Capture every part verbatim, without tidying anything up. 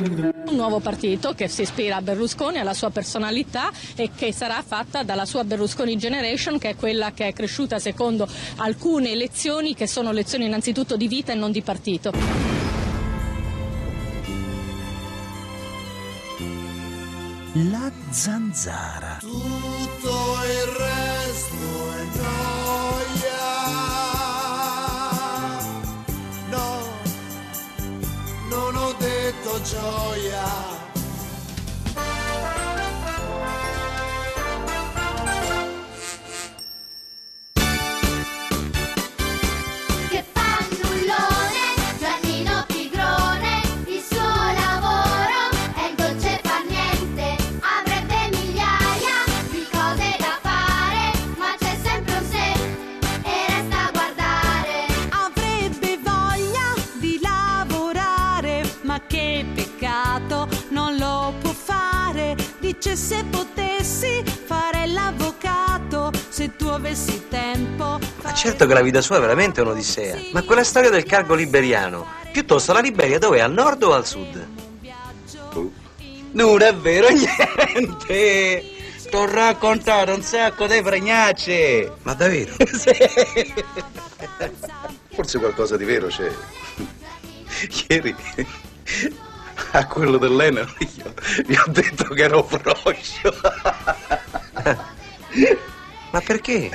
Un nuovo partito che si ispira a Berlusconi, alla sua personalità e che sarà fatta dalla sua Berlusconi Generation, che è quella che è cresciuta secondo alcune lezioni che sono lezioni innanzitutto di vita e non di partito. La zanzara. Tutto il resto è gioia. No, non ho detto gioia. Se potessi fare l'avvocato, se tu avessi tempo. Ma certo che la vita sua è veramente un'odissea. Ma quella storia del cargo liberiano, piuttosto la Liberia dove è, al nord o al sud? Uh. Non è vero niente. Ti ho raccontato un sacco di fregnacce. Ma davvero? Sì. Forse qualcosa di vero c'è. Ieri a quello dell'Enel io gli ho detto che ero froscio. Ma perché?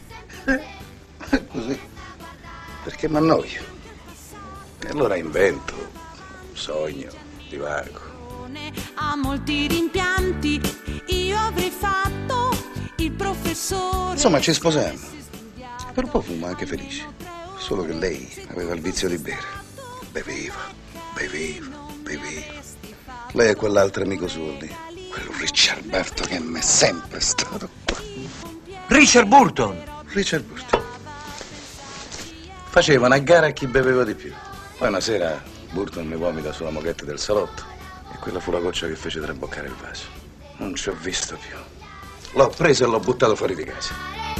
Così. Perché mi annoio. E allora invento, sogno, divago. Ha molti rimpianti, io avrei fatto il professore. Insomma, ci sposammo. Per un po' fummo anche felici. Solo che lei aveva il vizio di bere. Beveva, beveva, beveva. Lei e quell'altro amico suo lì, quello Richarberto che mi è sempre stato qua. Richard Burton! Richard Burton. Facevano a gara a chi beveva di più. Poi una sera Burton mi vomita sulla moquette del salotto e quella fu la goccia che fece traboccare il vaso. Non ci ho visto più. L'ho preso e l'ho buttato fuori di casa.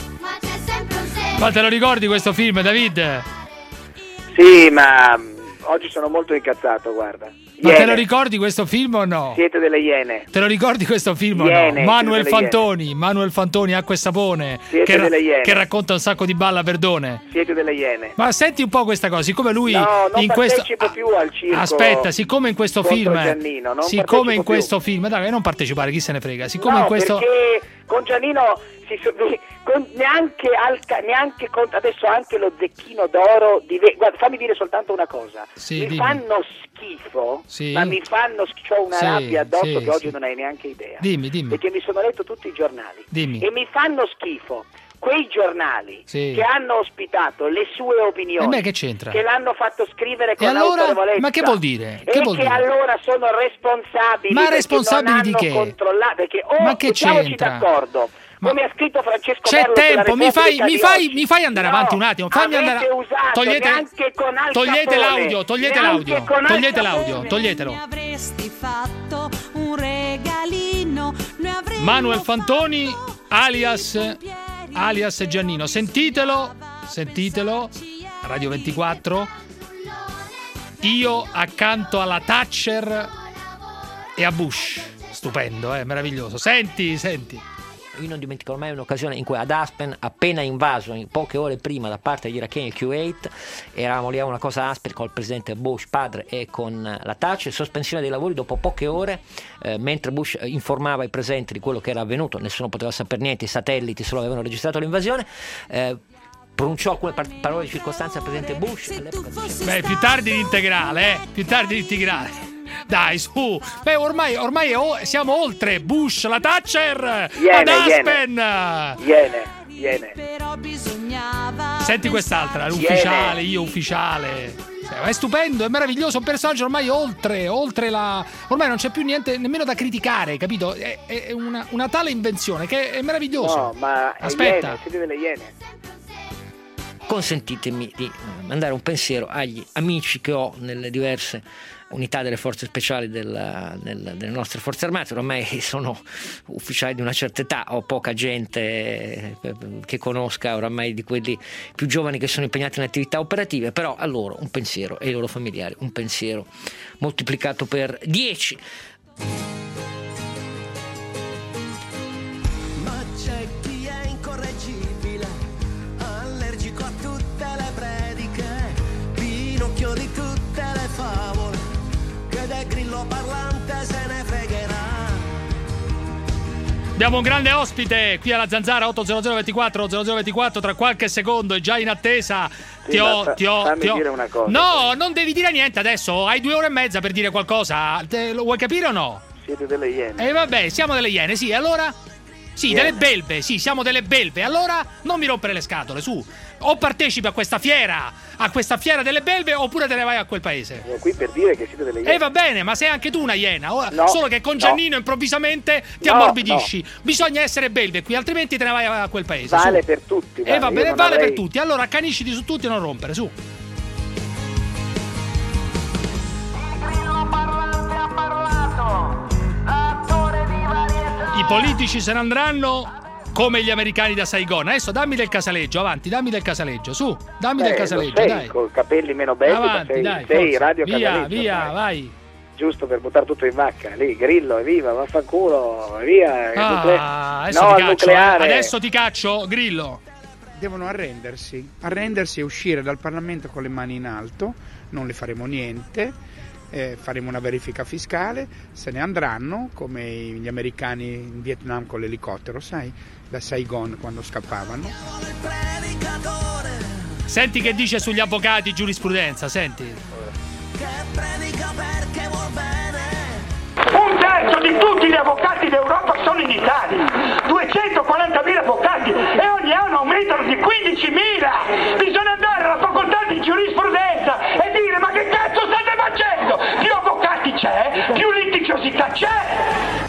Ma te lo ricordi questo film, David? Sì, ma oggi sono molto incazzato, guarda. Ma Iene. te lo ricordi questo film o no? Siete delle iene. Te lo ricordi questo film Iene, o no? Manuel siete delle Fantoni, iene. Manuel Fantoni, Acqua e Sapone, Siete che, ra- delle iene. che racconta un sacco di balla Verdone. Siete delle iene. Ma senti un po' questa cosa, siccome lui No, non in questo partecipo più al circo. Aspetta, siccome in questo contro film Giannino, non siccome in partecipo questo più. film, dai, non partecipare, chi se ne frega. Siccome No, in questo perché con Giannino si so- con, neanche, al, neanche con, adesso anche lo zecchino d'oro di, guarda, fammi dire soltanto una cosa. Sì, mi dimmi. fanno schifo, Sì. ma mi fanno schifo, ho una Sì, rabbia addosso sì, che oggi sì. non hai neanche idea. Dimmi, dimmi. Perché mi sono letto tutti i giornali. Dimmi. E mi fanno schifo quei giornali Sì. che hanno ospitato le sue opinioni, E beh, che c'entra? che l'hanno fatto scrivere con E allora? autorevolezza. Ma che vuol dire? E Che vuol che dire? allora sono responsabili. Ma perché responsabili non di hanno che? controllato, perché o Ma che mettiamoci c'entra? d'accordo. Ma- Come ha scritto Francesco C'è Merlo sulla tempo, mi fai, Repubblica mi di fai, oggi. mi fai andare No, avanti un attimo. Fammi avete andare. usato Togliete, neanche con Al togliete Capone, l'audio, togliete neanche l'audio, con Al togliete Capone. l'audio, toglietelo. Mi avresti fatto un regalino. Noi avremmo Manuel Fantoni, fatto alias il pompieri. alias Giannino. Sentitelo, sentitelo. Radio ventiquattro. Io accanto alla Thatcher e a Bush. Stupendo, eh, meraviglioso. Senti, senti. Io non dimenticherò mai un'occasione in cui ad Aspen, appena invaso in poche ore prima da parte degli iracheni il Kuwait, eravamo lì a una cosa aspra con il presidente Bush padre e con la Thatcher, sospensione dei lavori dopo poche ore, eh, mentre Bush informava i presenti di quello che era avvenuto, nessuno poteva sapere niente, i satelliti solo avevano registrato l'invasione. Eh, pronunciò alcune par- parole di circostanza al presidente Bush all'epoca diceva, Beh, più tardi l'integrale, eh, più tardi l'integrale. Dai, su. Beh, ormai, ormai è o- siamo oltre Bush, la Thatcher, Iene, ad Aspen. Iene, iene. Però bisognava Senti quest'altra, l'ufficiale, io ufficiale. È stupendo, è meraviglioso, un personaggio ormai oltre, oltre la... Ormai non c'è più niente nemmeno da criticare, capito? È, è una, una tale invenzione che è meraviglioso. No, ma Aspetta. Iene, siete delle iene. consentitemi di mandare un pensiero agli amici che ho nelle diverse unità delle forze speciali della, del, delle nostre forze armate. Ormai sono ufficiali di una certa età, ho poca gente che conosca oramai di quelli più giovani che sono impegnati in attività operative, però a loro un pensiero e ai loro familiari un pensiero moltiplicato per dieci. Ma c'è chi è incorreggibile, allergico a tutte le prediche, Pinocchio di tutte le favole, che del grillo parlante se ne fregherà. Abbiamo un grande ospite qui alla Zanzara. Otto zero zero ventiquattro zero zero ventiquattro, tra qualche secondo, è già in attesa. Sì, ti ho, fa, ti ho, fammi ti ho... dire una cosa. No, non devi dire niente adesso, hai due ore e mezza per dire qualcosa. Te, lo vuoi capire o no? Siete delle iene. E eh, vabbè, siamo delle iene, sì, allora? Sì, Iene. delle belve, sì, siamo delle belve. Allora non mi rompere le scatole, su. O partecipi a questa fiera, a questa fiera delle belve, oppure te ne vai a quel paese. Sono qui per dire che siete delle iene. E eh, va bene, ma sei anche tu una iena. Ora, no, solo che con Giannino no. improvvisamente ti no, ammorbidisci. No. Bisogna essere belve qui, altrimenti te ne vai a quel paese. Vale su. per tutti. E eh, va bene, vale avrei... per tutti. Allora accanisciti su tutti e non rompere, su. I politici se ne andranno come gli americani da Saigon. Adesso dammi del casaleggio, avanti, dammi del casaleggio, su, dammi eh, del casaleggio, sei, dai. Con capelli meno belli, avanti, sei, dai, sei radio via, casaleggio. via, dai. vai. Giusto per buttare tutto in vacca, lì, Grillo, evviva, vaffanculo, via. Ah, nucle... adesso no, ti al caccio, nucleare. adesso ti caccio, Grillo. Devono arrendersi, arrendersi e uscire dal Parlamento con le mani in alto, non le faremo niente. Eh, faremo una verifica fiscale, se ne andranno come gli americani in Vietnam con l'elicottero, sai, da Saigon quando scappavano. Senti che dice sugli avvocati giurisprudenza, senti. Un terzo di tutti gli avvocati d'Europa sono in Italia, duecentoquarantamila avvocati e ogni anno aumentano di quindicimila. Bisogna andare alla facoltà di giurisprudenza e dire: ma che cazzo state facendo? Più avvocati c'è, più litigiosità c'è.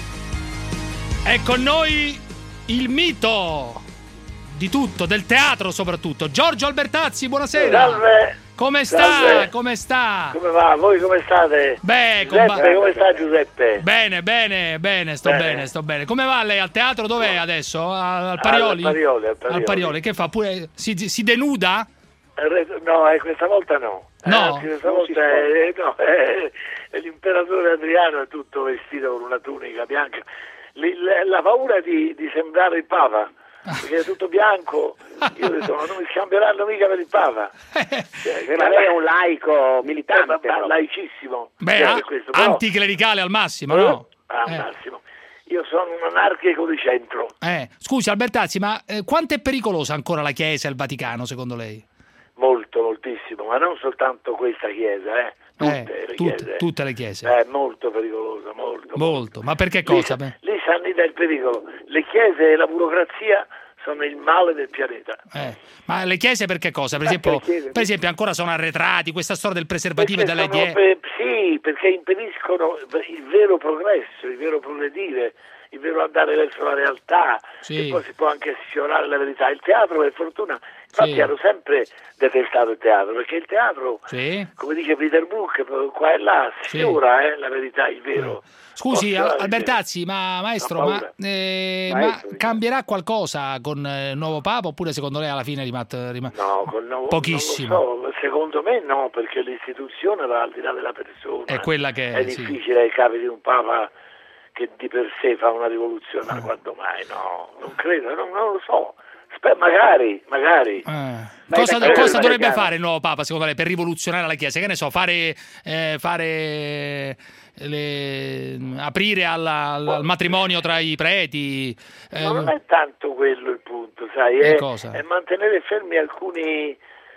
È con noi il mito di tutto, del teatro soprattutto, Giorgio Albertazzi, buonasera. Salve. Come sta? Salve. Come sta? Come va? Voi come state? Beh, Giuseppe, comba... come sta Giuseppe? Bene, bene, bene, sto bene. bene, sto bene. Come va lei al teatro? Dov'è adesso? Al Al Parioli? Parioli, al Parioli. Al Parioli. Che fa? Pure si, si denuda? No, eh, questa volta no. No. Anzi, questa volta è, no, è, è l'imperatore Adriano, è tutto vestito con una tunica bianca. Li, la, la paura di, di sembrare il Papa, perché è tutto bianco. Io ho detto, ma non mi scambieranno mica per il Papa. Cioè, ma lei è un laico militante, eh, ma, ma laicissimo. Beh, cioè, a- questo, però, anticlericale al massimo, no? Al Eh. massimo. Io sono un anarchico di centro. Eh, scusi Albertazzi, ma eh, quanto è pericolosa ancora la Chiesa e il Vaticano, secondo lei? Molto, moltissimo, ma non soltanto questa chiesa, eh. Tutte Eh, le tutte, chiese. tutte le chiese. È molto pericolosa, molto. Molto, ma perché Lì, cosa? Beh, lì si annida il pericolo. Le chiese e la burocrazia sono il male del pianeta. eh, ma le chiese per che cosa? Per Ma esempio, le chiese- per esempio ancora sono arretrati, questa storia del preservativo e Perché delle sono die... per- sì, perché impediscono il vero progresso, il vero progredire, il vero andare verso la realtà, Sì. e poi si può anche sfiorare la verità. Il teatro, per fortuna, infatti Sì. hanno sempre detestato il teatro, perché il teatro, Sì. come dice Peter Brook, qua e là Sì. sfiora eh, la verità, il vero. Scusi Può sfiorare il Albertazzi, ma maestro, Ho ma, paura. eh, Maestro, ma cambierà qualcosa con eh, il nuovo Papa oppure secondo lei alla fine rimane rim- No, col nuovo- pochissimo? non lo so, secondo me no, perché l'istituzione va al di là della persona. È quella che è, È sì. difficile ai capi di un Papa che di per sé fa una rivoluzione, ma quando mai? No, non credo, non, non lo so. Spe- magari, magari. Eh. Ma Cosa, è da- cosa è dovrebbe da- fare il nuovo Papa secondo lei per rivoluzionare la Chiesa? Che ne so, fare, eh, fare le- aprire alla- al, al matrimonio tra i preti? eh, Ma non è tanto quello il punto, sai, Che è, cosa? è mantenere fermi alcuni,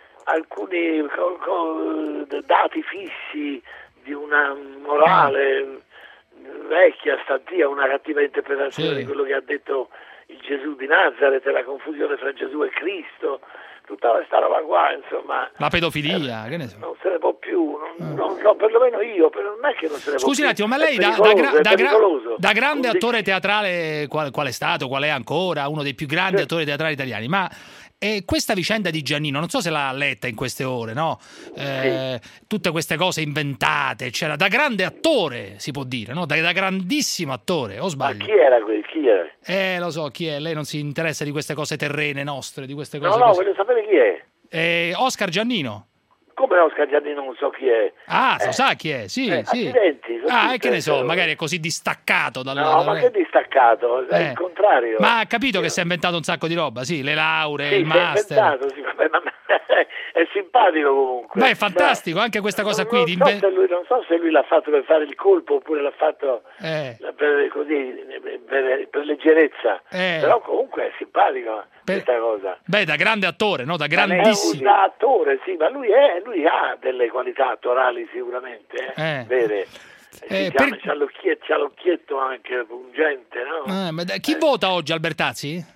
alcuni co- co- dati fissi di una morale vecchia, stantia, una cattiva interpretazione Sì. di quello che ha detto il Gesù di Nazareth, la confusione fra Gesù e Cristo, tutta questa roba qua, insomma, La pedofilia, che ne so. non se ne può più, non, non so, perlomeno io, però non è che non se ne può Scusi più. un attimo, ma È lei da, da, pericoloso, gra- è da gra- pericoloso. da grande Come attore teatrale, qual, qual è stato, qual è ancora, uno dei più grandi Sì. attori teatrali italiani, ma e questa vicenda di Giannino, non so se l'ha letta in queste ore, no? Eh, sì. Tutte queste cose inventate, c'era da grande attore, si può dire, no? Da, da grandissimo attore, o sbaglio? Ma chi era quel? Chi era? Eh, lo so, chi è? Lei non si interessa di queste cose terrene nostre, di queste cose... No, no, così. voglio sapere chi è. Eh, Oscar Giannino. Come Oscar Giannino non so chi è? Ah, eh. lo sa chi è? Sì, eh, sì. Accidenti. Ah, e che ne so, magari è così distaccato dal... No, ma che distaccato? È eh. il contrario. Ma ha capito che si è inventato un sacco di roba, sì, le lauree, sì, il master. Inventato, sì, vabbè, ma è simpatico comunque. Beh, è fantastico, Beh, anche questa cosa non, qui. Non, di so inve... lui, non so se lui l'ha fatto per fare il colpo oppure l'ha fatto eh. per, così, per, per leggerezza. Eh. Però comunque è simpatico per... questa cosa. Beh, da grande attore, no? Da grandissimo. Da attore, sì, ma lui, è, lui ha delle qualità attorali sicuramente, eh? Eh. Vede. Eh, chiama, per... c'ha, l'occhietto, c'ha l'occhietto anche pungente, no? Eh, ma da... Chi eh. vota oggi, Albertazzi?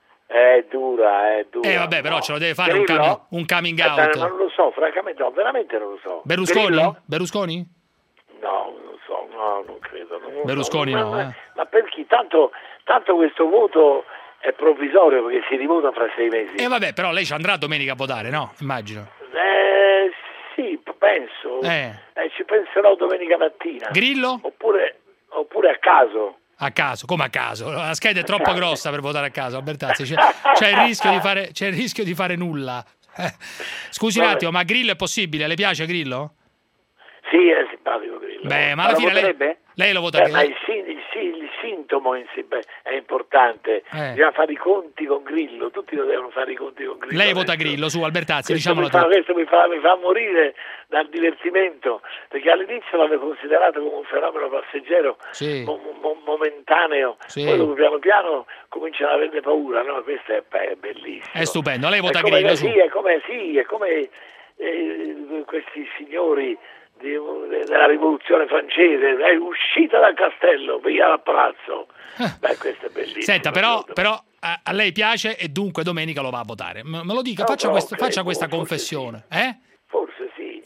È dura, è dura. Eh vabbè, però no. ce lo deve fare un, cami- un coming out. Eh, non lo so, francamente no, veramente non lo so. Berlusconi? Grillo? Berlusconi? No, non lo so, no, non credo. Non Berlusconi so. no, ma, eh. ma per chi? Tanto, tanto questo voto è provvisorio perché si rivota fra sei mesi. E eh, vabbè, però lei ci andrà domenica a votare, no? Immagino. Eh, sì, penso. Eh. Eh, ci penserò domenica mattina. Grillo? Oppure, oppure a caso. A caso, come a caso? La scheda è troppo grossa per votare a caso, Albertazzi. C'è, c'è, il, rischio di fare, c'è il rischio di fare nulla. Eh. Scusi un attimo, ma Grillo è possibile? Le piace Grillo? Sì, è simpatico Grillo. Beh, ma alla ma fine lei, lei lo vota. Beh, ma il, il, il sintomo in sé beh, è importante. Eh. Bisogna fare i conti con Grillo. Tutti devono fare i conti con Grillo. Lei adesso. vota Grillo, su Albertazzi, questo diciamolo mi fa, tu. Questo mi fa, mi fa morire dal divertimento, perché all'inizio l'avevo considerato come un fenomeno passeggero, sì. mo, mo, momentaneo, sì. poi dopo piano piano cominciano ad averne paura, no? Questo è, è bellissimo. È stupendo, lei vota è come, Grillo, sì, su. È come, sì, è come eh, questi signori di, della rivoluzione francese, è uscita dal castello, via dal palazzo. Beh, questo è bellissimo. Senta, però, però a, a lei piace e dunque domenica lo va a votare. Me, me lo dica, no, faccia, no, questo, credo, faccia questa confessione. Sì. Eh? Forse sì.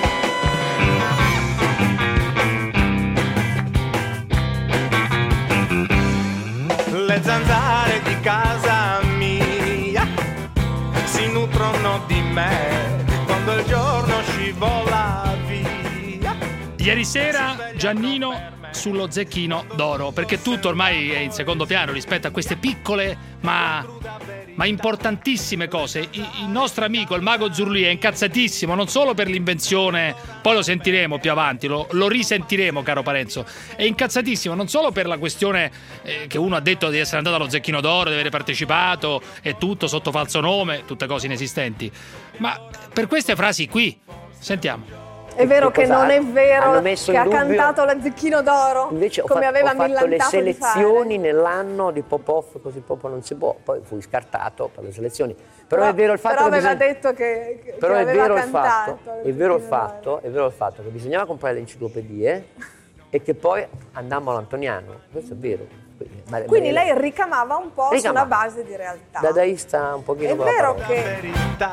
Le zanzare di casa mia si nutrono di me quando il giorno scivola via. Ieri sera Giannino sullo Zecchino d'Oro, perché tutto ormai è in secondo piano rispetto a queste piccole ma, ma importantissime cose. Il, il nostro amico, il mago Zurlì, è incazzatissimo non solo per l'invenzione, poi lo sentiremo più avanti, lo, lo risentiremo, caro Parenzo, è incazzatissimo non solo per la questione eh, che uno ha detto di essere andato allo Zecchino d'Oro, di aver partecipato e tutto sotto falso nome, tutte cose inesistenti, ma per queste frasi qui. Sentiamo. È vero che non è vero che ha dubbio... cantato la Zecchino d'Oro, invece come ho aveva fatto, ho fatto le selezioni nell'anno di Popov, così proprio non si può, poi fui scartato per le selezioni. Però, però è vero il fatto però che aveva bisogna... detto che, che però che è vero il cantato, fatto, è vero il fatto, è vero il fatto che bisognava comprare le enciclopedie e che poi andammo all'Antoniano, questo è vero. Quindi, Quindi lei ricamava un po' ricamava. Su una base di realtà. Dadaista un pochino. È vero che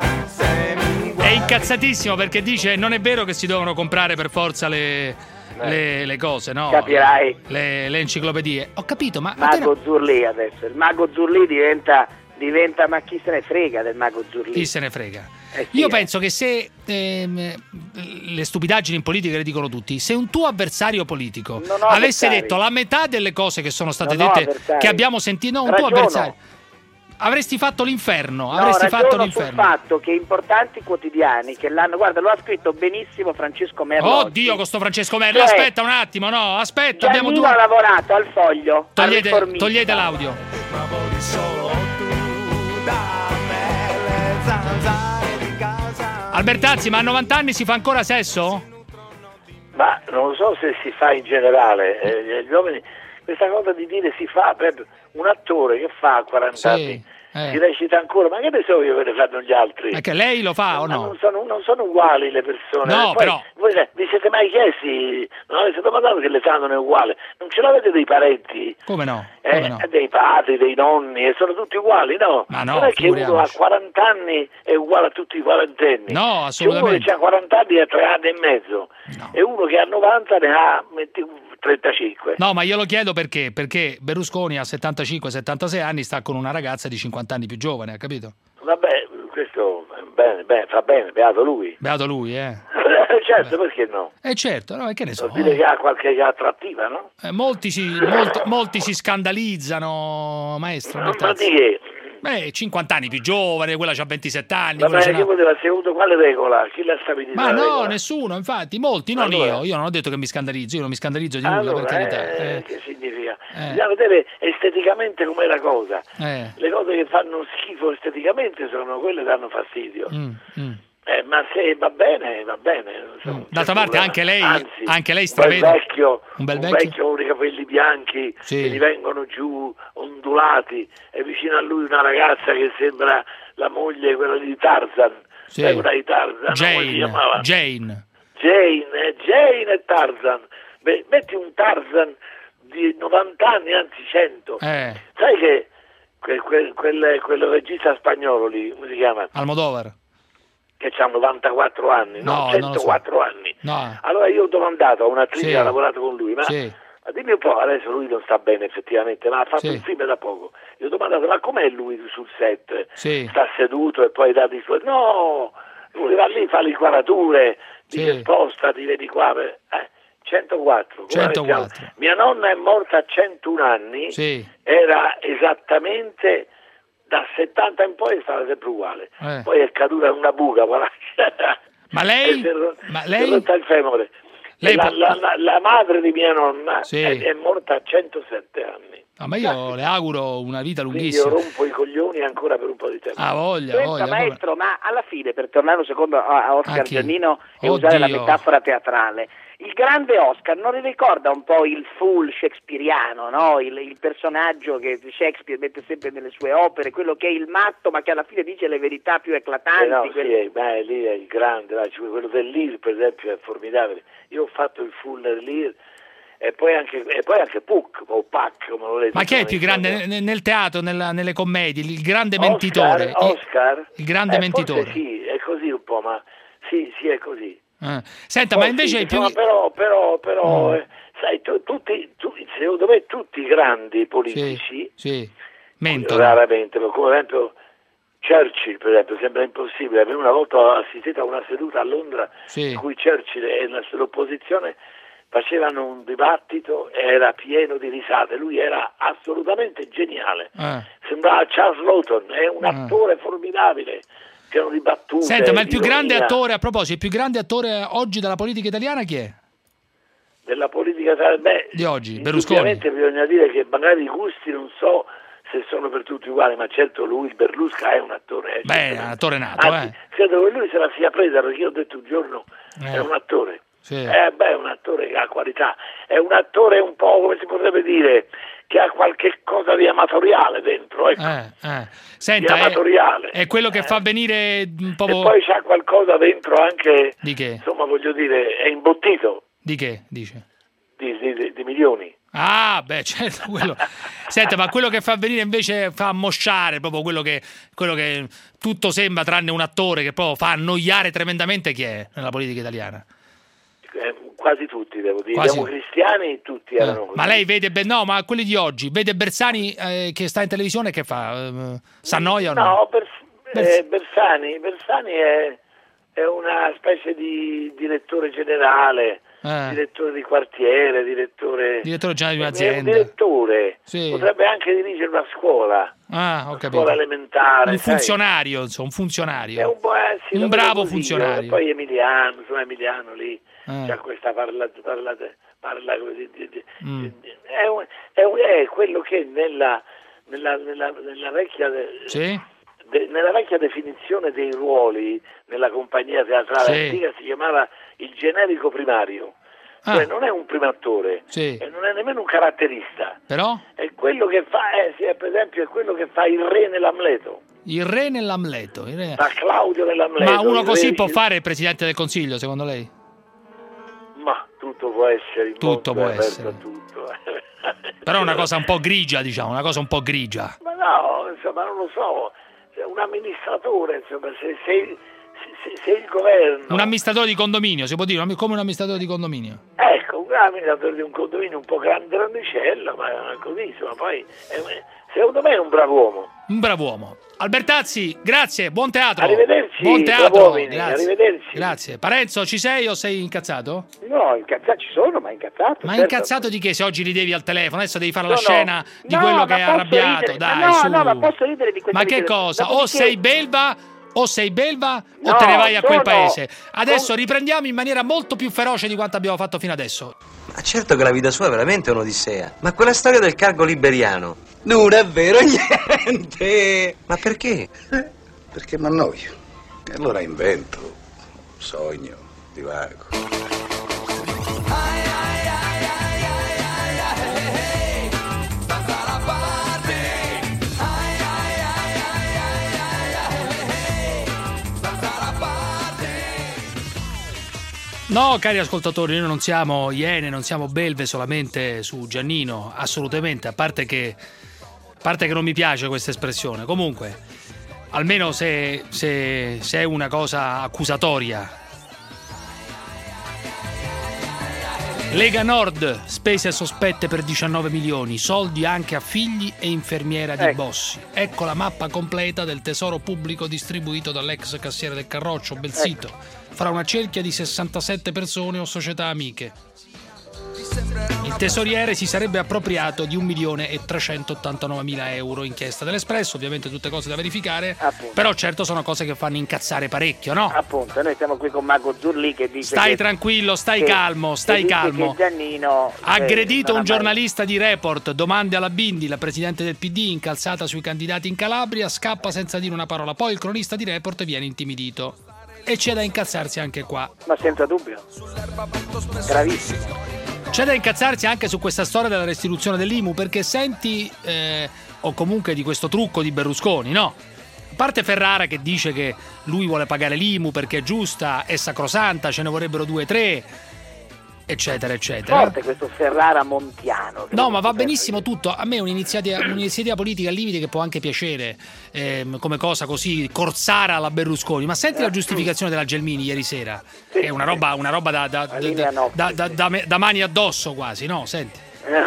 è incazzatissimo perché dice non è vero che si devono comprare per forza le, le, le cose, no? Capirai. Le, le enciclopedie. Ho capito, ma Mago Zurlì adesso. Il mago Zurlì diventa diventa ma chi se ne frega del mago Zurlì? Chi se ne frega? Eh sì, Io eh. penso che se ehm, le stupidaggini in politica le dicono tutti, se un tuo avversario politico avesse avversari. detto la metà delle cose che sono state non dette, che abbiamo sentito, no, un Ragiono. tuo avversario, avresti fatto l'inferno, No, avresti fatto l'inferno. sul fatto che importanti quotidiani che l'hanno, guarda, lo ha scritto benissimo Francesco Merlo. Oddio, con sto Francesco Merlo, Cioè, aspetta un attimo, no, aspetta, abbiamo Giannino due. ha lavorato al Foglio, Togliete, al Riformista. togliete l'audio. Ma voli solo tu da me, le zanzare di casa. Albertazzi, ma a novanta anni si fa ancora sesso? Ma non lo so se si fa in generale, eh, gli uomini, questa cosa di dire si fa per un attore che fa a quaranta Sì, anni, eh. si recita ancora, ma che ne so io che ne fanno gli altri? È che lei lo fa o Ma no? non sono, non sono uguali le persone. No, Poi, però- voi vi siete mai chiesti, non avete domandato che l'età non è uguale? Non ce l'avete dei parenti? Come no? Eh, Come no? dei padri, dei nonni, e sono tutti uguali, no? Ma no, non è che uno a figuriamoci. quaranta anni è uguale a tutti i quarantenni. No, C'è uno assolutamente. che ha quaranta anni e tre anni e mezzo, e uno che ha novanta ne ha metti, trentacinque. No, ma io lo chiedo perché? Perché Berlusconi a settantacinque settantasei anni sta con una ragazza di cinquanta anni più giovane, ha capito? Vabbè, bene, bene, fa bene, beato lui. Beato lui, eh. Certo, perché no? Eh certo, no, e che ne so. Vuol dire che ha qualche attrattiva, no? Eh, molti, si, molti, molti si scandalizzano, maestro. Ma di che? Beh, cinquanta anni più giovane, quella c'ha ventisette anni. Ma che c'ha... poteva secondo quale regola? Chi l'ha stabilita? Ma no, regola? Nessuno, infatti, molti, non allora... io. Io non ho detto che mi scandalizzo, io non mi scandalizzo di nulla, allora, per carità. Eh, eh. Che significa? Eh. Bisogna vedere esteticamente com'è la cosa. Eh. Le cose che fanno schifo esteticamente sono quelle che danno fastidio. Mm, mm. Eh, ma se va bene, va bene. Mm. D'altra parte anche lei, Anzi, anche lei un bel stravede. vecchio, un bel un vecchio, vecchio con i capelli bianchi sì. che gli vengono giù ondulati e vicino a lui una ragazza che sembra la moglie, quella di Tarzan. Sì. Sai quella di Tarzan? Jane, no? Jane. Jane, eh, Jane e Tarzan. Beh, metti un Tarzan di novanta anni, anzi cento. Eh. Sai che quel, quel, quel, quel regista spagnolo lì, come si chiama? Almodovar. Che ha novantaquattro anni, no, no centoquattro so. anni. No. Allora io ho domandato a un'attrice Sì. che ha lavorato con lui, ma, Sì. ma dimmi un po', adesso lui non sta bene effettivamente, ma ha fatto Sì. un film da poco. Io ho domandato, ma com'è lui sul set? Sì. Sta seduto e poi dà i suoi... No, lui va lì, fa le inquadrature, Sì. dice spostati, vedi qua, eh, centoquattro. centoquattro. Mia nonna è morta a centouno anni, Sì. era esattamente... Da settanta in poi è stata sempre uguale. Eh. Poi è caduta in una buca. Ma lei? Si è rotto, Ma si è lei? rotta il femore. Lei la, può- la, la, la madre di mia nonna Sì. è, è morta a centosette anni. Ah, ma io le auguro una vita Quindi io lunghissima. rompo i coglioni ancora per un po' di tempo. Ah, voglia, Senta, voglia. come- maestro, ma alla fine, per tornare un secondo a, a Oscar A chi? Giannino e Oddio. usare la metafora teatrale, il grande Oscar non ricorda un po' il full shakespeariano, no? il, il personaggio che Shakespeare mette sempre nelle sue opere, quello che è il matto ma che alla fine dice le verità più eclatanti? Eh no, quelle- sì, beh, lì è il grande, dai, cioè, quello del Lear per esempio è formidabile. Io ho fatto il Fuller Lear e poi anche, e poi anche Puck o Pac, come lo volete. Ma chi è il più grande nel, nel teatro, nella- nelle commedie? Il grande mentitore. Oscar, Il- Oscar? Il, grande Eh, mentitore. forse sì, è così un po', ma sì, sì, è così. Eh. Senta, Poi ma invece sì, il più... insomma, però, però, però Mm. eh, sai, tu, tutti, tu, secondo me tutti i grandi politici, Sì, mentono. raramente, come per esempio Churchill, per esempio, sembra impossibile. Una volta ho assistito a una seduta a Londra Sì. in cui Churchill e la- l'opposizione facevano un dibattito e era pieno di risate. Lui era assolutamente geniale. Eh. Sembrava Charles Lawton, è un Eh. attore formidabile. Pieno di battute. Senta, ma il più di grande ironia. attore, a proposito, il più grande attore oggi della politica italiana chi è? Della politica, beh, Di oggi, Berlusconi. ovviamente bisogna dire che magari i gusti non so se sono per tutti uguali, ma certo lui, Berlusca, è un attore. eh, Beh, è un certamente. attore nato, Anzi, eh. credo che lui se la sia presa, perché io ho detto un giorno Eh. è un attore. Sì. Eh, beh, è un attore che ha qualità, è un attore un po', come si potrebbe dire, che ha qualche cosa di amatoriale dentro, ecco. Eh, eh. Senta, Di è, amatoriale. è quello che fa venire un E po'... poi c'ha qualcosa dentro anche, Di che? insomma, voglio dire, è imbottito Di che, dice? di, di- di- di milioni. Ah, beh, certo, quello... Senta, ma quello che fa venire invece fa ammosciare, proprio quello che, quello che tutto sembra tranne un attore che proprio fa annoiare tremendamente, chi è nella politica italiana? Eh, quasi tutti, devo dire, Quasi. siamo cristiani, tutti erano Eh, così. ma lei vede, ben- no, ma quelli di oggi, vede Bersani eh, che sta in televisione, che fa? Eh, s'annoia o no? No, Bers- Bers- eh, Bersani, Bersani è, è una specie di direttore generale, Eh. direttore di quartiere, direttore... Direttore generale di È un un'azienda. direttore, Sì. potrebbe anche dirigere una scuola, Ah, ho capito. scuola elementare. Un sai. funzionario, insomma, un funzionario. È un, po', eh, sì, Un lo vedo bravo così, funzionario. eh. Poi Emiliano, insomma Emiliano lì, Eh. c'ha questa parla, parla, parla così, di- di- Mm. è, un- è un- è quello che nella, nella, nella, nella vecchia de- Sì? de- nella vecchia definizione dei ruoli nella compagnia teatrale Sì. antica si chiamava il generico primario. Ah. Cioè non è un primo attore Sì. e non è nemmeno un caratterista, Però? è quello che fa, eh, sì, per esempio è quello che fa il re nell'Amleto, Il re nell'Amleto. Il re- fa Claudio nell'Amleto. Ma uno il così re- può fare il Presidente del Consiglio, secondo lei? Ma tutto può essere, il Tutto mondo può è aperto essere. a tutto. Però è una cosa un po' grigia, diciamo, una cosa un po' grigia. Ma no, insomma, non lo so, un amministratore, insomma, se, se, se, se il governo... Un amministratore di condominio, si può dire, un- come un amministratore di condominio. Ecco, l'amministratore di un condominio un po' grande, grandicello, ma è così, insomma, poi è, secondo me è un brav'uomo. Un brav'uomo. Albertazzi, grazie, buon teatro. Arrivederci, buon teatro. brav'uomini, Grazie. arrivederci. Grazie. Parenzo, ci sei o sei incazzato? No, incazzato ci sono, ma incazzato. Ma certo. incazzato di che? Se oggi ridevi al telefono, adesso devi fare No, la no. scena di No, quello ma che è posso arrabbiato, ridere. dai, no, su. no, ma posso ridere di questa Ma che ridere. cosa? Dopodiché- O sei belva o sei belva o No, te ne vai a quel sono- paese. Adesso riprendiamo in maniera molto più feroce di quanto abbiamo fatto fino adesso. Ma certo che la vita sua è veramente un'odissea. Ma quella storia del cargo liberiano. Non è vero niente. Ma perché? Eh, perché mi annoio. E allora invento, sogno, divago. No, cari ascoltatori, noi non siamo iene, non siamo belve solamente su Giannino, assolutamente, a parte che, a parte che non mi piace questa espressione. Comunque, almeno se, se, se è una cosa accusatoria. Lega Nord, spese sospette per diciannove milioni, soldi anche a figli e infermiera di Ecco. Bossi. Ecco la mappa completa del tesoro pubblico distribuito dall'ex cassiere del Carroccio, Belsito, fra una cerchia di sessantasette persone o società amiche. Il tesoriere si sarebbe appropriato di un milione e trecentottantanovemila euro, inchiesta dell'Espresso, ovviamente tutte cose da verificare, Appunto. però certo sono cose che fanno incazzare parecchio, no? Appunto, noi siamo qui con Mago Zurli che dice Stai che, tranquillo, stai che- calmo, che stai dice calmo. che Giannino eh, Aggredito non un ha mai- giornalista di Report, domande alla Bindi, la presidente del P D incalzata sui candidati in Calabria, scappa senza dire una parola, poi il cronista di Report viene intimidito. E c'è da incazzarsi anche qua. Ma senza dubbio. Gravissimo. C'è da incazzarsi anche su questa storia della restituzione dell'I M U, perché senti, eh, o comunque di questo trucco di Berlusconi, no? A parte Ferrara che dice che lui vuole pagare l'I M U perché è giusta, è sacrosanta, ce ne vorrebbero due o tre, eccetera, eccetera. Forte questo Ferrara montiano. No, ma va benissimo tutto. A me è un'iniziativa, un'iniziativa politica al limite che può anche piacere, ehm, come cosa così corsara alla Berlusconi. Ma senti la giustificazione della Gelmini ieri sera. È una roba, una roba da, da, da, linea da, da, da, da, me- da mani addosso quasi, no? Senti.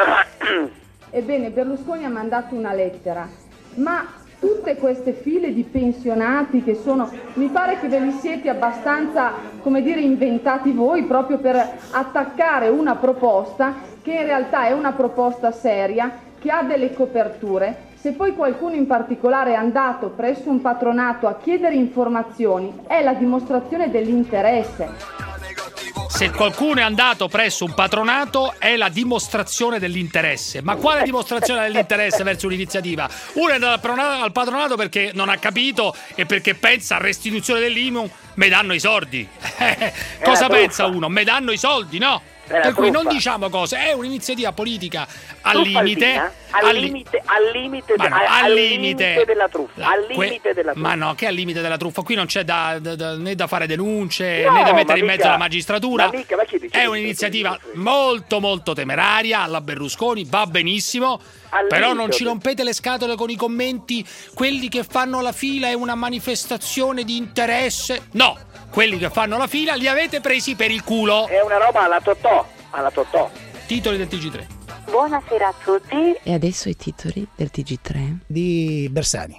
Ebbene, Berlusconi ha mandato una lettera, ma tutte queste file di pensionati che sono, mi pare che ve li siete abbastanza, come dire, inventati voi proprio per attaccare una proposta che in realtà è una proposta seria, che ha delle coperture. Se poi qualcuno in particolare è andato presso un patronato a chiedere informazioni, è la dimostrazione dell'interesse. Se qualcuno è andato presso un patronato è la dimostrazione dell'interesse. Ma quale dimostrazione dell'interesse verso un'iniziativa? Uno è andato al patronato- al patronato perché non ha capito e perché pensa a restituzione dell'I M U, me danno i soldi. Cosa pensa uno? Me danno i soldi, no? È Per la cui non truffa. diciamo cose, è un'iniziativa politica al Truffaldina, limite. al al li- limite, al limite, Ma no, al, al al limite. limite della truffa, La- al que- limite della truffa. Ma no, che al limite della truffa? Qui non c'è da, da- da- né da fare denunce No, né da ma mettere in mica- mezzo la magistratura. ma mica, ma chi dice È che un'iniziativa molto molto temeraria alla Berlusconi, va benissimo. Al Però limite, non ci ho rompete le scatole con i commenti, quelli che fanno la fila è una manifestazione di interesse. No, quelli che fanno la fila li avete presi per il culo. È una roba alla Totò, alla Totò. Titoli del T G tre. Buonasera a tutti. E adesso i titoli del T G tre di Bersani.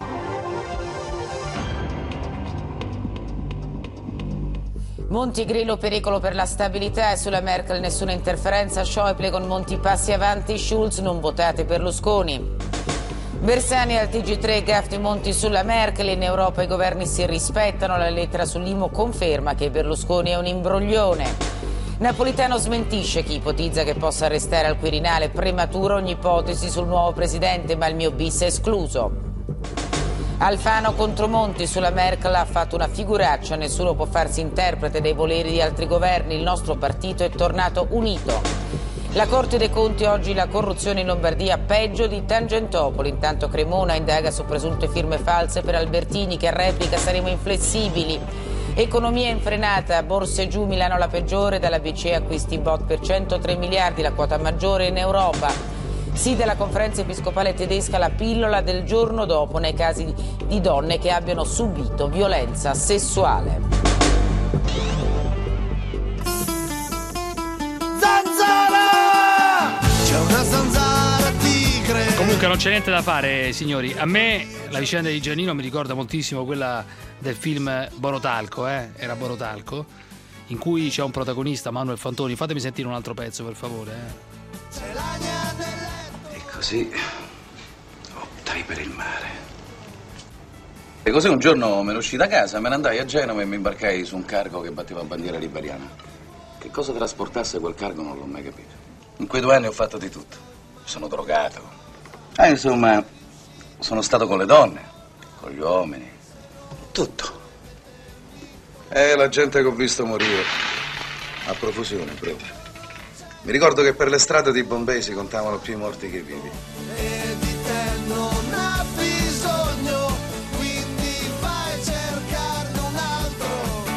Monti Grillo, pericolo per la stabilità, e sulla Merkel nessuna interferenza. Schäuble con Monti passi avanti, Schulz non votate Berlusconi. Bersani al T G tre, gaff di Monti sulla Merkel, in Europa i governi si rispettano, la lettera sull'I M U conferma che Berlusconi è un imbroglione. Napolitano smentisce chi ipotizza che possa restare al Quirinale, prematura ogni ipotesi sul nuovo presidente, ma il mio bis è escluso. Alfano contro Monti sulla Merkel, ha fatto una figuraccia, nessuno può farsi interprete dei voleri di altri governi, il nostro partito è tornato unito. La Corte dei Conti oggi, la corruzione in Lombardia peggio di Tangentopoli, intanto Cremona indaga su presunte firme false per Albertini che replica saremo inflessibili. Economia infrenata, borse giù, Milano la peggiore, dalla B C E acquisti bot per centotré miliardi, la quota maggiore in Europa. Sì della conferenza episcopale tedesca, la pillola del giorno dopo nei casi di donne che abbiano subito violenza sessuale. Zanzara! Comunque non c'è niente da fare, signori. A me la vicenda di Giannino mi ricorda moltissimo quella del film Borotalco, eh? Era Borotalco, in cui c'è un protagonista, Manuel Fantoni. Fatemi sentire un altro pezzo, per favore. Eh? E così optai per il mare. E così un giorno me ne uscì da casa, me ne andai a Genova e mi imbarcai su un cargo che batteva bandiera liberiana. Che cosa trasportasse quel cargo non l'ho mai capito. In quei due anni ho fatto di tutto. Mi sono drogato. Ah, insomma, sono stato con le donne, con gli uomini, tutto. E la gente che ho visto morire, a profusione proprio. Mi ricordo che per le strade di Bombay si contavano più i morti che i vivi. E di te non ha bisogno, quindi vai a cercarne un altro.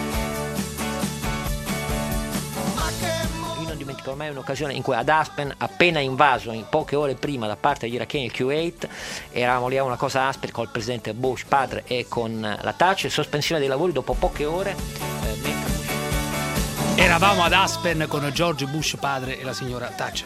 Ma che Io non dimentico ormai un'occasione in cui ad Aspen, appena invaso in poche ore prima da parte degli iracheni il Kuwait, eravamo lì a una cosa aspra con il presidente Bush padre e con la Thatcher, sospensione dei lavori dopo poche ore. Eh, mentre... Eravamo ad Aspen con George Bush padre e la signora Thatcher.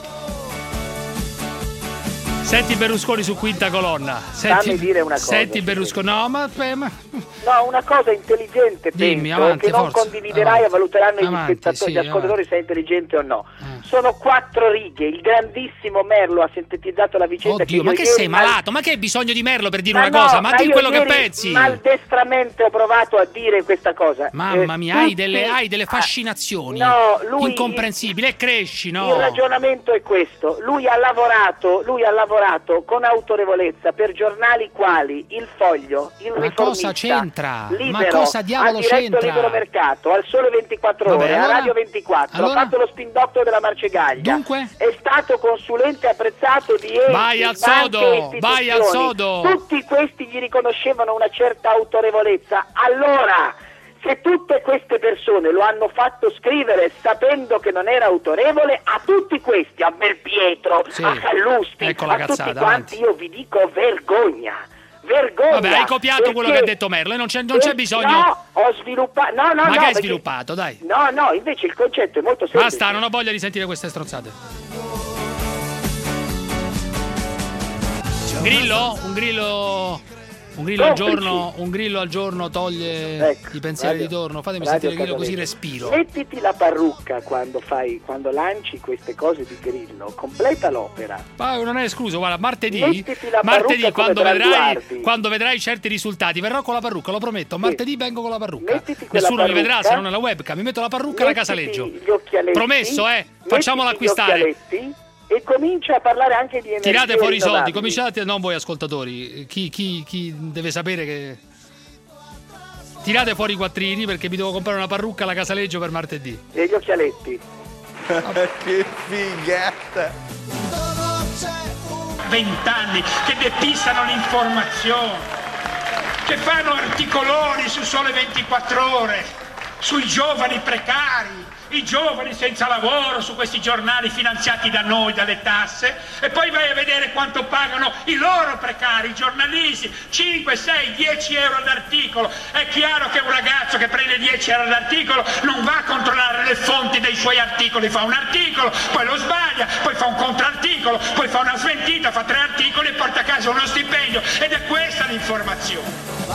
Senti Berlusconi su quinta colonna. Senti, Fammi dire una cosa. Senti Berlusconi. No, ma, ma... No, una cosa intelligente, Dimmi, penso, avanti, che non forza, condividerai avanti, e valuteranno avanti, gli spettatori, sì, gli ascoltatori se è intelligente o no. Sono quattro righe. Il grandissimo Merlo ha sintetizzato la vicenda. Oddio, che ma io che ieri sei mal- malato? Ma che hai bisogno di Merlo per dire Ma una no, cosa? Ma, ma di io quello che ieri pensi. Maldestramente ho provato a dire questa cosa. Mamma Eh, mia, hai tutti- delle, hai delle fascinazioni No, lui- incomprensibili e cresci, no? Il ragionamento è questo: lui ha lavorato, lui ha lavorato con autorevolezza per giornali quali Il Foglio, Il Ma Riformista, cosa c'entra? Libero, Ma cosa diavolo ha diretto c'entra? Libero Mercato, al Sole ventiquattro Vabbè, Ore, allora- a Radio ventiquattro, allora- ha fatto lo spin doctor della Marcegaglia. Dunque? È stato consulente apprezzato di enti, Vai al banche sodo, e istituzioni. vai al sodo. Tutti questi gli riconoscevano una certa autorevolezza. Allora, se tutte queste persone lo hanno fatto scrivere sapendo che non era autorevole, a tutti questi, a Belpietro, Sì. a Sallusti, Ecco la a tutti cazzata, quanti, io vi dico vergogna. Vergogna. Vabbè, hai copiato quello che perché- ha detto Merlo e non c'è, non c'è eh, bisogno. No, ho sviluppato. No, no, Ma no. che hai perché- sviluppato, dai? No, no, invece il concetto è molto semplice. Basta, non ho voglia di sentire queste stronzate. Grillo? Un grillo. Un grillo al Complici. giorno, un grillo al giorno toglie Ecco, i pensieri radio- di torno. Fatemi radio sentire Grillo così Casalecchio. respiro. Mettiti la parrucca quando fai, quando lanci queste cose di Grillo, completa l'opera. Ma non è escluso, guarda, martedì, Mettiti la martedì parrucca quando come vedrai, Branduardi. quando vedrai certi risultati, verrò con la parrucca, lo prometto. Martedì vengo con la parrucca. Mettiti quella Nessuno mi parrucca. vedrà se non nella webcam. Mi metto la parrucca alla Mettiti Casaleggio. gli occhialetti, Promesso, eh? Facciamolo mettiti gli acquistare. occhialetti e comincia a parlare anche di energie Tirate fuori i soldi, rinnovabili. cominciate, non voi ascoltatori. Chi, chi, chi deve sapere che. Tirate fuori i quattrini perché mi devo comprare una parrucca alla Casaleggio per martedì. E gli occhialetti. Che figata! Vent'anni che depistano l'informazione, che fanno articoloni su Sole ventiquattro Ore, sui giovani precari, i giovani senza lavoro, su questi giornali finanziati da noi, dalle tasse, e poi vai a vedere quanto pagano i loro precari, i giornalisti, cinque, sei, dieci euro all'articolo. È chiaro che un ragazzo che prende dieci euro all'articolo non va a controllare le fonti dei suoi articoli, fa un articolo, poi lo sbaglia, poi fa un contrarticolo, poi fa una smentita, fa tre articoli e porta a casa uno stipendio, ed è questa l'informazione.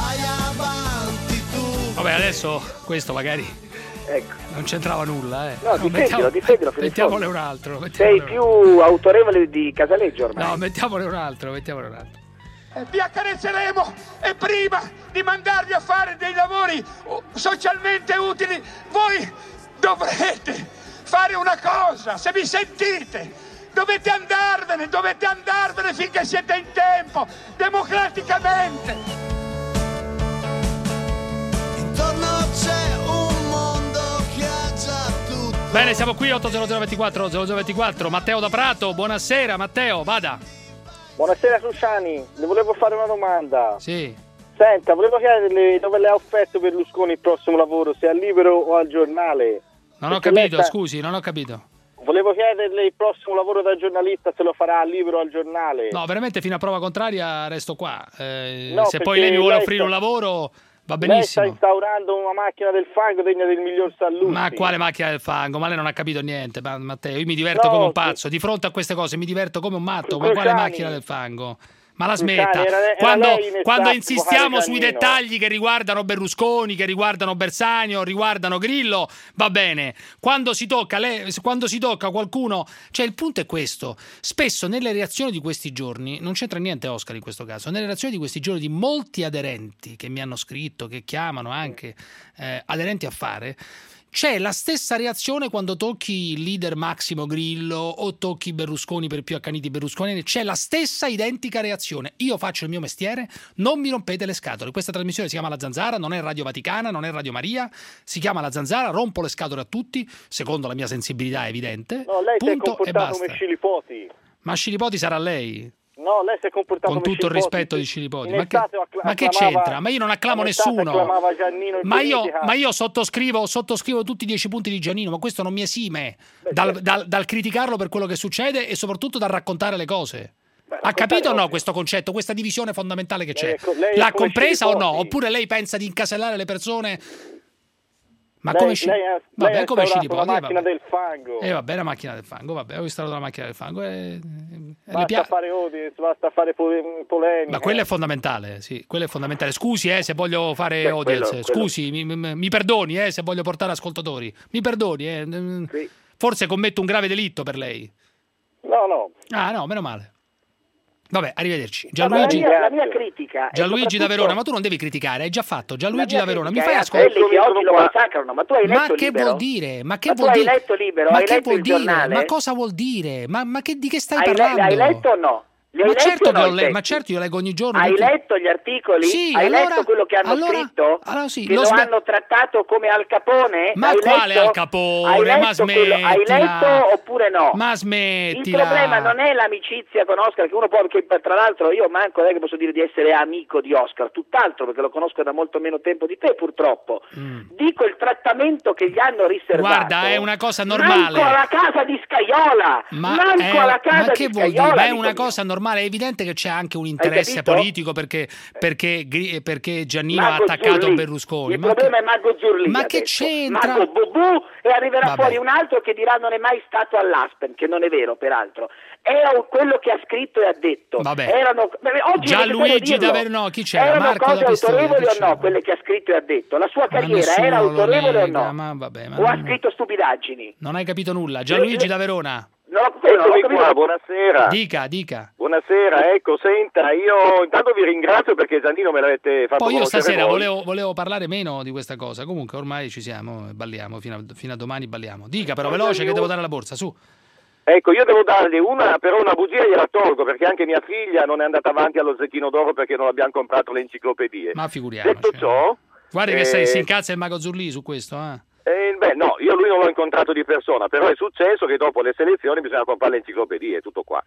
Vabbè, adesso questo magari Ecco. non c'entrava nulla, eh. No, difendilo, difendilo fino in mettiamole fondo. un altro. Sei mettiamole più autorevole di Casaleggio ormai. No, mettiamole un altro, mettiamole un altro. Vi accarezzeremo e prima di mandarvi a fare dei lavori uh, socialmente utili, voi dovrete fare una cosa, se vi sentite. Dovete andarvene, dovete andarvene finché siete in tempo, democraticamente. Intorno c'è un mondo che ha già tutto. Bene, siamo qui otto zero zero ventiquattro zero zero ventiquattro. Matteo da Prato, buonasera Matteo, vada. Buonasera Susciani, le volevo fare una domanda. Sì. Senta, volevo chiederle dove le ha offerto Berlusconi il prossimo lavoro, se al Libero o al Giornale. Non ho Perché lei capito, sta- scusi, non ho capito. Volevo chiederle il prossimo lavoro da giornalista, se lo farà al Libero o al Giornale. No, veramente fino a prova contraria resto qua. Eh, No, se poi perché lei mi vuole lei offrire sta- un lavoro, Va benissimo. Lei sta instaurando una macchina del fango degna del miglior Sallusti. Ma quale macchina del fango? Ma lei non ha capito niente, Matteo. Io mi diverto no, come un pazzo. Di fronte a queste cose mi diverto come un matto. Ma quale macchina del fango? Ma la smetta. Era, era quando, quando esatto, insistiamo sui dettagli che riguardano Berlusconi, che riguardano Bersani, riguardano Grillo, va bene. Quando si tocca lei, quando si tocca qualcuno, cioè il punto è questo. Spesso nelle reazioni di questi giorni, non c'entra niente Oscar in questo caso, nelle reazioni di questi giorni di molti aderenti che mi hanno scritto, che chiamano anche eh, aderenti a fare, c'è la stessa reazione quando tocchi il leader Massimo Grillo o tocchi Berlusconi, per più accaniti berlusconiani, c'è la stessa identica reazione. Io faccio il mio mestiere, non mi rompete le scatole. Questa trasmissione si chiama La Zanzara, non è Radio Vaticana, non è Radio Maria, si chiama La Zanzara, rompo le scatole a tutti, secondo la mia sensibilità evidente. No, lei punto, si è comportato come basta. Scilipoti. Ma Scilipoti sarà lei? No, lei si è comportato con come tutto il Scilipoti. rispetto di Scilipoti. In Ma che, estate accla- ma che acclamava- c'entra? Ma io non acclamo in estate nessuno. acclamava Giannino in Ma io, politica. ma io sottoscrivo, sottoscrivo tutti i dieci punti di Giannino, ma questo non mi esime dal, dal- dal criticarlo per quello che succede e soprattutto dal raccontare le cose. Ha capito o no questo concetto, questa divisione fondamentale che c'è? Lei è co- lei è L'ha come compresa o no? Scilipoti. Oppure lei pensa di incasellare le persone? Ma lei, come Sci- lei ha, vabbè, lei ha come instaurato Scilipoti? la Eh, macchina vabbè. del fango. E vabbè, la macchina del fango, vabbè, ho installato la macchina del fango. E, Basta pia- fare audience, basta fare pole- polemiche. Ma quello è fondamentale, sì, quello è fondamentale. Scusi eh, se voglio fare Beh, audience, quello- quello- scusi, mi, mi- mi perdoni eh, se voglio portare ascoltatori. Mi perdoni, eh. Forse commetto un grave delitto per lei. No, no. Ah no, meno male. Vabbè, arrivederci. No, ma Gianluigi, la, mia, la mia critica è Gianluigi da soprattutto- Verona, ma tu non devi criticare, hai già fatto. Gianluigi la da mia Verona, mi critica fai è a ascoltare? quelli che oggi lo massacrano, ma tu hai letto Ma che Libero? vuol dire? Ma che Ma tu vuol hai dire? letto Libero? Ma Hai che letto vuol il dire? giornale? Ma cosa vuol dire? Ma, ma che, di che stai Hai, le- parlando? hai letto o no? Li hai Ma letti certo, o no che ho i le- ma testi? certo io leggo ogni giorno. Hai tutti- letto gli articoli? Sì, Hai allora- letto quello che hanno allora- scritto? allora sì, che lo lo sme- hanno trattato come Al Capone? Ma Hai quale letto? Al Capone? Hai letto, Ma quello- hai smettila. letto oppure no? Ma Il smettila. problema non è l'amicizia con Oscar, che uno può, che tra l'altro io manco non è che posso dire di essere amico di Oscar, tutt'altro perché lo conosco da molto meno tempo di te purtroppo. Dico il trattamento che gli hanno riservato. Guarda, è una cosa normale. Manco alla casa di Scaiola! Ma, manco è- alla casa ma che di vuol dire? Scaiola! Ma è dico una io. cosa normale, è evidente che c'è anche un interesse capito? politico perché, perché, Gri- perché Giannino Mago ha attaccato Zurlì. Berlusconi. Il Ma problema che- è Mago Zurlì. Ma ha che detto. c'entra? Mago Bubù e arriverà Vabbè. fuori un altro che dirà non è mai stato all'Aspen, che non è vero peraltro. È quello che ha scritto e ha detto. Vabbè. Erano, beh, oggi Gianluigi è necessario dirlo. da Verno, chi c'era? Erano Marco cose da Pistoia, autorevoli chi o no c'era? quelle che ha scritto e ha detto? La sua Ma carriera nessuno era lo autorevole o nega, no? ma vabbè, ma o ha non- scritto stupidaggini? Non hai capito nulla. Gianluigi da Verona. No, quello, ho Eccomi capito. qua, buonasera. Dica, dica. Buonasera, ecco, senta, io intanto vi ringrazio perché Giannino me l'avete fatto Poi io conoscere stasera voi. volevo, volevo parlare meno di questa cosa. Comunque ormai ci siamo, e balliamo, fino a, fino a domani balliamo. Dica però veloce che devo dare la borsa, su. Ecco, io devo dargli una, però una bugia gliela tolgo perché anche mia figlia non è andata avanti allo Zecchino d'Oro perché non abbiamo comprato le enciclopedie. Ma figuriamoci. Detto ciò... Guarda che eh, sei, si incazza il Mago Zurlì su questo, eh. eh, beh, no, io lui non l'ho incontrato di persona, però è successo che dopo le selezioni bisogna comprare le enciclopedie, tutto qua.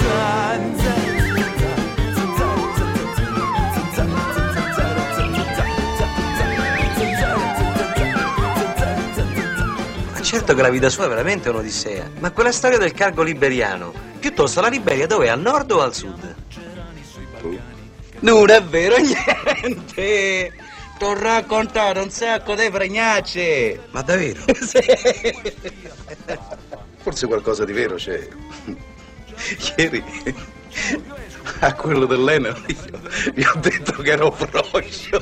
Ma certo che la vita sua è veramente un'odissea. Ma quella storia del cargo liberiano, piuttosto la Liberia dove è, al nord o al sud? Non è vero niente! T'ho raccontato un sacco di fregnacce! Ma davvero? Sì. Forse qualcosa di vero c'è. Ieri a quello dell'Enel io gli ho detto che ero froscio.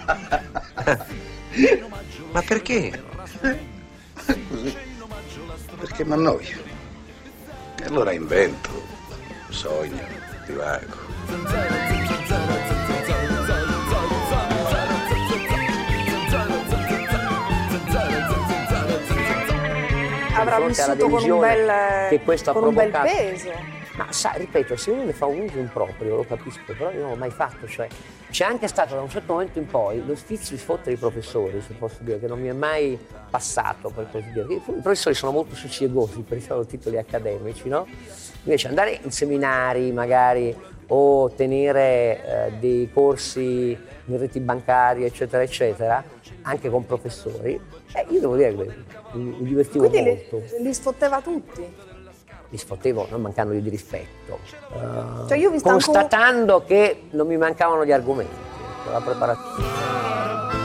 Ma perché? Così. Perché mi annoio. E allora invento, sogno, divago. Avrà di fronte alla vissuto con un delusione bel, che questo ha con un bel provocato. peso. Ma sa, ripeto, se uno ne fa un uso improprio, lo capisco, però io non l'ho mai fatto, cioè c'è anche stato da un certo momento in poi lo stizio di sfottere i professori, se posso dire, che non mi è mai passato, per così dire. I professori sono molto succiegosi per i loro titoli accademici, no? Invece andare in seminari magari o tenere eh, dei corsi in reti bancarie, eccetera, eccetera, anche con professori, eh, io devo dire che mi, mi divertivo Quindi molto. li, li sfotteva tutti. Li sfottevo non mancandogli di rispetto, uh, Cioè io ho visto constatando che non mi mancavano gli argomenti, la preparazione.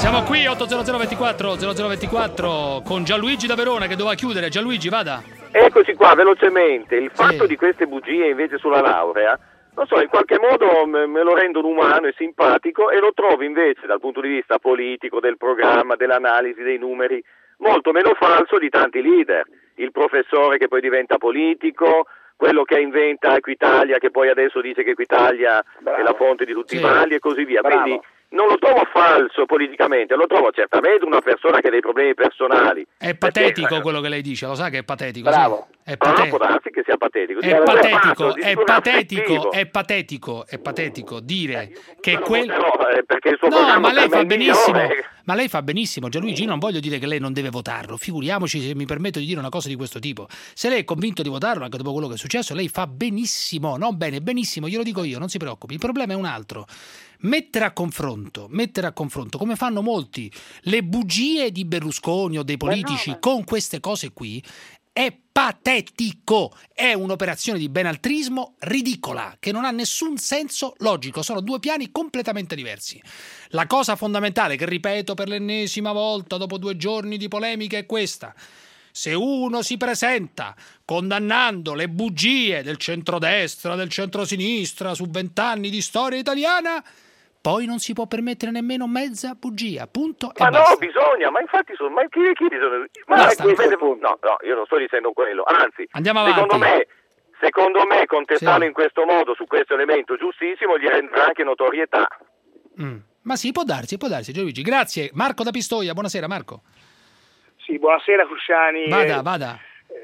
Siamo qui otto zero zero ventiquattro zero zero ventiquattro con Gianluigi da Verona che doveva chiudere. Gianluigi, vada. Eccoci qua, velocemente. Il fatto Sì. di queste bugie invece sulla laurea, non so, in qualche modo me me lo rendono umano e simpatico e lo trovo invece dal punto di vista politico, del programma, dell'analisi dei numeri, molto meno falso di tanti leader. Il professore che poi diventa politico, quello che inventa Equitalia che poi adesso dice che Equitalia è la fonte di tutti Sì. i mali e così via. Bravo. Quindi non lo trovo falso politicamente, lo trovo certamente una persona che ha dei problemi personali. È patetico quello che lei dice, lo sa che è patetico. Bravo. Sì? È, Però pate- può darsi che sia patetico. è Dico, patetico, fatto, è addirittura patetico, affettivo. è patetico, è patetico dire che Non quel... voterò, eh, perché il suo No, programma ma lei per me fa è benissimo, migliore. ma lei fa benissimo, Gianluigi, io non voglio dire che lei non deve votarlo, figuriamoci se mi permetto di dire una cosa di questo tipo. Se lei è convinto di votarlo anche dopo quello che è successo, lei fa benissimo, non bene, benissimo, glielo dico io, non si preoccupi. Il problema è un altro. Mettere a confronto, mettere a confronto, come fanno molti, le bugie di Berlusconi o dei politici con queste cose qui, è patetico, è un'operazione di benaltrismo ridicola, che non ha nessun senso logico, sono due piani completamente diversi. La cosa fondamentale, che ripeto per l'ennesima volta dopo due giorni di polemica, è questa. Se uno si presenta condannando le bugie del centrodestra, del centrosinistra su vent'anni di storia italiana, poi non si può permettere nemmeno mezza bugia, punto e Ma basta. no, bisogna, ma infatti sono, ma chi, chi bisogna? Ma Basta, qui- ancora. no, no, io non sto dicendo quello, anzi, Andiamo secondo avanti. me, secondo me contestarlo Sì. in questo modo su questo elemento giustissimo gli renderà anche notorietà. Mm. Ma sì, può darsi, può darsi, Gianluigi. Grazie. Marco da Pistoia, buonasera Marco. Sì, buonasera Cruciani. Vada, Eh, vada.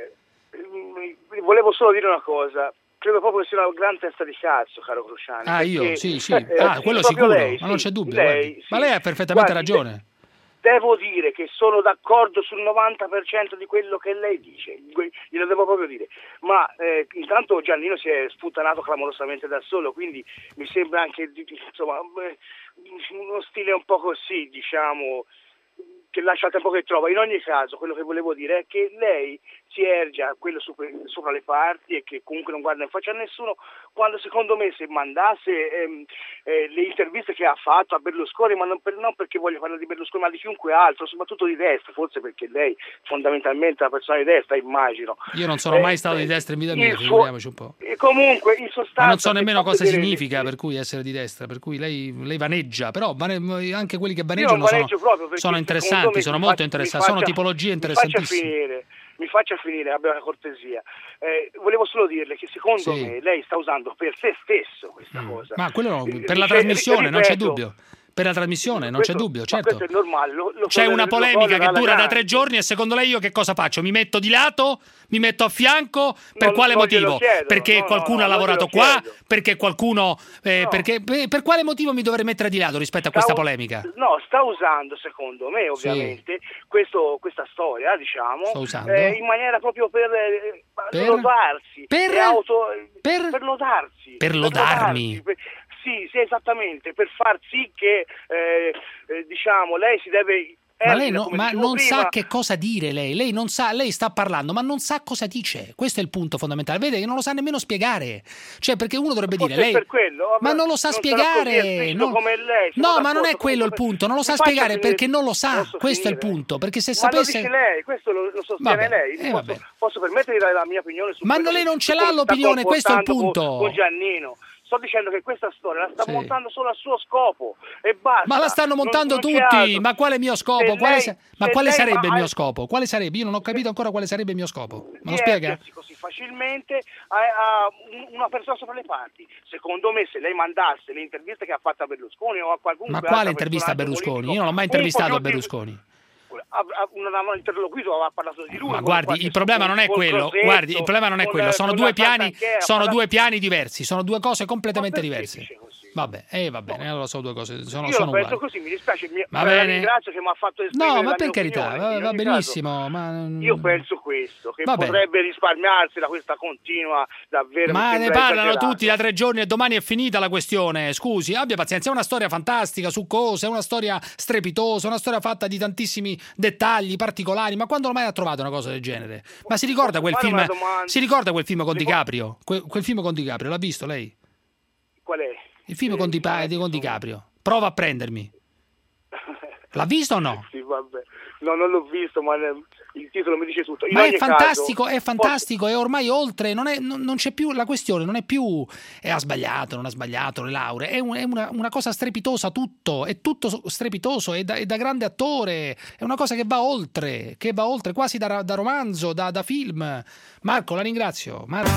eh, volevo solo dire una cosa. Credo proprio che sia una gran testa di cazzo, caro Cruciani. Ah, io? perché- Sì, sì. eh, Ah, sì, quello proprio sicuro, lei, ma non sì, c'è dubbio. lei, guardi. sì. Ma lei ha perfettamente Guardi, ragione. Devo dire che sono d'accordo sul novanta per cento di quello che lei dice, Que- glielo devo proprio dire, ma eh, intanto Giannino si è sputtanato clamorosamente da solo, quindi mi sembra anche di- di- insomma beh, uno stile un po' così, diciamo, che lascia il tempo che trova. In ogni caso, quello che volevo dire è che lei si erge a quello sopra, sopra le parti e che comunque non guarda in faccia a nessuno, quando secondo me se mandasse ehm, eh, le interviste che ha fatto a Berlusconi, ma non, per, non perché voglio parlare di Berlusconi, ma di chiunque altro, soprattutto di destra, forse perché lei fondamentalmente è una persona di destra, immagino. Io non sono Eh, mai stato di destra in vita mia, il suo- figuriamoci un po'. E comunque, in sostanza... Ma non so nemmeno per cosa vedere- significa per cui essere di destra, per cui lei, lei vaneggia, però vane- anche quelli che Io non vaneggiano sono, vaneggio proprio perché sono secondo interessanti, me sono mi molto faccia- interessanti, mi sono faccia- tipologie Mi faccia interessantissime. finire, mi faccia finire, abbia la cortesia. Eh, volevo solo dirle che secondo Sì. me lei sta usando per se stesso questa cosa. Ma quello no, Eh, per la dice- trasmissione non c'è ripeto, dubbio. Per la trasmissione non c'è questo- dubbio, ma certo. questo è normale. lo- lo C'è tollero- una lo polemica tollero che alla dura da grande. tre giorni e secondo lei io che cosa faccio? Mi metto di lato? Mi metto a fianco? Per Non- quale non glielo motivo? chiedo, Perché no, no, qualcuno no, ha non lavorato glielo qua? chiedo. Perché qualcuno... eh, perché, per, per quale motivo mi dovrei mettere di lato rispetto a questa Sta- polemica? No, sta usando, secondo me, ovviamente, questo- questa storia, diciamo, Sto usando? eh, in maniera proprio per, eh, Per? lodarsi. Per? e auto- Per? per lodarsi. Per lodarmi? per- Sì, sì, esattamente, per far sì che, eh, eh, diciamo, lei si deve... Ma lei ergere, no- come ma dicevo non prima, sa che cosa dire lei, lei non sa, lei sta parlando ma non sa cosa dice, questo è il punto fondamentale, vede che non lo sa nemmeno spiegare, cioè perché uno dovrebbe dire forse lei, per quello, vabbè, ma non lo sa non sarò così spiegare, esplicito non- come lei, sono no ma non d'accordo, è quello il comunque- punto, non lo mi sa faccia spiegare finire- perché non lo sa, posso questo è il finire? punto, perché se Ma lo sapesse... dice lei, questo lo, lo sostiene Vabbè, lei. eh, posso, vabbè. posso permettere di dare la mia opinione su Ma quello lei che- non ce su l'ha come sta l'opinione, questo è il comportando punto. Con, con Giannino. Sto dicendo che questa storia la sta Sì. montando solo a suo scopo e basta. Ma la stanno Non- montando non c'è tutti, altro. ma quale mio scopo? Se Quale lei- sa- ma se quale lei sarebbe il va mio a- scopo? Quale sarebbe? Io non ho capito ancora quale sarebbe il mio scopo, me lo di spiega? ergersi così facilmente a, a un- una persona sopra le parti. Secondo me, se lei mandasse le interviste che ha fatto a Berlusconi o a qualcuno Ma quale intervista a Berlusconi? Io non l'ho mai intervistato a Berlusconi. Non aveva interloquito, aveva parlato di lui. Ma con guardi, qualche il problema non è con quello. Crosetto, Guardi, il problema non è con- quello. Sono con due la piani, Santanchè, ha sono parlato- due piani diversi, sono due cose completamente perché diverse. dice così? Vabbè, eh, va bene, allora sono due cose, sono, Io sono lo penso uguali. così, mi dispiace, mi, Va la bene. ringrazio che mi ha fatto esprimere No, la ma mia per carità, opinione. va, In va ogni benissimo, ma caso, io penso questo, che Vabbè. potrebbe risparmiarsi da questa continua, davvero. mi Ma ne sembra parlano esagerato. tutti da tre giorni e domani è finita la questione. Scusi, abbia pazienza, è una storia fantastica, succosa, è una storia strepitosa, una storia fatta di tantissimi dettagli particolari. Ma quando mai ha trovato una cosa del genere? Ma si ricorda quel fare film? una domanda? Si ricorda quel film con DiCaprio? Que- quel film con DiCaprio, l'ha visto lei? Qual è? Il film con, Di- con DiCaprio. Prova a prendermi. L'ha visto o no? Sì, vabbè. No, non l'ho visto, ma il titolo mi dice tutto. In Ma ogni è fantastico, caso, è fantastico, è ormai oltre, non, è, non, non c'è più, la questione non è più eh, ha sbagliato, non ha sbagliato, le lauree, è, un, è una, una cosa strepitosa tutto, è tutto strepitoso, è da, è da grande attore, è una cosa che va oltre, che va oltre, quasi da, da romanzo, da, da film. Marco, la ringrazio. Marco.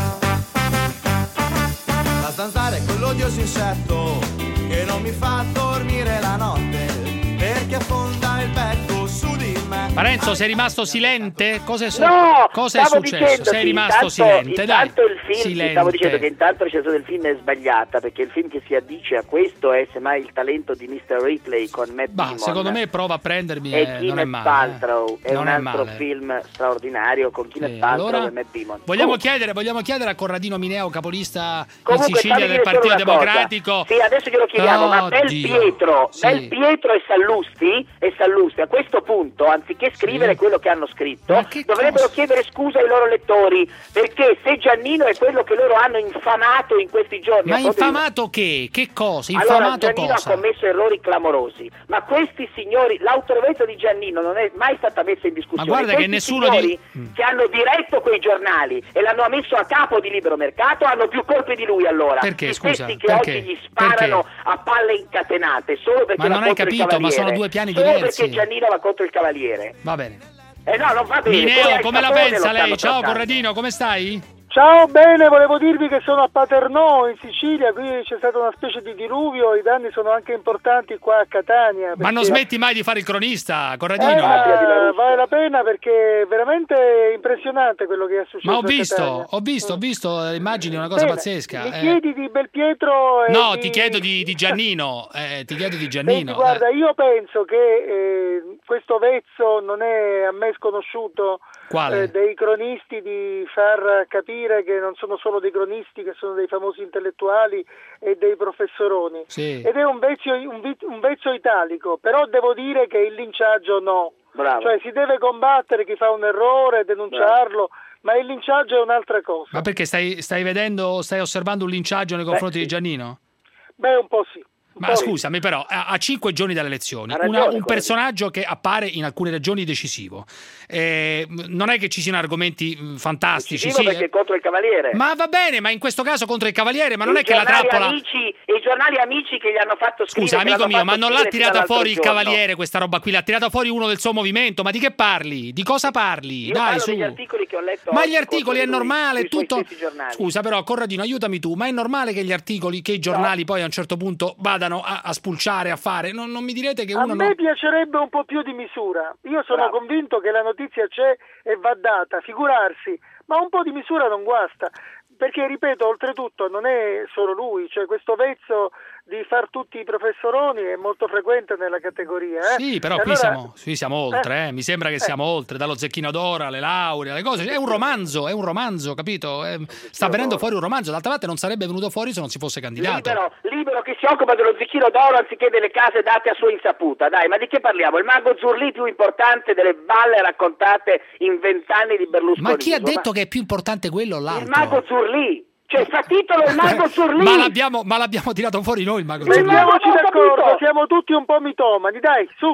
La zanzara è quell'odioso insetto che non mi fa dormire la notte perché affonda il becco su di me. Parenzo, sei rimasto silente? Cosa è, su- No, cosa è stavo successo? dicendo, Sei sì, rimasto intanto, silente, dai. intanto il film, Silente. stavo dicendo che intanto la recensione del film è sbagliata, perché il film che si addice a questo è semmai il talento di mister Ripley con Matt Bah, Damon. secondo me prova a prendermi e eh, non è Gwyneth male. Paltrow, eh. è Non un è altro male. film straordinario con Gwyneth Sì, Paltrow allora, e Matt Damon. Vogliamo Oh, chiedere, vogliamo chiedere a Corradino Mineo, capolista in Comunque, Sicilia fammi del dire solo Partito una cosa. Democratico. Sì, adesso glielo chiediamo, ma Oddio. Bel Pietro, Sì. Bel Pietro e Sallusti, e Sallusti a questo punto, anziché scrivere Sì. quello che hanno scritto, Ma che dovrebbero cosa? chiedere scusa ai loro lettori, perché se Giannino è quello che loro hanno infamato in questi giorni... Ma a fronte di- infamato che? Che cosa? Allora, Infamato Giannino cosa? ha commesso errori clamorosi, ma questi signori, l'autorevolezza di Giannino non è mai stata messa in discussione. Ma guarda che Questi nessuno signori di- Mm. che hanno diretto quei giornali e l'hanno messo a capo di Libero Mercato hanno più colpe di lui allora. Perché, Gli scusa? stessi che Perché? oggi gli sparano a palle incatenate solo perché Ma va non hai contro il capito, ma Cavaliere. sono due piani solo diversi. perché Giannino va contro il Cavaliere. Va bene. Eh no, non va bene. Poi Mineo, al come la Sapone pensa lo lei? stanno Ciao trattando. Corradino, come stai? Ciao, bene, volevo dirvi che sono a Paternò in Sicilia, qui c'è stata una specie di diluvio, i danni sono anche importanti qua a Catania. Ma non perché- smetti mai di fare il cronista, Eh, Corradino. ma vale la pena perché è veramente impressionante quello che è successo Ma ho a visto, Catania. ho visto, ho visto eh, immagini, una cosa Bene, pazzesca. Mi eh. chiedi di Belpietro e No, di- ti chiedo di, di Giannino, eh, ti chiedo di Senti, Giannino. guarda, io penso che eh, questo vezzo non è a me sconosciuto. Quale? eh, dei cronisti di far capire che non sono solo dei cronisti, che sono dei famosi intellettuali e dei professoroni. Sì. Ed è un vezzo, un, vi- un vezzo italico, però devo dire che il linciaggio no. Bravo. Cioè si deve combattere chi fa un errore, denunciarlo, ma il linciaggio è un'altra cosa. Ma perché stai, stai vedendo, stai osservando un linciaggio nei confronti sì. di Giannino? Beh, un po' sì. Ma scusami però, a, a cinque giorni dalle elezioni, Ha ragione, una- un quello personaggio che appare in alcune regioni decisivo, eh, non è che ci siano argomenti mh, fantastici, Decisivo sì, perché è contro il Cavaliere. ma va bene, ma in questo caso contro il Cavaliere, ma non I è che la giornali trappola... amici, e i giornali amici che gli hanno fatto scrivere. Scusa, che amico l'hanno mio, fatto ma non l'ha scrivere fino tirata all'altro fuori il giorno. Cavaliere questa roba qui, l'ha tirata fuori uno del suo movimento, ma di che parli? Di cosa parli? Io Dai, parlo su. degli articoli che ho letto Ma oggi gli articoli contro è di lui, normale, sui suoi tutto... stessi giornali. Scusa però, Corradino, aiutami tu, ma è normale che gli articoli, che i giornali poi a un certo punto vadano a, a spulciare, a fare? Non, non mi direte che A uno me non... piacerebbe un po' più di misura. Io sono Bravo. convinto che la notizia c'è e va data, figurarsi, ma un po' di misura non guasta. Perché, ripeto, oltretutto non è solo lui, cioè questo vezzo di far tutti i professoroni è molto frequente nella categoria. Eh? Sì, però E qui, allora- siamo, qui siamo oltre, eh. Mi sembra che siamo oltre, dallo Zecchino d'Oro alle lauree, alle cose. È un romanzo, è un romanzo, capito? Eh, sta venendo fuori un romanzo, d'altra parte non sarebbe venuto fuori se non si fosse candidato. Libero, libero che si occupa dello Zecchino d'Oro anziché delle case date a sua insaputa. Dai, ma di che parliamo? Il mago Zurlì più importante delle balle raccontate in vent'anni di Berlusconi. Ma chi ha Insomma, detto che è più importante quello o l'altro? il mago Zurlì? Cioè, sta titolo il mago Zurlì. Ma l'abbiamo, ma l'abbiamo tirato fuori noi il mago Zurlì. Mettiamoci Non ho d'accordo, capito. siamo tutti un po' mitomani, dai, su.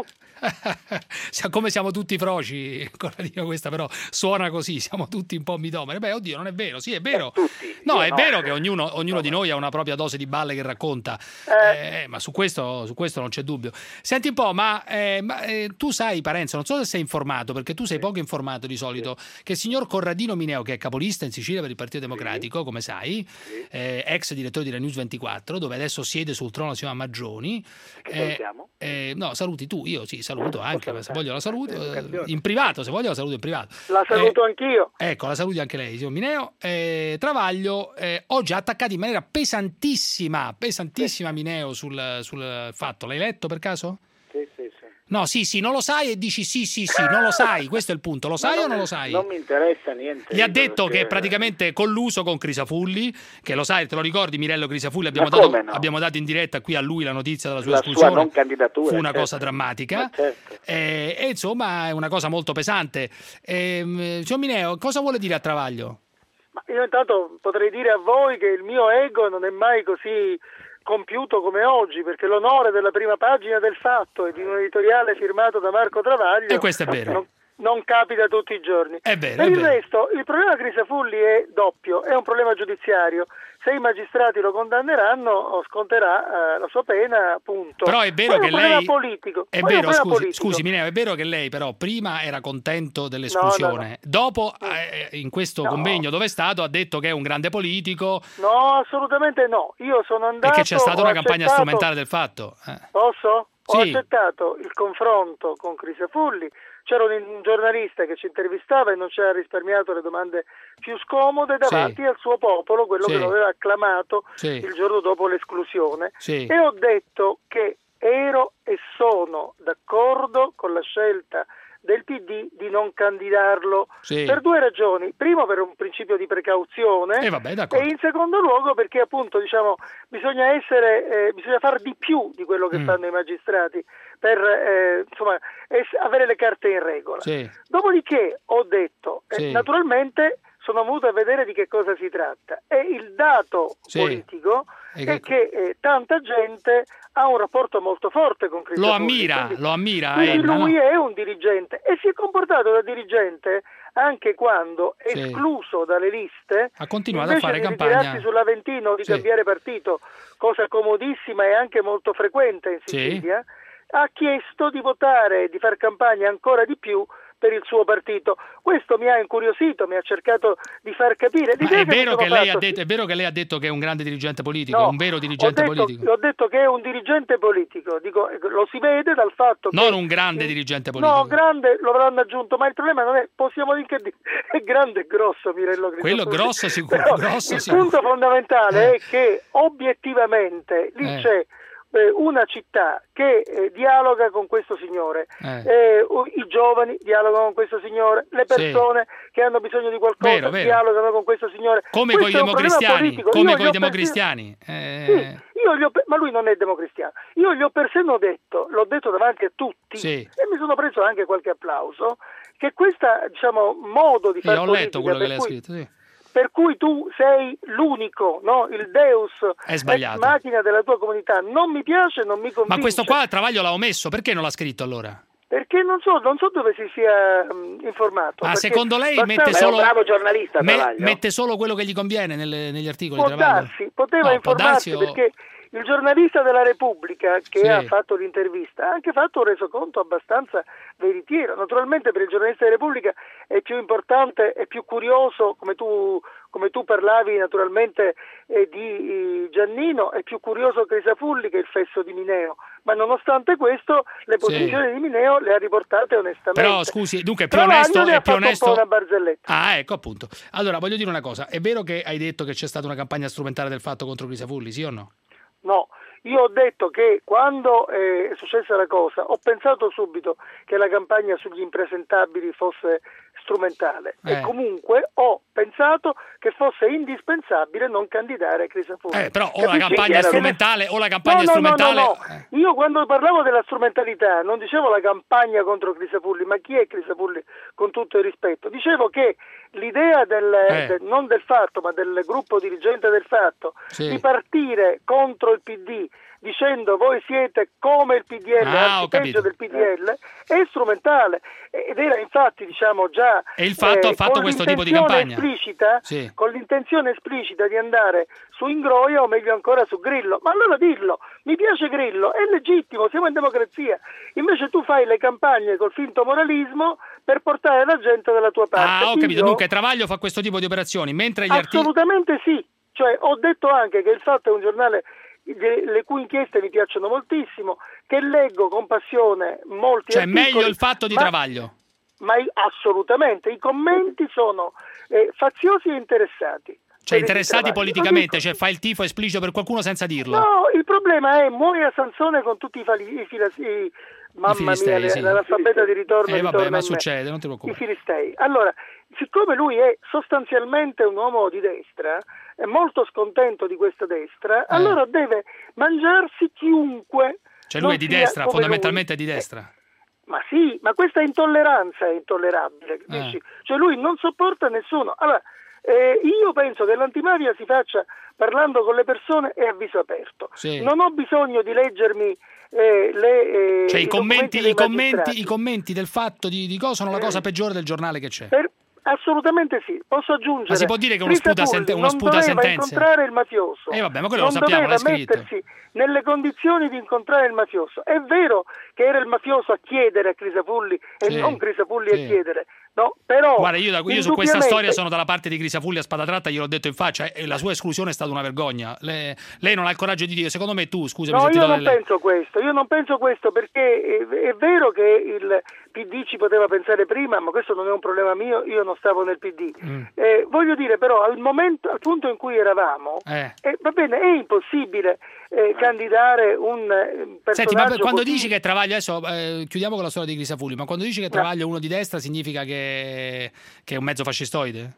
Sia- Come siamo tutti froci, Corradino, questa però suona così, siamo tutti un po' mitomani. Beh, oddio, non è vero, sì, è vero. tutti. No, Io è no. vero che ognuno, ognuno di noi ha una propria dose di balle che racconta, eh, ma su questo, su questo non c'è dubbio. Senti un po', ma, eh, ma, eh, tu sai, Parenzo, non so se sei informato, perché tu sei poco informato di solito, che il signor Corradino Mineo, che è capolista in Sicilia per il Partito Democratico, come sai, eh, ex direttore di La News ventiquattro, dove adesso siede sul trono la signora Maggioni. Che eh, salutiamo? eh, no, saluti tu, io sì, saluto anche, ma se voglio la saluto eh, in privato, se voglio la saluto in privato. La saluto Eh, anch'io. Ecco, la saluti anche lei, signor Mineo. Eh, Travaglio eh, oggi ha attaccato in maniera pesantissima, pesantissima Mineo sul, sul fatto. L'hai letto per caso? Sì, sì, sì. No, sì, sì, non lo sai e dici sì, sì, sì, non lo sai, questo è il punto. Lo sai Ma o non mi- lo sai? Non mi interessa niente. Gli ha di detto quello che è praticamente colluso con Crisafulli, che lo sai, te lo ricordi, Mirello Crisafulli, abbiamo, Ma dato, come no? abbiamo dato in diretta qui a lui la notizia della sua La espulsione. sua non candidatura, Fu una certo. cosa drammatica. Ma certo. E, e insomma è una cosa molto pesante. E, signor Mineo, cosa vuole dire a Travaglio? Ma io intanto potrei dire a voi che il mio ego non è mai così compiuto come oggi, perché l'onore della prima pagina del Fatto e di un editoriale firmato da Marco Travaglio e questo è vero. non, non capita tutti i giorni. È vero, per è il vero. resto il problema Crisafulli è doppio, è un problema giudiziario. Se i magistrati lo condanneranno sconterà eh, la sua pena, punto. Però è vero Poi che è un problema lei politico. è Poi vero, un scusi, politico. scusi Mineo, è vero che lei però prima era contento dell'esclusione. No, no, no. Dopo eh, in questo No. convegno dove è stato ha detto che è un grande politico No, assolutamente no. Io sono andato e che c'è stata ho una campagna accettato- strumentale del Fatto. Eh. Posso? Ho Sì. accettato il confronto con Crisafulli, c'era un, un giornalista che ci intervistava e non ci ha risparmiato le domande più scomode davanti Sì. al suo popolo, quello Sì. che lo aveva acclamato Sì. il giorno dopo l'esclusione, Sì. e ho detto che ero e sono d'accordo con la scelta del P D di non candidarlo Sì. per due ragioni. Primo, per un principio di precauzione, Eh, vabbè, d'accordo. e in secondo luogo perché appunto diciamo bisogna essere eh, bisogna fare di più di quello che Mm. fanno i magistrati per eh, insomma es- avere le carte in regola. Sì. Dopodiché ho detto eh, Sì. naturalmente sono venuto a vedere di che cosa si tratta, e il dato Sì. politico E è che- che eh, tanta gente ha un rapporto molto forte con Crisafulli. Lo ammira, quindi- lo ammira quindi Enna, lui no? è un dirigente e si è comportato da dirigente anche quando, Sì. escluso dalle liste, Ha continuato a invece fare di campagna. ritirarsi sull'Aventino o di Sì. cambiare partito, cosa comodissima e anche molto frequente in Sì. Sicilia, ha chiesto di votare e di far campagna ancora di più per il suo partito. Questo mi ha incuriosito, mi ha cercato di far capire. Ma L'idea è mi vero, sono che lei ha fatto- detto, è vero che lei ha detto che è un grande dirigente politico, No, un vero dirigente ho detto, politico. ho detto che è un dirigente politico, dico, lo si vede dal fatto che... Non un grande dirigente politico. No, grande lo avranno aggiunto, ma il problema non è, possiamo dire che di- è grande e grosso Mirello Crisafulli. Quello grosso sicuro, Però grosso il sicuro. punto fondamentale è che obiettivamente lì Eh. c'è eh, una città che eh, dialoga con questo signore, Eh. eh, u- i giovani dialogano con questo signore, le Sì. persone che hanno bisogno di qualcosa Vero, vero. dialogano con questo signore. Come con Questo i è un problema democristiani, politico. come Io con gli i ho democristiani. persino- Eh, Sì, io gli ho, ma lui non è democristiano. Io gli ho persino detto, l'ho detto davanti a tutti, Sì. e mi sono preso anche qualche applauso, che questa, diciamo, modo di Sì, fare ho politica letto quello che per lei ha cui- scritto, sì. per cui tu sei l'unico, no? Il Deus È sbagliato. ex machina della tua comunità, non mi piace, non mi convince. Ma questo qua Travaglio l'ha omesso, perché non l'ha scritto allora? Perché non so, non so dove si sia mh, informato. Ma perché secondo lei bastava- mette solo, me- Travaglio. mette solo quello che gli conviene nelle- negli articoli Può Travaglio? darsi, poteva No, può informarsi darsi o- perché il giornalista della Repubblica che Sì. ha fatto l'intervista ha anche fatto un resoconto abbastanza veritiero. Naturalmente per il giornalista della Repubblica è più importante, è più curioso, come tu, come tu parlavi naturalmente eh, di eh, Giannino, è più curioso Crisafulli che il fesso di Mineo, ma nonostante questo le Sì. posizioni di Mineo le ha riportate onestamente. Però scusi, dunque è più Travaglio onesto, ne è ha più fatto onesto. un po' una barzelletta. Ah, ecco appunto. Allora, voglio dire una cosa, è vero che hai detto che c'è stata una campagna strumentale del Fatto contro Crisafulli, sì o no? No, io ho detto che quando eh, è successa la cosa ho pensato subito che la campagna sugli impresentabili fosse strumentale Eh. e comunque ho pensato che fosse indispensabile non candidare Crisafulli. Eh, però o la Capisci? campagna è Che- strumentale o la campagna è No, no, no, strumentale. no, no. Io quando parlavo della strumentalità non dicevo la campagna contro Crisafulli, ma chi è Crisafulli con tutto il rispetto? Dicevo che l'idea del, Eh. del- non del Fatto ma del gruppo dirigente del Fatto Sì. di partire contro il P D dicendo voi siete come il P D L, Ah, ho anzi peggio capito. del P D L, è strumentale ed era infatti diciamo già E il Fatto ha fatto con questo tipo di l'intenzione campagna. esplicita, Sì. con l'intenzione esplicita di andare su Ingroia o meglio ancora su Grillo, ma allora dillo, mi piace Grillo, è legittimo, siamo in democrazia, invece tu fai le campagne col finto moralismo per portare la gente dalla tua parte. Ah, ho capito. Io- Dunque Travaglio fa questo tipo di operazioni, mentre gli articoli. Assolutamente sì, cioè ho detto anche che il Fatto è un giornale de- le cui inchieste mi piacciono moltissimo, che leggo con passione molti Cioè, articoli, meglio il Fatto di ma- Travaglio. Ma i- assolutamente, i commenti sono eh, faziosi e interessati. Cioè, Quelli di interessati Travaglio. politicamente, cioè fa il tifo esplicito per qualcuno senza dirlo. No, il problema è muore a Sansone con tutti i, fali- i filas- i- mamma filistei, mia, sì. l'alfabeto di ritorno Eh, vabbè, ritorna ma in me. succede, non ti I preoccupare. filistei. Allora, siccome lui è sostanzialmente un uomo di destra, è molto scontento di questa destra, allora deve mangiarsi chiunque. Cioè lui non è di sia destra, come fondamentalmente è lui. di destra. Ma sì, ma questa intolleranza è intollerabile, capisci? Eh. Cioè lui non sopporta nessuno. Allora, Eh, io penso che l'antimafia si faccia parlando con le persone e a viso aperto. Sì. Non ho bisogno di leggermi eh, le, eh, cioè i, i commenti, documenti i, commenti, magistrati. i commenti del fatto di, di cosa sono la cosa peggiore del giornale che c'è. Per- Assolutamente sì, posso aggiungere. Ma si può dire che uno sputa, Crisafulli sente- uno sputa non sentenze? doveva incontrare il mafioso. Eh vabbè, ma quello non lo sappiamo, doveva l'hai scritto. mettersi nelle condizioni di incontrare il mafioso. È vero che era il mafioso a chiedere a Crisafulli e Sì, non Crisafulli sì. a chiedere, no? Però Guarda, io, da- io su questa indubbiamente- storia sono dalla parte di Crisafulli a spada tratta, gliel'ho detto in faccia, e la sua esclusione è stata una vergogna. Le- lei non ha il coraggio di dire, secondo me tu, scusami No, se ti io do non delle- penso questo, io non penso questo perché è, è vero che il P D ci poteva pensare prima, ma questo non è un problema mio, io non stavo nel P D. Mm. Eh, voglio dire però al momento, al punto in cui eravamo, Eh. eh, va bene, è impossibile eh, candidare un eh, personaggio Senti, ma quando così- dici che Travaglio, adesso eh, chiudiamo con la storia di Crisafulli, ma quando dici che Travaglio è uno di destra significa che, che è un mezzo fascistoide?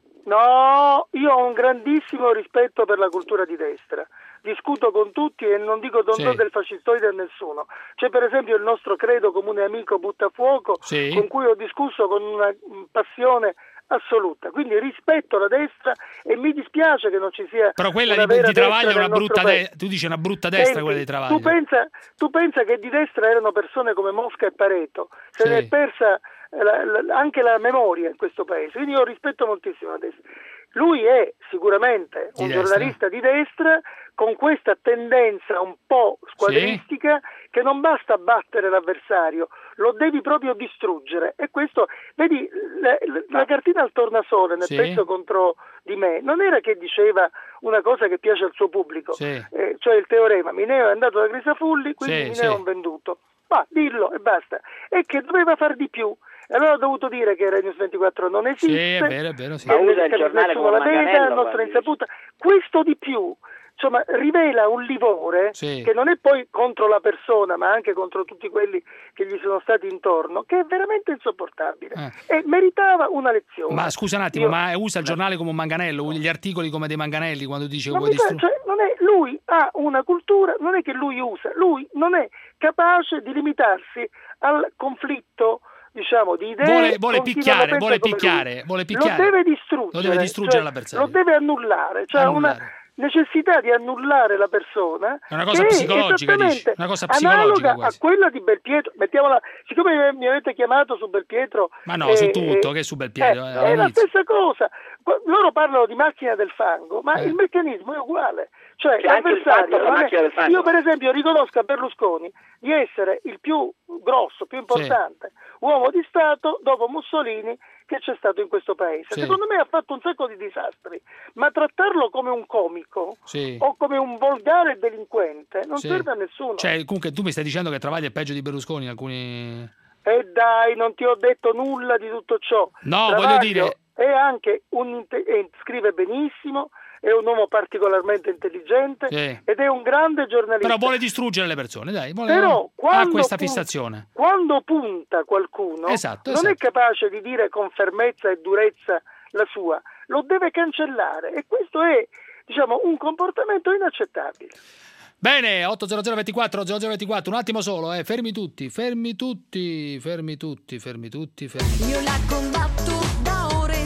No, io ho un grandissimo rispetto per la cultura di destra. Discuto con tutti e non dico don Sì. do del fascistoide a nessuno. C'è per esempio il nostro credo comune amico Buttafuoco, Sì. con cui ho discusso con una mm, passione assoluta. Quindi rispetto la destra e mi dispiace che non ci sia Però quella una di, vera di Travaglio è destra una nel nostro brutta paese. destra, tu dici una brutta destra Senti, quella di Travaglio. Tu pensa, tu pensa che di destra erano persone come Mosca e Pareto, se Sì. ne è persa la- la- anche la memoria in questo paese, quindi io rispetto moltissimo la destra. Lui è sicuramente Di un destra. giornalista di destra con questa tendenza un po' squadristica che non basta battere l'avversario, lo devi proprio distruggere. E questo, vedi, la, la- la cartina al tornasole nel Sì. pezzo contro di me non era che diceva una cosa che piace al suo pubblico, Sì. eh, cioè il teorema Mineo è andato da Crisafulli, quindi Sì, Mineo sì. è un venduto. Ma dillo e basta. E che doveva far di più. E allora ho dovuto dire che Rai News ventiquattro non esiste, Sì, è vero, è vero, sì. che Ma usa il che giornale nessuno come la veda, manganello, a nostra quando insaputa. Questo di più, insomma, rivela un livore Sì. che non è poi contro la persona, ma anche contro tutti quelli che gli sono stati intorno, che è veramente insopportabile. E meritava una lezione. Ma scusa un attimo, Io- ma usa il giornale come un manganello, gli articoli come dei manganelli quando dice che Non vuoi mi fa- distruggere? cioè, non è, lui ha una cultura, non è che lui usa, lui non è capace di limitarsi al conflitto, diciamo, di idee. Vuole- vuole con chi non picchiare, la pensa vuole come picchiare, lui. vuole picchiare. Lo deve distruggere. Lo deve distruggere cioè, l'avversario. Lo deve annullare, cioè Annullare. una necessità di annullare la persona. È una cosa che psicologica, è dici? esattamente Una cosa psicologica analoga quasi. a quella di Belpietro. Mettiamola, siccome mi avete chiamato su Belpietro, Ma no, eh, su tutto, eh, che su Belpietro, eh, eh, è la all'inizio. stessa cosa. Qu- Loro parlano di macchina del fango, ma Eh. il meccanismo è uguale. Cioè, C'è anche il l'avversario fatto della non è- macchina del fango. Io per esempio riconosco a Berlusconi di essere il più grosso, più importante uomo di Stato dopo Mussolini che c'è stato in questo paese. Sì. Secondo me ha fatto un sacco di disastri, ma trattarlo come un comico Sì. o come un volgare delinquente non Sì. serve a nessuno. Cioè, comunque tu mi stai dicendo che Travaglio è peggio di Berlusconi in alcuni... E dai, non ti ho detto nulla di tutto ciò. No, voglio Travaglio dire- è anche un inte- e scrive benissimo, è un uomo particolarmente intelligente Sì. ed è un grande giornalista. Però vuole distruggere le persone, dai. Vuole... Però ha quando questa punta- fissazione. Quando punta qualcuno Esatto, non è esatto. capace di dire con fermezza e durezza la sua, lo deve cancellare e questo è, diciamo, un comportamento inaccettabile. Bene, otto zero zero ventiquattro zero zero ventiquattro, un attimo solo, eh. Fermi tutti, fermi tutti, fermi tutti, fermi tutti, fermi. Io la combatto da ore,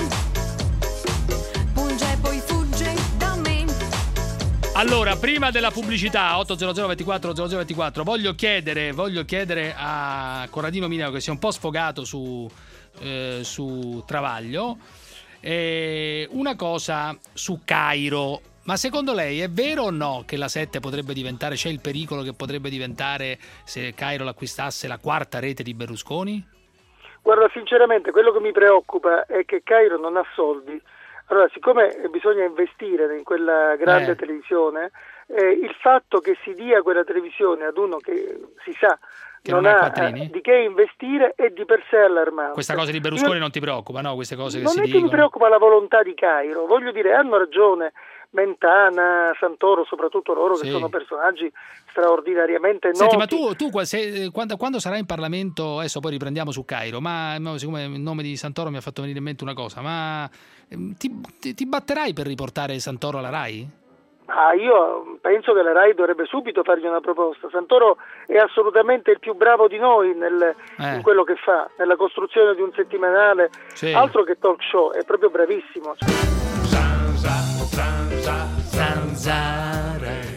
punge e poi fugge da me. Allora, prima della pubblicità, otto zero zero ventiquattro zero zero ventiquattro, voglio chiedere, voglio chiedere a Corradino Mineo, che si è un po' sfogato su, eh, su Travaglio, eh, una cosa su Cairo. Ma secondo lei è vero o no che la sette potrebbe diventare, c'è il pericolo che potrebbe diventare, se Cairo l'acquistasse, la quarta rete di Berlusconi? Guarda, sinceramente quello che mi preoccupa è che Cairo non ha soldi. Allora, siccome bisogna investire in quella grande Eh. televisione, eh, il fatto che si dia quella televisione ad uno che si sa Che non non ha ha quattrini? eh, di che investire è di per sé allarmante. Questa cosa di Berlusconi Io- non ti preoccupa, no? Queste cose che non si è dicono. che mi preoccupa la volontà di Cairo, voglio dire, hanno ragione Mentana, Santoro, soprattutto loro Sì. che sono personaggi straordinariamente noti. Senti, ma tu, tu qua- se- quando, quando sarai in Parlamento, adesso poi riprendiamo su Cairo, ma ma siccome il nome di Santoro mi ha fatto venire in mente una cosa, ma ehm, ti, ti- ti batterai per riportare Santoro alla Rai? Ah, io penso che la Rai dovrebbe subito fargli una proposta. Santoro è assolutamente il più bravo di noi nel, Eh. in quello che fa, nella costruzione di un settimanale, Sì. altro che talk show, è proprio bravissimo. Zanzara.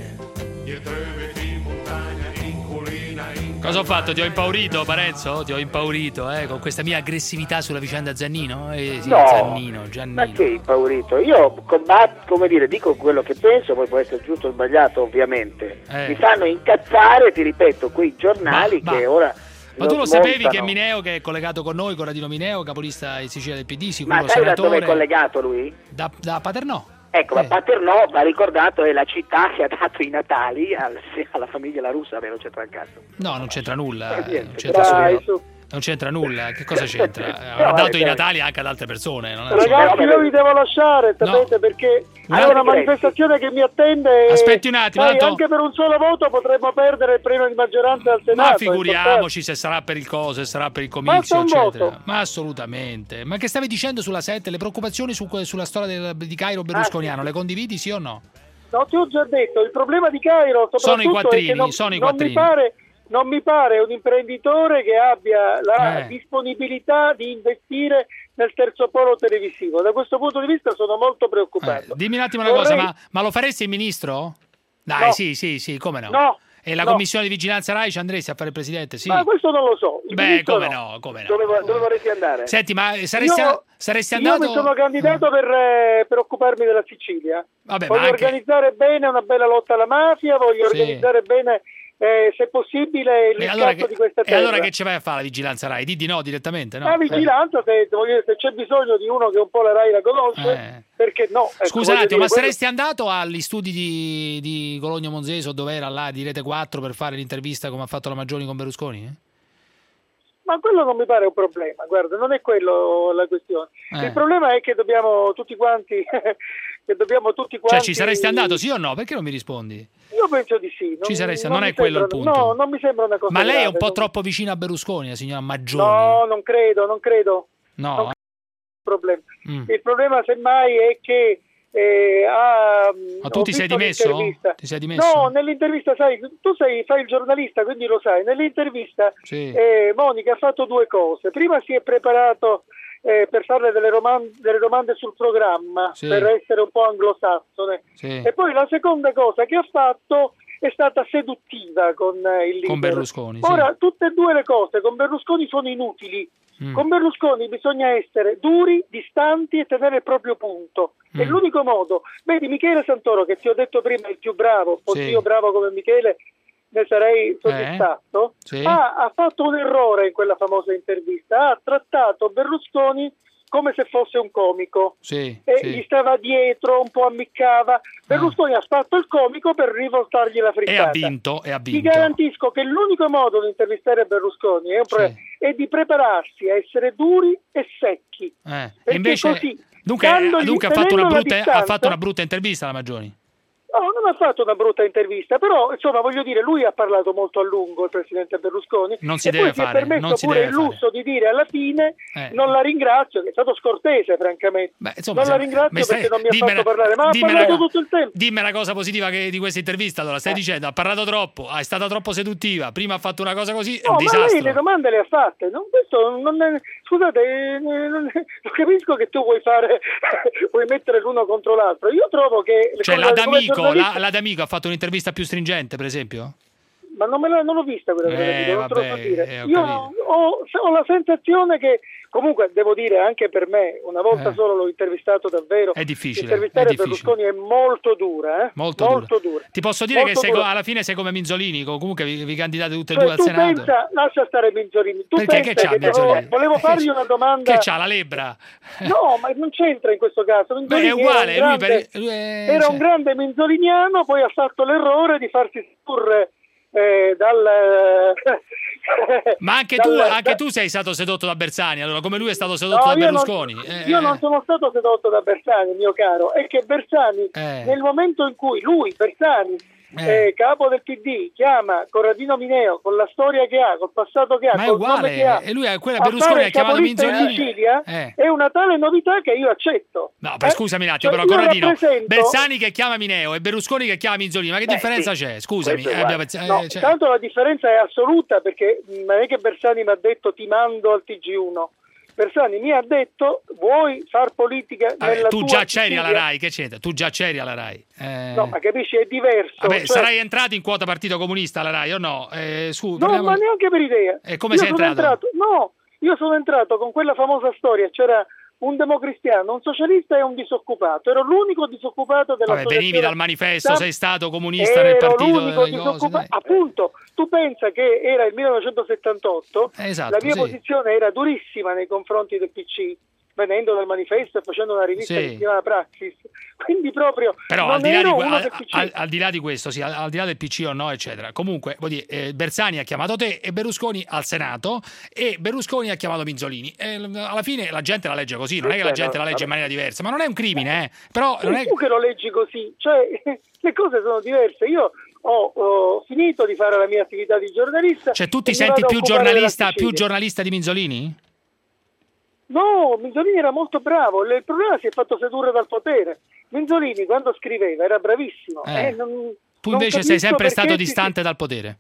Cosa ho fatto? Ti ho impaurito, Parenzo? Ti ho impaurito, eh, con questa mia aggressività sulla vicenda Giannino? Eh, sì, No, Giannino, Giannino. Ma che impaurito? Io combatto, come dire, dico quello che penso, poi può essere giusto o sbagliato, ovviamente. Eh. Mi fanno incazzare, ti ripeto, quei giornali Ma- che ma- ora. Ma tu lo sapevi smontano. che Mineo, che è collegato con noi, Corradino Mineo, capolista in Sicilia del P D, sicuro Ma sai da dove senatore? è collegato lui? Da, da Paternò. Ecco, ma Paternò, va ricordato, è la città che ha dato i natali al- alla famiglia La Russa, beh, non c'entra un cazzo. No, non c'entra nulla. Eh, eh, niente, non, c'entra dai, solo- non c'entra nulla. Che cosa c'entra? No, Avrà dato vabbè, i dai. Natali anche ad altre persone. Non è Ragazzi, io vi devo lasciare, sapete, perché No. è una manifestazione che mi attende. e, Aspetti un attimo, sai, tanto- anche per un solo voto potremmo perdere il premio di maggioranza al Senato. Ma è figuriamoci se sarà per il coso, se sarà per il Basta comizio, un eccetera. voto. Ma assolutamente. Ma che stavi dicendo sulla sette? Le preoccupazioni su que- sulla storia del- di Cairo Berlusconiano, Ah, sì. le condividi, sì o no? No, ti ho già detto, il problema di Cairo soprattutto Sono i quattrini, è che non, sono i non quattrini. mi pare, non mi pare un imprenditore che abbia la Eh. disponibilità di investire nel terzo polo televisivo. Da questo punto di vista sono molto preoccupato. Dimmi un attimo una Vorrei- cosa, ma, ma lo faresti il ministro? Dai, No. sì, sì, sì, come no? No. E la No. commissione di vigilanza Rai ci andresti a fare il presidente? Sì. Ma questo non lo so. Il Beh, ministro come no. no, come no. Dove, dove vorresti andare? Senti, ma saresti, Io- saresti Io andato... mi sono candidato per, eh, per occuparmi della Sicilia. Vabbè, voglio ma anche- organizzare bene una bella lotta alla mafia, voglio Sì. organizzare bene, eh, se possibile, il E allora, riscatto che, di questa e terra. allora che ci vai a fare la vigilanza Rai? Di di no direttamente, no? La vigilanza, se, voglio dire, se c'è bisogno di uno che un po' la Rai la conosce, Eh. perché no? Ecco, Scusa un voglio attimo, ma dire, saresti andato agli studi di, di Cologno Monzeso, dove era là di Rete quattro, per fare l'intervista come ha fatto la Maggioni con Berlusconi? Eh? Ma quello non mi pare un problema, guarda, non è quello la questione. Eh. Il problema è che dobbiamo tutti quanti, che dobbiamo tutti quanti... Cioè, ci saresti andato, sì o no? Perché non mi rispondi? Io penso di sì. Non, Ci saresti, non mi è quello il sembra- punto. No, non mi sembra una cosa Ma lei è un grave, po' non- troppo vicina a Berlusconi, la signora Maggioni. No, non credo, non credo. No? non problema. Mm. Il problema semmai è che eh, ha, Ma tu ho ti sei visto dimesso? l'intervista. Ti sei dimesso? No, nell'intervista, sai, tu sei, fai il giornalista, quindi lo sai. Nell'intervista Sì. eh, Monica ha fatto due cose. Prima si è preparato eh, per fare delle, roman- delle domande sul programma, Sì. per essere un po' anglosassone. Sì. E poi la seconda cosa che ha fatto è stata seduttiva con eh, il leader. Con Berlusconi, sì. Ora, tutte e due le cose con Berlusconi sono inutili. Mm. Con Berlusconi bisogna essere duri, distanti e tenere il proprio punto. È Mm. l'unico modo. Vedi, Michele Santoro, che ti ho detto prima è il più bravo, fossi Sì. io bravo come Michele ne sarei soddisfatto, Sì. ha, ha fatto un errore in quella famosa intervista, ha trattato Berlusconi come se fosse un comico. Sì, E sì. gli stava dietro, un po' ammiccava. Berlusconi ha fatto il comico per rivoltargli la E frittata. ha vinto, e ha Ti vinto. garantisco che l'unico modo di intervistare Berlusconi è, un pro- è di prepararsi a essere duri e secchi. Eh. E Perché invece, così, dunque, dandogli- dunque ha, fatto una tenendo la brutta, ha distanza- fatto una brutta intervista la Maggioni. No, non ha fatto una brutta intervista, però insomma voglio dire, lui ha parlato molto a lungo, il presidente Berlusconi, Non si e deve poi si fare, è permesso non si pure deve il lusso di dire alla fine Eh. non la ringrazio, che è stato scortese francamente, Insomma, non la se- ringrazio mi stai- perché non mi ha dimmela- fatto parlare, ma ha dimmela- parlato tutto il tempo. Dimmi una cosa positiva che, di questa intervista, allora stai dicendo, ha parlato troppo, è stata troppo seduttiva, prima ha fatto una cosa così, è No, un ma lei disastro. le domande le ha fatte, non, questo non è- scusate, eh, non, lo capisco che tu vuoi fare, vuoi mettere l'uno contro l'altro, io trovo che... Cioè, come- la come D'Amico, giornalista- la, la D'Amico ha fatto un'intervista più stringente, per esempio? Ma non, me la, non l'ho vista quella Eh, cosa, non te lo so vabbè, dire. eh, ho Io capito. ho, ho la sensazione che, comunque, devo dire anche per me, una volta Eh. solo l'ho intervistato davvero. È difficile, Intervistare è difficile. Berlusconi è molto dura, eh? Molto, molto dura. dura. Ti posso dire Molto che sei co- dura. alla fine sei come Minzolini, co- comunque vi, vi candidate tutte e Cioè, due al tu Senato. pensa, lascia stare Minzolini, tu Perché? pensa Che c'ha che devo- Minzolini? volevo fargli una domanda. Che c'ha la lebbra? No, ma non c'entra in questo caso. Beh, è Minzolini uguale, era un lui grande, per- lui è- era cioè- un grande minzoliniano, poi ha fatto l'errore di farsi sedurre eh, dal... Ma anche, dal- tu, anche da- tu sei stato sedotto da Bersani, allora, come lui è stato sedotto No, da io non- Berlusconi. Eh, Io eh. non sono stato sedotto da Bersani, mio caro, è che Bersani, Eh. nel momento in cui lui, Bersani, Eh. eh, capo del P D, chiama Corradino Mineo con la storia che ha, col passato che ha, Ma è col nome uguale, che ha, e lui è quella a Berlusconi fare ha il chiamato capolista in Minzolini. Sicilia, Eh. è una tale novità che io accetto. No, per Eh? scusami un attimo, Cioè, però io Corradino, rappresento- Bersani che chiama Mineo e Berlusconi che chiama Minzolini, ma che Beh, differenza sì. c'è? Scusami. Questo è eh, abbiamo- uguale. eh, No, cioè- tanto la differenza è assoluta, perché mh, non è che Bersani mi ha detto ti mando al T G uno. Bersani mi ha detto: vuoi far politica Vabbè, nella tu tua già c'eri Sicilia? alla Rai, che c'entra? Tu già c'eri alla Rai. Eh... No, ma capisci, è diverso. Vabbè, cioè... sarai entrato in quota Partito Comunista alla Rai o no? Eh, su, No, parliamo... ma neanche per idea. E come io sei sono entrato? No, io sono entrato con quella famosa storia, c'era un democristiano, un socialista e un disoccupato. Ero l'unico disoccupato della Vabbè, venivi dal manifesto, Stamp- sei stato comunista Ero nel partito l'unico delle cose, disoccupato. dai. Appunto, tu pensa che era il millenovecentosettantotto, Esatto, la mia sì. posizione era durissima nei confronti del P C, venendo dal manifesto e facendo una rivista Sì. che si chiama Praxis. Quindi proprio Però non al di, là di, ero que- uno al, del P C. al- al di là di questo, sì, al, al di là del P C o no, eccetera. Comunque, vuol dire, eh, Bersani ha chiamato te e Berlusconi al Senato e Berlusconi ha chiamato Minzolini. E, l- alla fine la gente la legge così, non è che la gente la legge in maniera diversa, ma non è un crimine, eh. Però non è... tu che lo leggi così, cioè le cose sono diverse. Io ho, ho finito di fare la mia attività di giornalista. Cioè tu ti e mi senti vado a più occupare della giornalista, Sicilia. più giornalista di Minzolini? No, Minzolini era molto bravo, il problema si è fatto sedurre dal potere. Minzolini quando scriveva era bravissimo. Eh. Eh, non- Tu non invece sei capisco sempre perché stato ci- distante dal potere.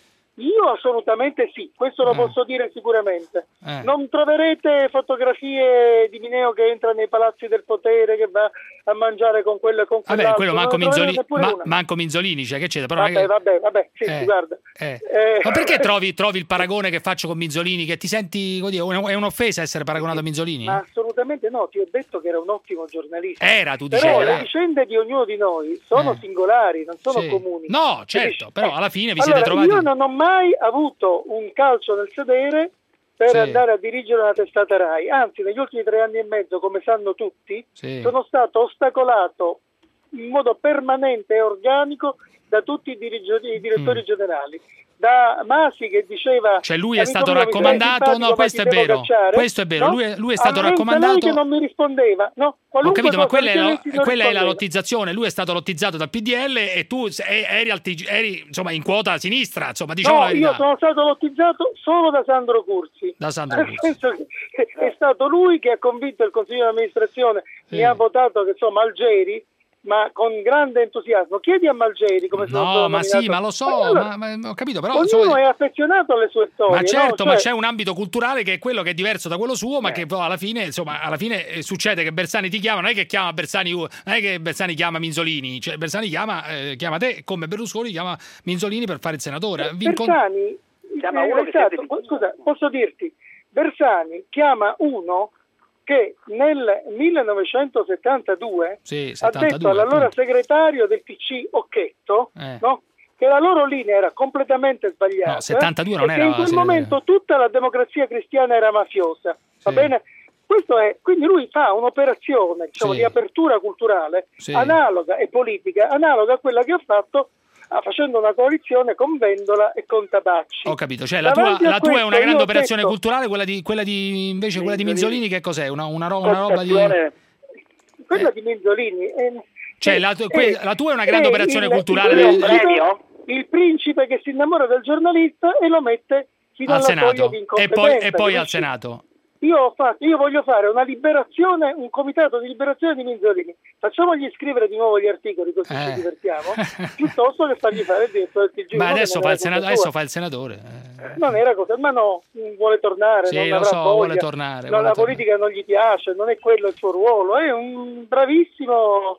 Io assolutamente sì, questo lo Eh. posso dire sicuramente. Eh. Non troverete fotografie di Mineo che entra nei palazzi del potere, che va a mangiare con quello e con Vabbè, quell'altro. quello Non manco ne troverete Minzolini, neppure ma- una. manco Minzolini, cioè che c'è? Però non è Vabbè, che- vabbè, vabbè, sì, Eh, sì, guarda. eh. Eh, Ma perché trovi, trovi il paragone che faccio con Minzolini? Che ti senti, come dire, è un'offesa essere paragonato a Minzolini? Ma assolutamente no, ti ho detto che era un ottimo giornalista. Era, tu Però dicevi. le vicende di ognuno di noi sono Eh. singolari, non sono Sì. comuni. No, certo, Capisci? però alla fine vi siete Allora, trovati... io non ho mai avuto un calcio nel sedere per Sì. andare a dirigere una testata Rai, anzi negli ultimi tre anni e mezzo, come sanno tutti, Sì. sono stato ostacolato in modo permanente e organico da tutti i, dirigi- i direttori Mm. generali. Da Masi che diceva Cioè lui è "Amico stato mio, mi sei raccomandato, simpatico, no, ma questo ti è devo vero, cacciare", questo è vero, no? lui è- lui è stato A Lorenzo raccomandato- Lei che non mi rispondeva, no? Ho Qualunque capito, ma cosa quella è, la, richiedessi non quella è la rispondeva. lottizzazione. Lui è stato lottizzato dal P D L e tu se- eri, al T G eri insomma in quota sinistra. Insomma, diciamo la No, verità. io sono stato lottizzato solo da Sandro Curzi. Da Sandro Nel Curzi. senso che è stato lui che ha convinto il Consiglio di amministrazione, Sì. mi ha votato che insomma Malgeri, ma con grande entusiasmo. Chiedi a Malgeri come sono No, stato ma sì, nominato. ma lo so, Allora, ma, ma- ho capito, però ognuno insomma, è affezionato alle sue storie. ma certo, no? ma Cioè, c'è un ambito culturale che è quello che è diverso da quello suo, Eh. ma che poi alla fine, insomma, alla fine eh, succede che Bersani ti chiama, non è che chiama Bersani, non è che Bersani chiama Minzolini, cioè Bersani chiama, eh, chiama te, come Berlusconi chiama Minzolini per fare il senatore. Vi incont- Bersani, Chiama eh, uno che esatto, siete vicino. scusa, posso dirti, Bersani chiama uno che nel millenovecentosettantadue Sì, ha settantadue, detto all'allora appunto. segretario del P C Occhetto, Eh. no? Che la loro linea era completamente sbagliata. No, settantadue non e era che in quel segretario. momento tutta la democrazia cristiana era mafiosa. Va Sì. bene? Questo è, quindi lui fa un'operazione diciamo, Sì. di apertura culturale Sì. analoga e politica, analoga a quella che ha fatto ah, facendo una coalizione con Vendola e con Tabacci. Ho capito, cioè la tua, Davanti a la tua è questo una grande io ho operazione detto- culturale, quella di, quella di invece quella di Minzolini. Minzolini che cos'è? Una, una, ro- una roba di... Costazione- Quella di Minzolini. eh, Cioè eh, la, tu- que- eh, la tua è una grande eh, operazione il- culturale il del- principe- Premio? Il principe che si innamora del giornalista e lo mette fino al alla soglia Senato di e poi, incompetenza. e poi al capisci? Senato. Io, ho fatto, io voglio fare una liberazione, un comitato di liberazione di Minzolini. Facciamogli scrivere di nuovo gli articoli così Eh. ci divertiamo, piuttosto che fargli fare il direttore del T G uno. Ma che adesso non fa, era il senato, colpa adesso sua. fa il senatore. eh. Non era cosa, ma no, vuole tornare, Sì, non lo avrà so, voglia. vuole tornare, No, vuole la tornare. politica non gli piace, non è quello il suo ruolo, è un bravissimo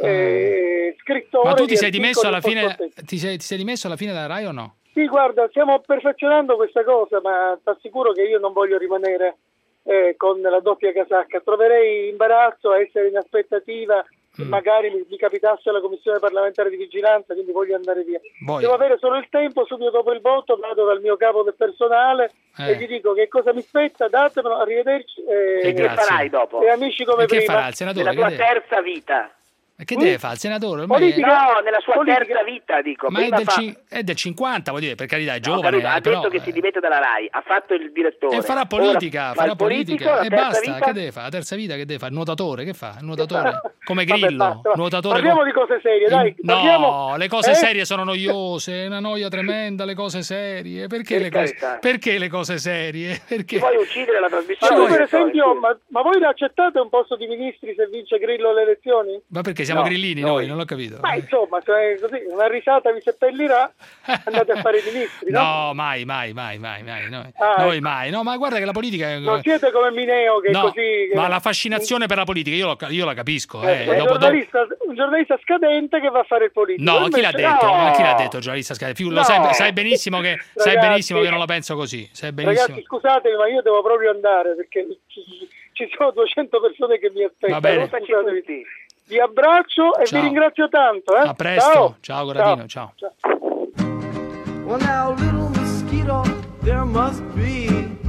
eh, scrittore. Ma tu ti di sei dimesso alla articoli fine post-cortetti. ti sei, ti sei dimesso alla fine dalla Rai o no? Sì, guarda, stiamo perfezionando questa cosa, ma ti assicuro che io non voglio rimanere eh, con la doppia casacca. Troverei imbarazzo a essere in aspettativa, Mm. magari mi, mi capitasse la commissione parlamentare di vigilanza, quindi voglio andare via. Voglio. Devo avere solo il tempo, subito dopo il voto vado dal mio capo del personale Eh. e gli dico che cosa mi spetta, datemelo, arrivederci e, E Che grazie. farai dopo? e amici come E che prima. farà il senatore? Nella Che tua deve, terza vita. e che deve fare il senatore? Ormai Politica. è- No, nella sua Politica. terza vita, dico. ma è Prima del, fa... ci- è del cinquanta, vuol dire, per carità, è No, giovane. capito, ha eh, però, detto che si eh. dimette dalla Rai, ha fatto il direttore. E farà politica, Ora, farà fa il politico, politica la e terza basta. vita? Che deve fare? La terza vita che deve fare? Il nuotatore, che fa? Il nuotatore come Vabbè, Grillo, basta. nuotatore. Parliamo co- di cose serie, dai. No, Parliamo- le cose eh? serie sono noiose, è una noia tremenda, le cose serie. Perché, Per le cose, carità. perché le cose serie? Perché? Ti vuoi uccidere la Ma trasmissione? voi, per questo, esempio, eh? ma, ma voi accettate un posto di ministri se vince Grillo alle elezioni? Ma perché siamo no, grillini noi, non l'ho capito. Ma insomma, se così, una risata vi seppellirà, andate a fare i ministri, no? No, mai, mai, mai, mai, mai. Noi, Ah, noi ecco. mai. No, ma guarda che la politica è... Non siete come Mineo che No, così... che- ma la fascinazione per la politica io, lo- io la capisco. Eh, Eh, un, dopo- dopo- giornalista, un giornalista scadente che va a fare il politico. No, chi l'ha Invece- detto? No! Ma chi l'ha detto, giornalista Scalzi? Figu- lo No. sai, sai benissimo che sai Ragazzi- benissimo che non la penso così. Sai benissimo. Ragazzi, scusatemi, ma io devo proprio andare perché ci, ci sono duecento persone che mi aspettano. Va bene. Scusatemi. Vi abbraccio e Ciao. vi ringrazio tanto. Eh? A presto. Ciao, Ciao, Corradino, ciao. Well, now, little mosquito, there must be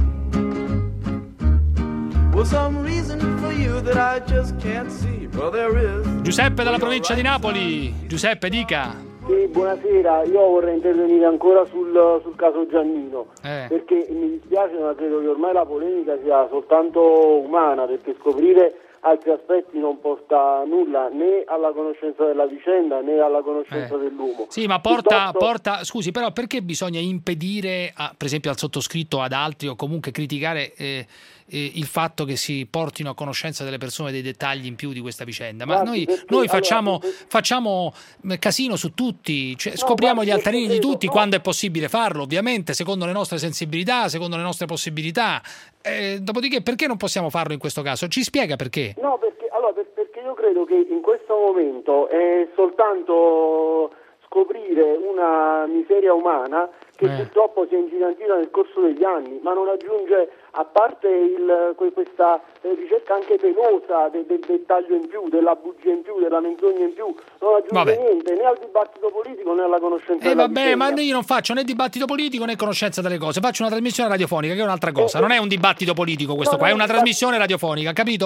well some reason for you that I just can't see. Well, there is. Giuseppe dalla provincia di Napoli. Giuseppe, dica. Sì, buonasera, io vorrei intervenire ancora sul, sul caso Giannino, Eh. perché mi dispiace ma credo che ormai la polemica sia soltanto umana, perché scoprire altri aspetti non porta nulla né alla conoscenza della vicenda né alla conoscenza Eh. dell'uomo. Sì, ma porta, Piuttosto- porta, scusi, però perché bisogna impedire, a- per esempio al sottoscritto o ad altri, o comunque criticare eh, eh, il fatto che si portino a conoscenza delle persone dei dettagli in più di questa vicenda? Ma Guardi, noi, perché- noi allora, facciamo, perché- facciamo eh, casino su tutti, cioè, scopriamo guardi, gli altarini di perché tutti credo- quando è possibile farlo, ovviamente, secondo le nostre sensibilità, secondo le nostre possibilità. Eh, dopodiché, perché non possiamo farlo in questo caso? Ci spiega perché? No, perché, allora, per- perché io credo che in questo momento è soltanto scoprire una miseria umana che Eh. purtroppo si è ingigantita nel corso degli anni, ma non aggiunge, a parte il, que- questa eh, ricerca anche penosa de- del dettaglio in più, della bugia in più, della menzogna in più, non aggiunge Vabbè. niente né al dibattito politico né alla conoscenza Eh della vabbè, vicenda. ma io non faccio né dibattito politico né conoscenza delle cose, faccio una trasmissione radiofonica che è un'altra cosa, non è un dibattito politico questo No, qua, è no, una ma- trasmissione radiofonica, capito?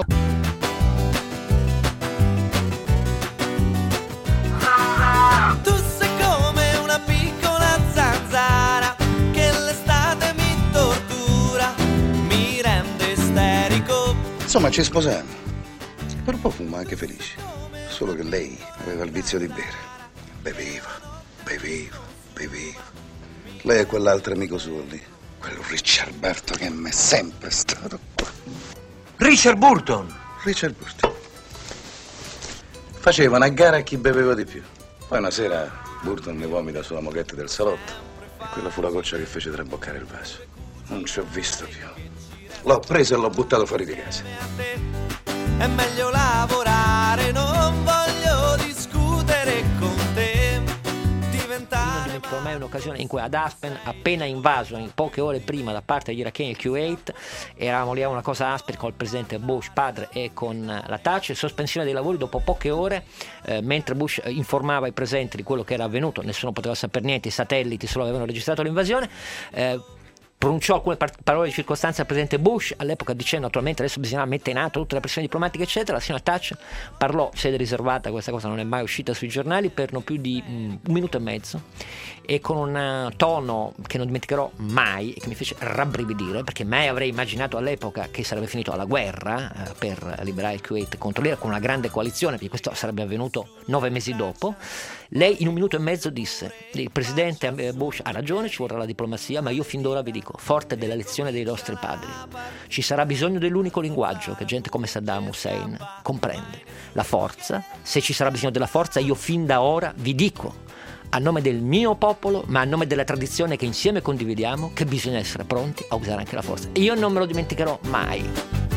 Tu sei come una piccola zanzara che l'estate mi tortura, mi rende isterico. Insomma, ci sposammo. Per un po' fummo anche felici. Solo che lei aveva il vizio di bere. Beveva, beveva, beveva. Lei e quell'altro amico suo lì. Quello Richarberto che mi è sempre stato qua. Richard Burton. Richard Burton. Facevano a gara a chi beveva di più. Poi una sera Burton ne vomita sulla moquette del salotto. E quella fu la goccia che fece traboccare il vaso. Non ci ho visto più. L'ho preso e l'ho buttato fuori di casa. È meglio lavorare, non voglio discutere con te, diventare. Ormai è un'occasione in cui ad Aspen, appena invaso in poche ore prima da parte degli iracheni il Kuwait, eravamo lì a una cosa aspra con il presidente Bush padre e con la Thatcher, sospensione dei lavori dopo poche ore, eh, mentre Bush informava i presenti di quello che era avvenuto, nessuno poteva sapere niente, i satelliti solo avevano registrato l'invasione. eh, pronunciò alcune par- parole di circostanza al presidente Bush all'epoca dicendo naturalmente adesso bisogna mettere in atto tutte le pressioni diplomatiche eccetera. La signora Thatcher parlò, sede riservata, questa cosa non è mai uscita sui giornali, per non più di mm, un minuto e mezzo e con un tono che non dimenticherò mai e che mi fece rabbrividire, perché mai avrei immaginato all'epoca che sarebbe finito alla guerra eh, per liberare il Kuwait contro l'Iraq con una grande coalizione, perché questo sarebbe avvenuto nove mesi dopo. Lei in un minuto e mezzo disse: il presidente Bush ha ragione, ci vorrà la diplomazia, ma io fin d'ora vi dico, forte della lezione dei nostri padri, ci sarà bisogno dell'unico linguaggio che gente come Saddam Hussein comprende, la forza. Se ci sarà bisogno della forza, io fin da ora vi dico, a nome del mio popolo, ma a nome della tradizione che insieme condividiamo, che bisogna essere pronti a usare anche la forza. E io non me lo dimenticherò mai.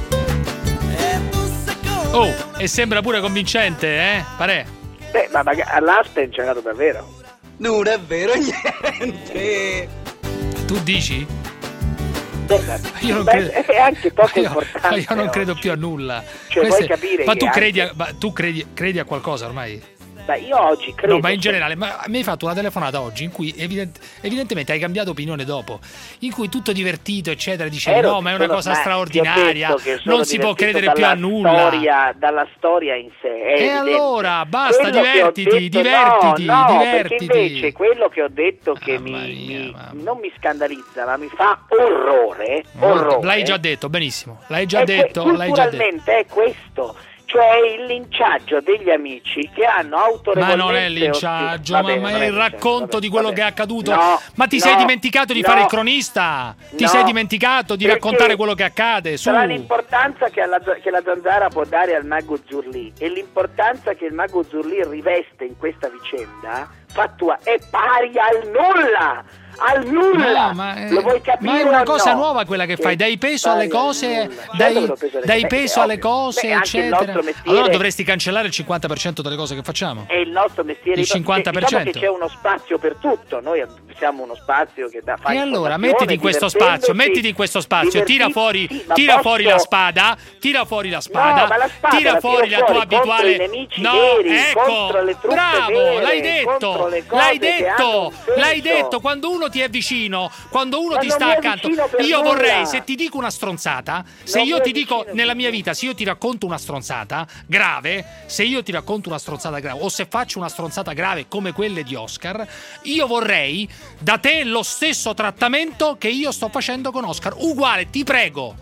Oh, e sembra pure convincente, eh? Parè. Beh, ma magari all'Aspen c'è andato davvero. Non è vero niente. Tu dici? Beh, Io non beh, credo, è anche poco io, importante. io non no? credo più a nulla. Cioè, Queste- vuoi capire ma che tu credi, anche- a, ma tu credi, credi a qualcosa ormai? Beh, io oggi credo. No, ma in generale, ma mi hai fatto una telefonata oggi in cui evident- evidentemente hai cambiato opinione dopo, in cui tutto divertito, eccetera, dicevi Ero- no, ma è una sono- cosa ma ti ho straordinaria, detto che sono non si può divertito credere più a dalla nulla. Storia, dalla storia in sé. È E evidente. allora, basta, Quello che ho divertiti, detto- divertiti, no, no, divertiti. Perché invece quello che ho detto che mi, mi- non mi scandalizza, ma mi fa orrore, orrore. L'hai già detto, benissimo. L'hai già è que- detto, l'hai già detto. culturalmente è questo, cioè il linciaggio degli amici che hanno autorevolmente... Ma non è linciaggio, vabbè, ma, ma non è il linciaggio, racconto vabbè, di quello vabbè. che è accaduto. No, ma ti no, sei dimenticato di no, fare il cronista? Ti no, sei dimenticato di perché raccontare quello che accade? Su. Tra l'importanza che, alla, che la Zanzara può dare al mago Zurlì e l'importanza che il mago Zurlì riveste in questa vicenda fattua è pari al nulla! Al nulla, no, ma, è, lo vuoi capire? Ma è una o cosa no? nuova quella che, che fai, dai peso alle cose, dai, dai peso alle cose, Beh, anche il eccetera. nostro mestiere- Allora dovresti cancellare il cinquanta per cento delle cose che facciamo. È il nostro mestiere. Il cinquanta per Diciamo cento. che c'è uno spazio per tutto. Noi siamo uno spazio che dà fa E allora informazione, mettiti in questo divertendosi, spazio, mettiti in questo spazio, tira divertiti, fuori, sì, ma tira posso- fuori la spada, tira fuori la spada, No, ma la spada tira la fuori tiro la tua fuori contro abituale. i nemici No, veri, ecco, contro le truppe bravo, vere, l'hai contro detto, le cose l'hai che hanno detto, un senso. l'hai detto. Quando uno ti è vicino, quando uno Ma ti non sta mi è accanto, vicino per io nulla. vorrei, se ti dico una stronzata, se Non io mi è ti dico vicino nella mia vita, se io ti racconto una stronzata grave, se io ti racconto una stronzata grave o se faccio una stronzata grave come quelle di Oscar, io vorrei da te lo stesso trattamento che io sto facendo con Oscar, uguale, ti prego.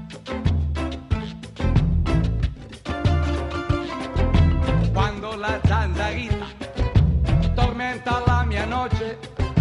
Quando la zanzarita tormenta la mia noche,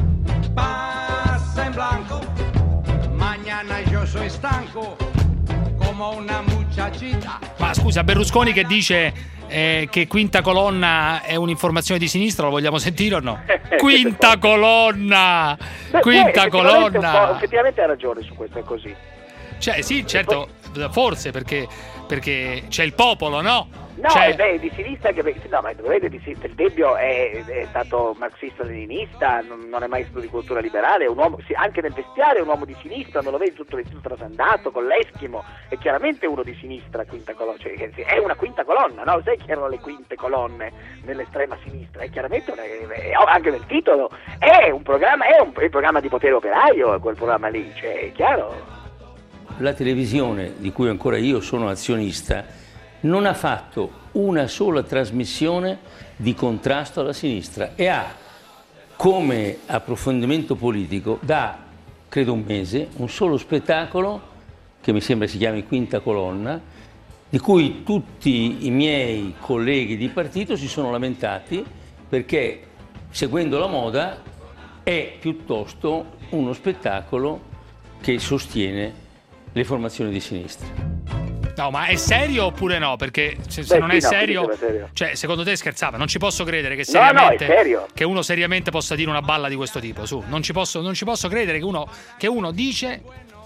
passa in blanco, mañana yo soy stanco como una muchachita. Ma scusa, Berlusconi che dice eh, che quinta colonna è un'informazione di sinistra, lo vogliamo sentire o no? Quinta colonna! Beh, Quinta beh, effettivamente un po'- colonna! effettivamente ha ragione su questo, è così. Cioè, sì, certo, forse perché, perché c'è il popolo, no? No, Cioè- eh beh, di sinistra che no, ma dovete di sinistra. Il Debbio è, è stato marxista-leninista, non, non è mai stato di cultura liberale, è un uomo, sì, anche nel vestiario è un uomo di sinistra, non lo vedi tutto vestito trasandato con l'eschimo, è chiaramente uno di sinistra, quinta colonna, cioè, è una quinta colonna, no? Sai che erano le quinte colonne nell'estrema sinistra? È chiaramente una, è, anche nel titolo, è un programma, è un, è un programma di potere operaio, quel programma lì, cioè, è chiaro. La televisione, di cui ancora io sono azionista, non ha fatto una sola trasmissione di contrasto alla sinistra e ha come approfondimento politico da, credo un mese, un solo spettacolo, che mi sembra si chiami Quinta Colonna, di cui tutti i miei colleghi di partito si sono lamentati perché, seguendo la moda, è piuttosto uno spettacolo che sostiene le formazioni di sinistra. No, ma è serio oppure no? Perché se, se Beh, non sì, è no, serio, sì, serio. cioè secondo te scherzava? Non ci posso credere che No, no, è seriamente serio. che uno seriamente possa dire una balla di questo tipo. Su, non ci posso, non ci posso credere che uno, che uno dice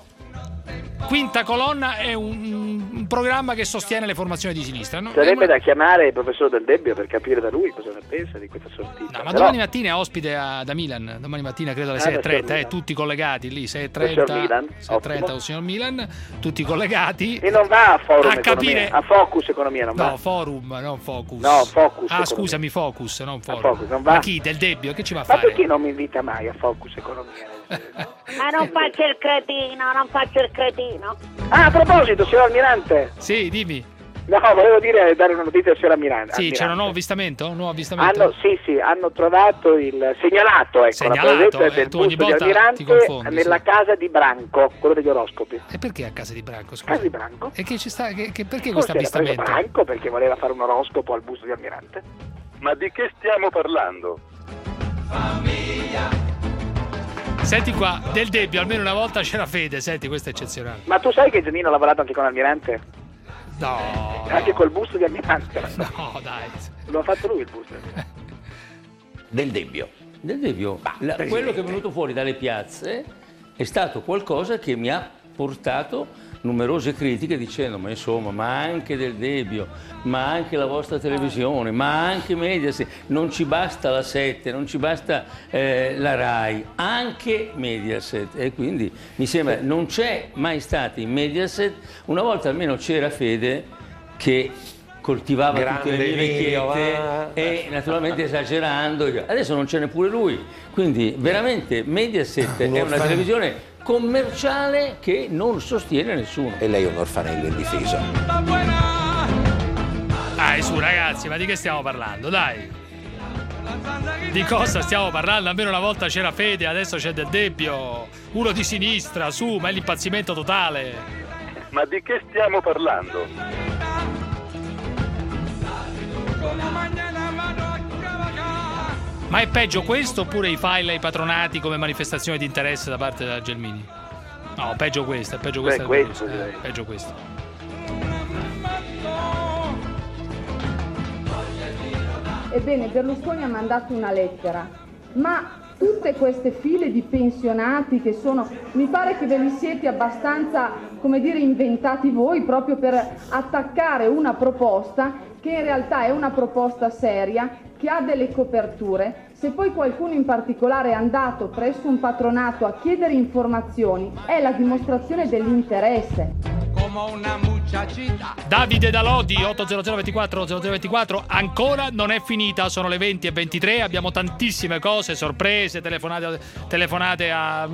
Quinta Colonna è un, un programma che sostiene le formazioni di sinistra. No, Sarebbe una... da chiamare il professor Del Debbio per capire da lui cosa ne pensa di questa sortita. No, ma Però- domani mattina è ospite a, da Milan, domani mattina credo alle Ah, sei e da trenta, signor eh, Milan. tutti collegati lì, sei e Da signor trenta, Milan, sei e trenta ottimo. o signor Milan, tutti collegati. E non va a Forum a Economia, capire... a Focus Economia non va. No, Forum, non Focus. No, Focus Ah, Economia. scusami, Focus, non Forum. Focus, non va. Ma chi? Del Debbio? Che ci va a Ma fare? perché non mi invita mai a Focus Economia? Ma non faccio il cretino, non faccio il cretino. Ah, a proposito, signor Almirante. Sì, dimmi. No, volevo dire, dare una notizia al signor Almirante. Sì, c'era un nuovo avvistamento? Un nuovo avvistamento? Hanno, sì, sì, hanno trovato il segnalato, ecco, Segnalato, la presenza eh, del tu ogni busto di volta ti Almirante confondi, nella sì. casa di Branco, quello degli oroscopi. E perché a casa di Branco? Scusa? Casa di Branco? E che ci sta? Che, che- perché Forse questo era preso avvistamento? Branco perché voleva fare un oroscopo al busto di Almirante. Ma di che stiamo parlando? Senti qua, Del Debbio almeno una volta c'era fede, senti, questo è eccezionale. Ma tu sai che Giannino ha lavorato anche con Almirante? No. Anche col busto di Almirante. No, dai. Lo ha fatto lui il busto. Del Debbio. Del Debbio, la- quello che è venuto fuori dalle piazze è stato qualcosa che mi ha portato numerose critiche dicendo ma insomma, ma anche Del Debbio, ma anche la vostra televisione, ma anche Mediaset, non ci basta la sette, non ci basta eh, la Rai, anche Mediaset. E quindi mi sembra non c'è mai stato in Mediaset, una volta almeno c'era Fede che coltivava tutte le Grande mie Dio, vecchiette va. e naturalmente esagerando, adesso non c'è neppure lui, quindi veramente Mediaset è una televisione commerciale che non sostiene nessuno. E lei è un orfanello indifeso. Dai, su ragazzi, ma di che stiamo parlando? Dai. Di cosa stiamo parlando? Almeno una volta c'era Fede, adesso c'è Del Debbio, uno di sinistra, su, ma è l'impazzimento totale. Ma di che stiamo parlando? Ma è peggio questo oppure i file ai patronati come manifestazione di interesse da parte della Gelmini? No, peggio questo, è peggio questo. Beh, questo eh, peggio questo. Ebbene, Berlusconi ha mandato una lettera, ma tutte queste file di pensionati che sono, mi pare che ve li siete abbastanza, come dire, inventati voi proprio per attaccare una proposta che in realtà è una proposta seria, che ha delle coperture. Se poi qualcuno in particolare è andato presso un patronato a chiedere informazioni, è la dimostrazione dell'interesse. Davide da Lodi, otto zero zero due quattro zero zero due quattro, ancora non è finita, sono le venti e ventitré, abbiamo tantissime cose, sorprese, telefonate, telefonate a...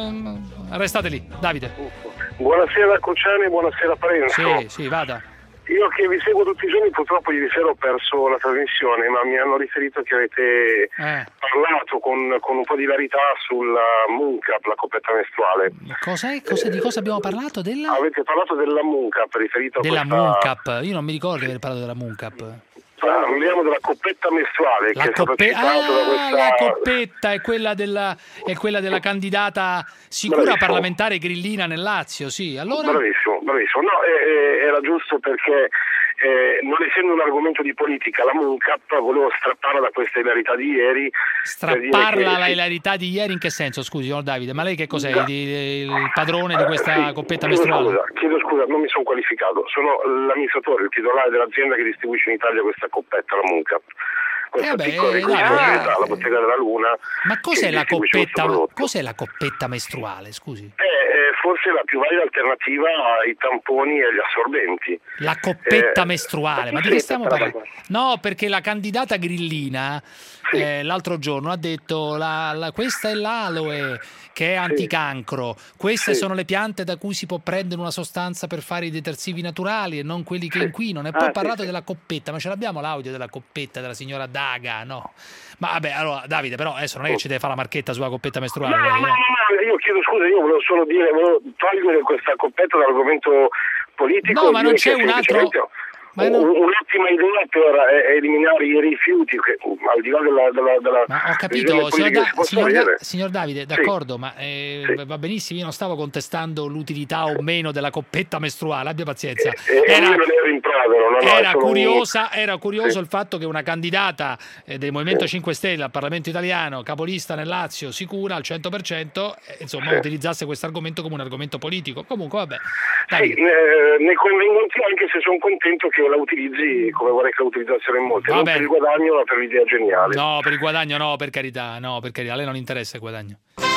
restate lì, Davide. Buonasera Cociani, buonasera Parenzo. Sì, sì, vada. Io che vi seguo tutti i giorni, purtroppo ieri sera ho perso la trasmissione, ma mi hanno riferito che avete eh. parlato con, con un po' di verità sulla Mooncap, la coppetta mestruale. Cos'è? Cosa, eh, di cosa abbiamo parlato? Della... Avete parlato della Mooncap, riferito a della questa... Mooncap, io non mi ricordo di aver parlato della Mooncap. Parliamo della coppetta mestruale la che coppe... è stata citata ah, da questa... la coppetta è quella della, è quella della candidata sicura Bravissimo. parlamentare grillina nel Lazio, sì. Allora... Bravissimo, bravissimo. No, eh, era giusto perché eh, non essendo un argomento di politica, la Mooncap volevo strapparla da questa ilarità di ieri. Strapparla la che... ilarità di ieri in che senso? Scusi, signor Davide, ma lei che cos'è? Da... Di, il padrone di questa eh, sì. coppetta chiedo mestruale? Scusa, chiedo scusa, non mi sono qualificato. Sono l'amministratore, il titolare dell'azienda che distribuisce in Italia questa coppetta, la Mooncap. Questa Eh vabbè, piccola dai, società, la bottega della Luna. Ma cos'è che la distribuisce coppetta? questo prodotto. Cos'è la coppetta mestruale? Scusi. È eh, forse la più valida alternativa ai tamponi e agli assorbenti. La coppetta Eh, mestruale, ma di sì, che stiamo però- parlando? No, perché la candidata grillina eh, l'altro giorno ha detto la, la- questa è l'aloe che è anticancro, queste Sì. sono le piante da cui si può prendere una sostanza per fare i detersivi naturali e non quelli che inquinano. E poi Ah, ha sì, parlato sì. della coppetta, ma ce l'abbiamo l'audio della coppetta della signora Daga, no? Ma vabbè, allora Davide, però adesso non è che ci deve fare la marchetta sulla coppetta mestruale. No, no, lei, no, eh. no, io chiedo scusa, io volevo solo dire, volevo togliere questa coppetta dall'argomento politico. No, ma non dire c'è che un altro- semplicemente Ma no- un- un'ottima idea per eh, eliminare i rifiuti, che, al di là della, della, della Ma ho visione capito, signor, politica Da- che si possa signor, Da- avere. signor Davide, Sì. d'accordo, ma eh, va benissimo, io non stavo contestando l'utilità o meno della coppetta mestruale, abbia pazienza. E, e Era, io non ero in provero, no, no, è era solo un- curiosa, era curioso Sì. il fatto che una candidata eh, del Movimento cinque Stelle al Parlamento italiano, capolista nel Lazio, sicura al cento per cento, eh, insomma, Sì. utilizzasse questo argomento come un argomento politico. Comunque, vabbè. Sì, Davide. eh, ne convengo anch'io, anche se sono contento che la utilizzi come vorrei che la utilizzassero in molti, Va non bene. per il guadagno ma per l'idea geniale. No, per il guadagno no, per carità, no, per carità, a lei non interessa il guadagno.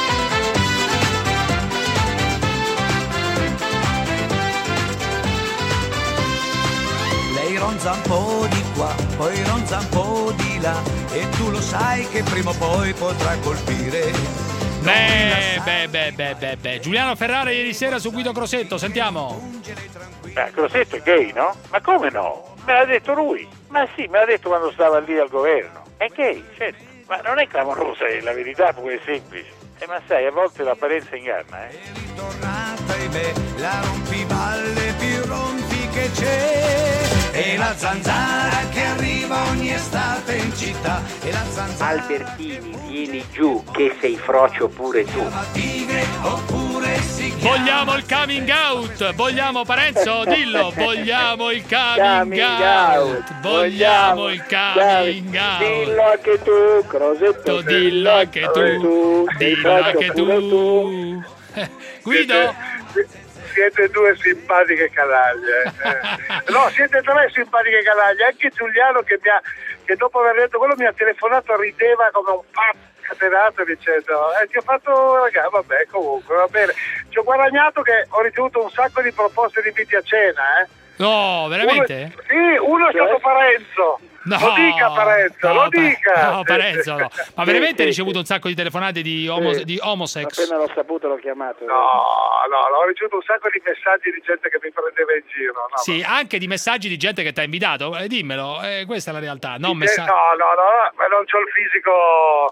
Lei ronza un po' di qua, poi ronza un po' di là, e tu lo sai che prima o poi potrà colpire. Beh, beh, beh, beh, beh, beh. Giuliano Ferrara ieri sera su Guido Crosetto, sentiamo. Beh, Crosetto è gay, no? Ma come no? Me l'ha detto lui. Ma sì, me l'ha detto quando stava lì al governo. È gay, certo. Ma non è clamorosa, è la verità pure semplice. Eh, ma sai, a volte l'apparenza inganna, eh. Tornata in me, la rompiballe più rompi che c'è. E la zanzara che arriva ogni estate in città. E la zanzara Albertini, vieni giù che sei frocio pure tu. tigre oppure si chiama. Vogliamo il coming out, vogliamo Parenzo, dillo, vogliamo il coming, Coming out. out. vogliamo il coming out. Dillo anche tu, Crosetto. Dillo anche tu, sei dillo frocio anche pure tu. Eh, Guido? Siete due simpatiche canaglie. eh. No, siete tre simpatiche canaglie. Anche Giuliano che, mi ha, che dopo aver detto quello mi ha telefonato, rideva come un pazzo scatenato dicendo eh, ti ho fatto ragazzi, vabbè, comunque va bene. Ci ho guadagnato che ho ricevuto un sacco di proposte di inviti a cena, eh. No, veramente? Uno, sì, uno è stato Parenzo. No, lo dica Parenzo, no, lo Pa- dica. No, Parenzo, no. Ma veramente Sì, hai sì, ricevuto un sacco di telefonate di, homo- Sì. di homosex? Appena l'ho saputo l'ho chiamato. No, no, ho ricevuto un sacco di messaggi di gente che mi prendeva in giro. No, Sì, anche di messaggi di gente che ti ha invitato. Eh, dimmelo, eh, questa è la realtà. Non Eh, messaggi. No, no, no, ma non c'ho il fisico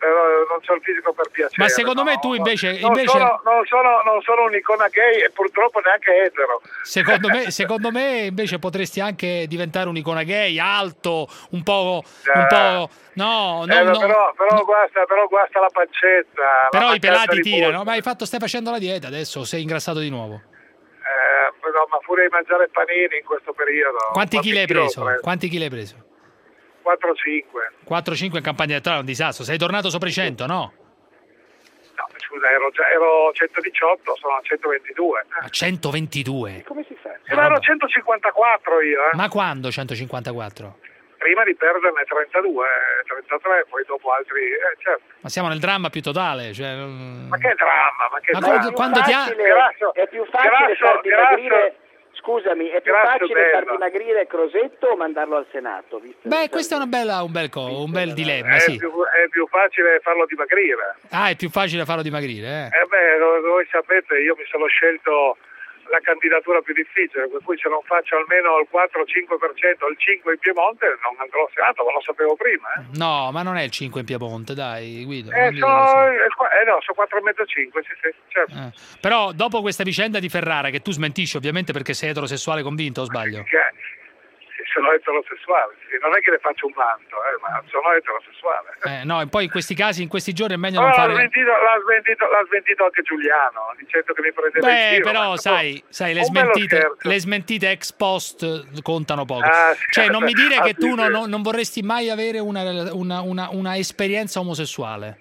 però non c'ho il fisico per piacere. Ma secondo no? me tu invece... Non, invece... sono, non, sono, non sono un'icona gay e purtroppo neanche etero. Secondo me, secondo me invece potresti anche diventare un'icona gay, alto, un po'... Un po' no, no, eh, no, però, però, no. Guasta, però guasta la pancetta. Però la i pelati di tirano. pollo. Ma hai fatto, stai facendo la dieta adesso, sei ingrassato di nuovo. Eh, no, ma pure di mangiare panini in questo periodo. Quanti chili hai preso? Quanti chili hai preso? quattro cinque. quattro cinque in campagna elettorale, è un disastro. Sei tornato sopra i cento, no? No, scusa, ero, già, ero centodiciotto, sono a centoventidue. A centoventidue? Come si fa? Eh, ma ero centocinquantaquattro io, eh. Ma quando centocinquantaquattro? Prima di perderne trentadue, trentatré, poi dopo altri... Eh, certo. Ma siamo nel dramma più totale. Cioè... Ma che dramma? Ma che ma dramma? quando, quando ti ha... Grasso, è più facile grasso, far dimagrire... grasso. Scusami, è più Grasso facile bello. far dimagrire Crosetto o mandarlo al Senato? Visto Beh, questo è una bella, un bel, co, un bel dilemma, È, sì. più, è più facile farlo dimagrire. Ah, è più facile farlo dimagrire, eh? Eh beh, lo- voi sapete, io mi sono scelto la candidatura più difficile, per cui se non faccio almeno il quattro cinque per cento, il cinque per cento in Piemonte, non andrò al Senato, ma lo sapevo prima. Eh, No, ma non è il cinque in Piemonte, dai, Guido. eh, non so, dire così. eh, qua- eh no, sono quattro virgola cinque, sì, sì, certo. Eh. Però dopo questa vicenda di Ferrara, che tu smentisci ovviamente perché sei eterosessuale convinto, o sbaglio? Che, sì, sono eterosessuale, sì, non è che ne faccio un vanto, eh, ma sono eterosessuale. Eh, no, e poi in questi casi, in questi giorni è meglio Allora, non l'ha, fare... smentito, l'ha, smentito, l'ha smentito anche Giuliano, dicendo che mi prendeva in Beh, giro. però ma- sai, sai le, un bello smentite, scherzo. le smentite ex post contano poco. Ah, sì, Cioè, non mi dire ah, che sì, tu non, sì. non- non vorresti mai avere una, una, una, una esperienza omosessuale.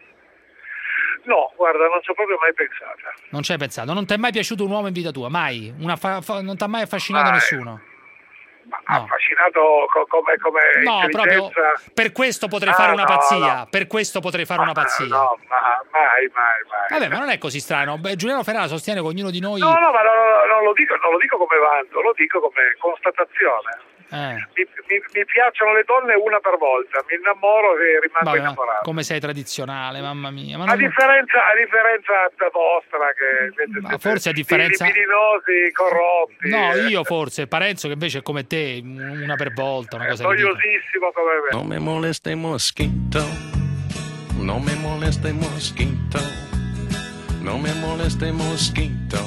No, guarda, non ci ho proprio mai pensata. Non ci hai pensato? Non ti è mai piaciuto un uomo in vita tua? Mai? Una fa- fa- non ti ha mai affascinato Mai. nessuno? Affascinato co- come, come No, proprio intelligenza. per questo potrei Ah, fare una no, pazzia. no. Per questo potrei fare una pazzia. No, ma mai, mai, mai. Vabbè, ma non è così strano. Beh, Giuliano Ferrara sostiene che ognuno di noi. No, no, ma non, non lo dico, non lo dico come vanto, lo dico come constatazione. Eh, Mi, mi- mi piacciono le donne una per volta, mi innamoro e rimango vabbè, ma innamorato. come sei tradizionale, mamma mia. Ma A non- differenza, a differenza da vostra, che invece Ma siete forse a differenza- libidinosi, corrotti, No, eh, io forse, Parenzo che invece è come te, una per volta, una cosa ridiccola. noiosissimo come me. Non me moleste mosquito, non me moleste mosquito, non me moleste mosquito,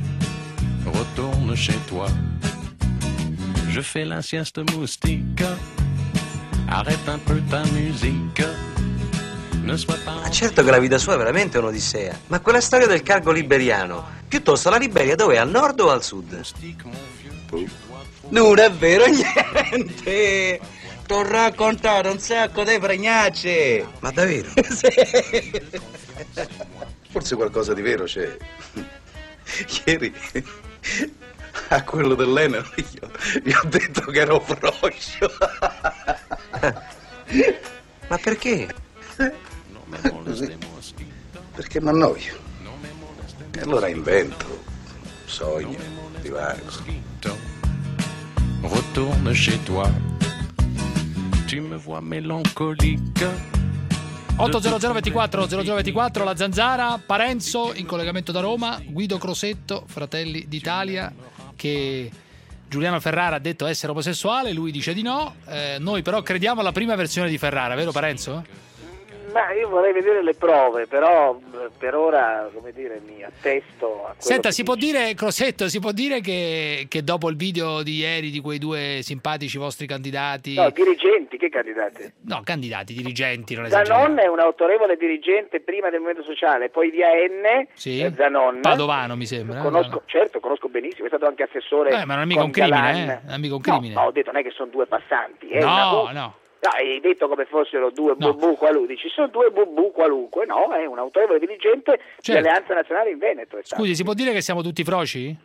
retourne chez toi. Je fais la sieste moustique, arrête un peu ta musique, ne sois pas... Ma certo che la vita sua è veramente un'odissea. Ma quella storia del cargo liberiano, piuttosto la Liberia dov'è? Al nord o al sud? Non è vero niente! T'ho raccontato un sacco di pregnacce! Ma davvero? Sì. Forse qualcosa di vero c'è. Ieri a quello dell'Enel io gli ho detto che ero froscio. Ma perché? Così. Perché mi annoio. E allora invento, sogno, divago. Retourne chez toi, tu me vois mélancolique. otto zero zero ventiquattro zero zero ventiquattro La Zanzara, Parenzo in collegamento da Roma, Guido Crosetto, Fratelli d'Italia, che Giuliano Ferrara ha detto essere omosessuale, lui dice di no, eh, noi però crediamo alla prima versione di Ferrara, vero Parenzo? Ma io vorrei vedere le prove, però eh, per ora, come dire, mi attesto a quello Senta, che si può dire, Crosetto, si può dire che, che dopo il video di ieri di quei due simpatici vostri candidati, No, dirigenti, che candidati? no, candidati, dirigenti, non esagerare. Zanon è un autorevole dirigente prima del Movimento Sociale, poi di A N, Sì? eh, Zanon. Padovano mi sembra. eh? Conosco, certo, conosco benissimo, è stato anche assessore. Eh, ma non è mica con un crimine, Galan. eh? Non è mica un No, crimine. ma ho detto non è che sono due passanti. È No, una vo- no. No, hai detto come fossero due No. bubù qualunque, ci sono due bubù qualunque, no? È un autorevole dirigente Certo. dell'Alleanza Nazionale in Veneto. È stato. Scusi, si può dire che siamo tutti froci?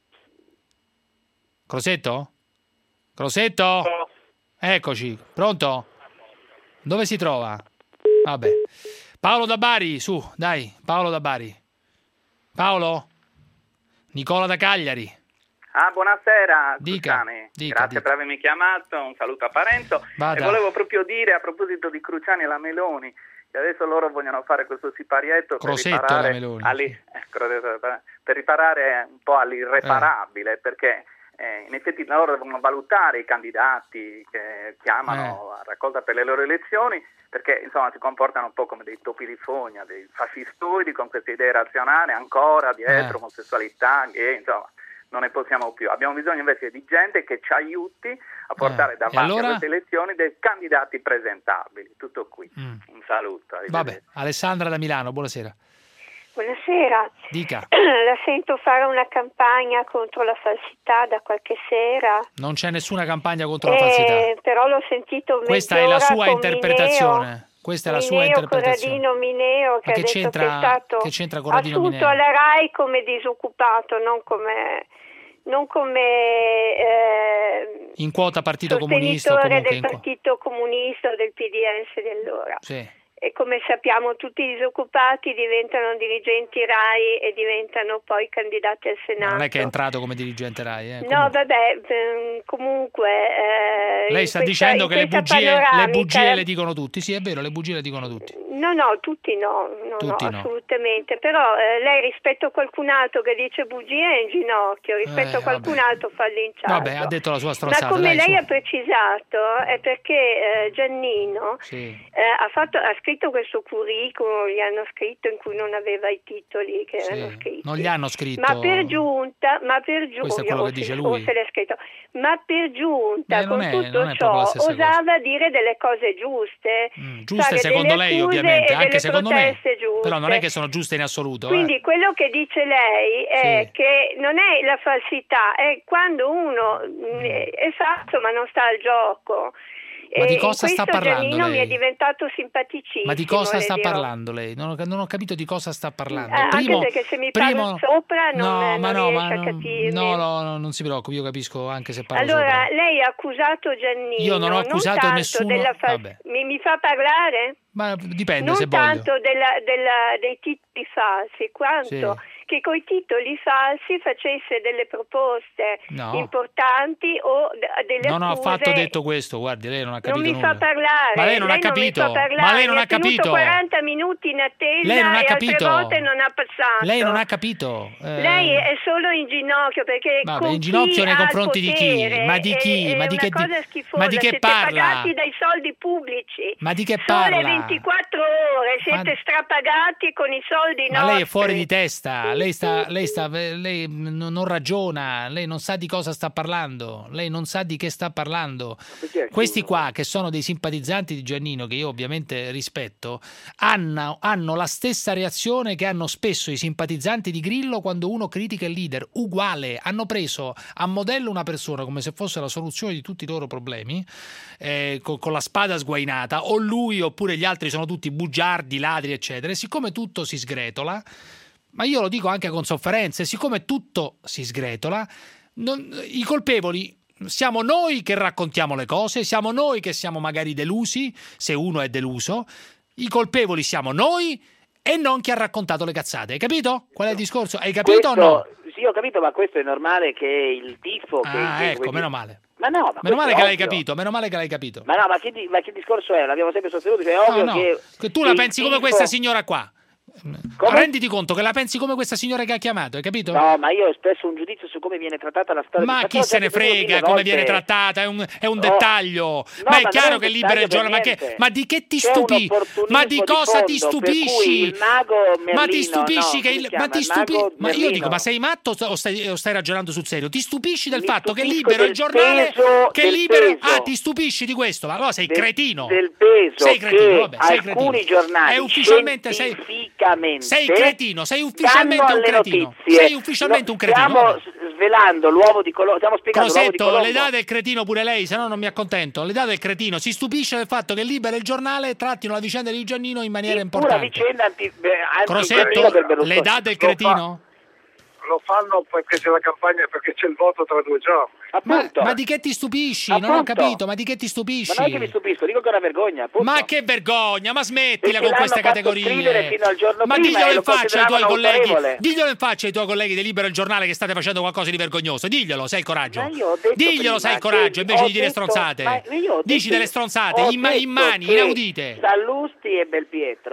Crosetto? Crosetto? Eccoci, pronto? Dove si trova? Vabbè. Paolo da Bari, su, dai, Paolo da Bari. Paolo? Nicola da Cagliari. Ah, buonasera, Dica, Cruciani. dica, Grazie dica. per avermi chiamato, un saluto a Parenzo. Vada. E volevo proprio dire a proposito di Cruciani e la Meloni, che adesso loro vogliono fare questo siparietto per Crosetto e la riparare, Meloni, alli- eh, Crosetto, per riparare un po' all'irreparabile, perché Eh, in effetti loro devono valutare i candidati che chiamano Eh. a raccolta per le loro elezioni, perché insomma si comportano un po' come dei topi di fogna, dei fascistoidi con queste idee razionali ancora dietro, Eh. omosessualità, gay, insomma non ne possiamo più. Abbiamo bisogno invece di gente che ci aiuti a portare Eh. davanti E allora? a queste elezioni dei candidati presentabili. Tutto qui. Mm. Un saluto. Vabbè, Alessandra da Milano, buonasera. Buonasera. Dica, La sento fare una campagna contro la falsità da qualche sera. non c'è nessuna campagna contro la Eh, falsità. però l'ho sentito Questa è la mezz'ora sua con interpretazione. Mineo. Questa è la sua Mineo, interpretazione. Corradino Mineo, che Ma ha che detto c'entra- che è stato che c'entra Corradino assunto Mineo? alla RAI come disoccupato, non come, non come eh, In quota Partito Comunista o sostenitore comunque del in qua- Partito Comunista o del P D S di allora. Sì. E come sappiamo tutti i disoccupati diventano dirigenti RAI e diventano poi candidati al Senato. Non è che è entrato come dirigente RAI. Eh. No, vabbè, ehm, comunque... eh, Lei in sta questa- dicendo in che le questa bugie, le panoramica- bugie le dicono tutti. Sì, è vero, le bugie le dicono tutti. No, no, tutti no, no, Tutti no, no. assolutamente. Però eh, lei rispetto a qualcun altro che dice bugie è in ginocchio, rispetto Eh, a qualcun vabbè. altro fa linciato. Vabbè, ha detto la sua stronzata. Ma come dai, lei su. ha precisato è perché eh, Giannino Sì. eh, ha, fatto, ha scritto questo curriculum, gli hanno scritto in cui non aveva i titoli che Sì. erano scritti. Non gli hanno scritto. Ma per giunta, ma per giunta, Questo è quello che dice lui. se l'è scritto, ma per giunta Beh, non con è- tutto non è proprio ciò la stessa osava dire delle cose giuste, Giuste fare secondo delle lei, accuse ovviamente, e anche delle secondo me. proteste giuste. Però non è che sono giuste in assoluto. Quindi eh. quello che dice lei è Sì. che non è la falsità, è quando uno mh, è falso ma non sta al gioco. Ma E di cosa in sta questo parlando Giannino mi è lei? diventato simpaticissimo. Ma di cosa le sta dirò. parlando lei? Non ho, non ho capito di cosa sta parlando. Eh, Primo- anche perché se mi primo- parlo sopra non, no, non ma no, riesce ma a no, capirmi. no, no, no, non si preoccupi, io capisco anche se parlo Allora, sopra. lei ha accusato Giannino. Io non ho accusato tanto nessuno- Della fal- vabbè. mi, mi fa parlare? Ma dipende Non se voglio. tanto della- della- dei titoli falsi, quanto Sì. che coi titoli falsi facesse delle proposte No. importanti o d- delle Non ho accuse. affatto detto questo, guardi, lei non ha capito Non mi nulla. fa parlare. Ma lei non ha mi capito. fa parlare. Ma lei non Mi ha tenuto capito. quaranta minuti in attesa Lei non ha e capito. altre volte non ha passato. Lei non ha capito. eh. Lei è solo in ginocchio perché Vabbè, con in ginocchio chi nei ha il confronti di chi? potere Ma di chi? È, Ma è di una che di- cosa schifosa. ma di che siete parla? pagati dai soldi pubblici. Ma di che Sole parla? ventiquattro ore, siete strapagati con i soldi Ma nostri. lei è fuori di testa, lei, sta, lei, sta, lei n- non ragiona, lei non sa di cosa sta parlando, lei non sa di che sta parlando. Questi qua, che sono dei simpatizzanti di Giannino, che io ovviamente rispetto, hanno, hanno la stessa reazione che hanno spesso i simpatizzanti di Grillo quando uno critica il leader, uguale. Hanno preso a modello una persona come se fosse la soluzione di tutti i loro problemi, eh, con, con la spada sguainata, o lui oppure gli altri sono tutti bugiardi, ladri, eccetera. E siccome tutto si sgretola, ma io lo dico anche con sofferenze, siccome tutto si sgretola, non- i colpevoli siamo noi che raccontiamo le cose, siamo noi che siamo magari delusi, se uno è deluso, i colpevoli siamo noi e non chi ha raccontato le cazzate. Hai capito? Qual è il discorso? Hai capito Questo- o no? Sì, ho capito, ma questo è normale che il tifo... Che, Ah, che- ecco, meno male. Ma no, ma Meno questo male è che l'hai ovvio. capito, meno male che l'hai capito. Ma no, ma che, di- ma che discorso è? L'abbiamo sempre sostenuto, cioè è ovvio No, no, che... che tu la il pensi come tifo- questa signora qua. Come? Renditi conto che la pensi come questa signora che ha chiamato, hai capito? No, ma io ho espresso un giudizio su come viene trattata la storia. Ma di- chi l'ho se già ne ripetuto frega mille come volte. viene trattata? È un, è un Oh. dettaglio. No, ma è ma chiaro non è che un libera il dettaglio giornale. Ma, per che- niente. ma di che ti C'è un stupisci? opportunismo Ma di di cosa ti fondo, per cui stupisci? il mago ma ti Merlino, stupisci no, che come il. si Ma chiama? ti Il stupi- mago Ma io Merlino. dico, ma sei matto o stai, o stai ragionando sul serio? Ti stupisci del Mi fatto che stupisco libero il del giornale peso- che del libero. peso. Ah, ti stupisci di questo? Ma allora sei Del- cretino. del peso sei cretino, che vabbè, sei alcuni cretino. giornali È ufficialmente sei scientificamente sei cretino, sei ufficialmente danno un alle cretino. notizie. Sei ufficialmente No, un cretino. Stiamo vabbè. s- svelando l'uovo di Colombo, stiamo spiegando l'uovo di Crosetto, Colombo. le dà del cretino pure lei, se no non mi accontento. Le dà del cretino. Si stupisce del fatto che Libera e il giornale trattino la vicenda di Giannino in maniera Pura importante. vicenda anti, beh, Crosetto, anti- del Berlusconi. le dà del Lo fa- cretino? Lo fanno perché c'è la campagna, perché c'è il voto tra due giorni. Ma, Appunto. ma di che ti stupisci? Non ho Appunto. capito, ma di che ti stupisci? Ma non è che mi stupisco, dico che è una vergogna. appunto. Ma che vergogna, ma smettila Perché con queste l'hanno fatto scrivere categorie. fino al giorno Ma prima diglielo e lo in faccia ai tuoi consideravano colleghi. autorevole. Diglielo in faccia ai tuoi colleghi di Libero il giornale che state facendo qualcosa di vergognoso. Diglielo, se hai il coraggio. Ma io ho detto Diglielo, prima se hai il coraggio, che invece ho di dire detto- stronzate. ma io ho Dici detto- delle stronzate, ho in, ma- in detto mani, che inaudite. Sallusti e Belpietro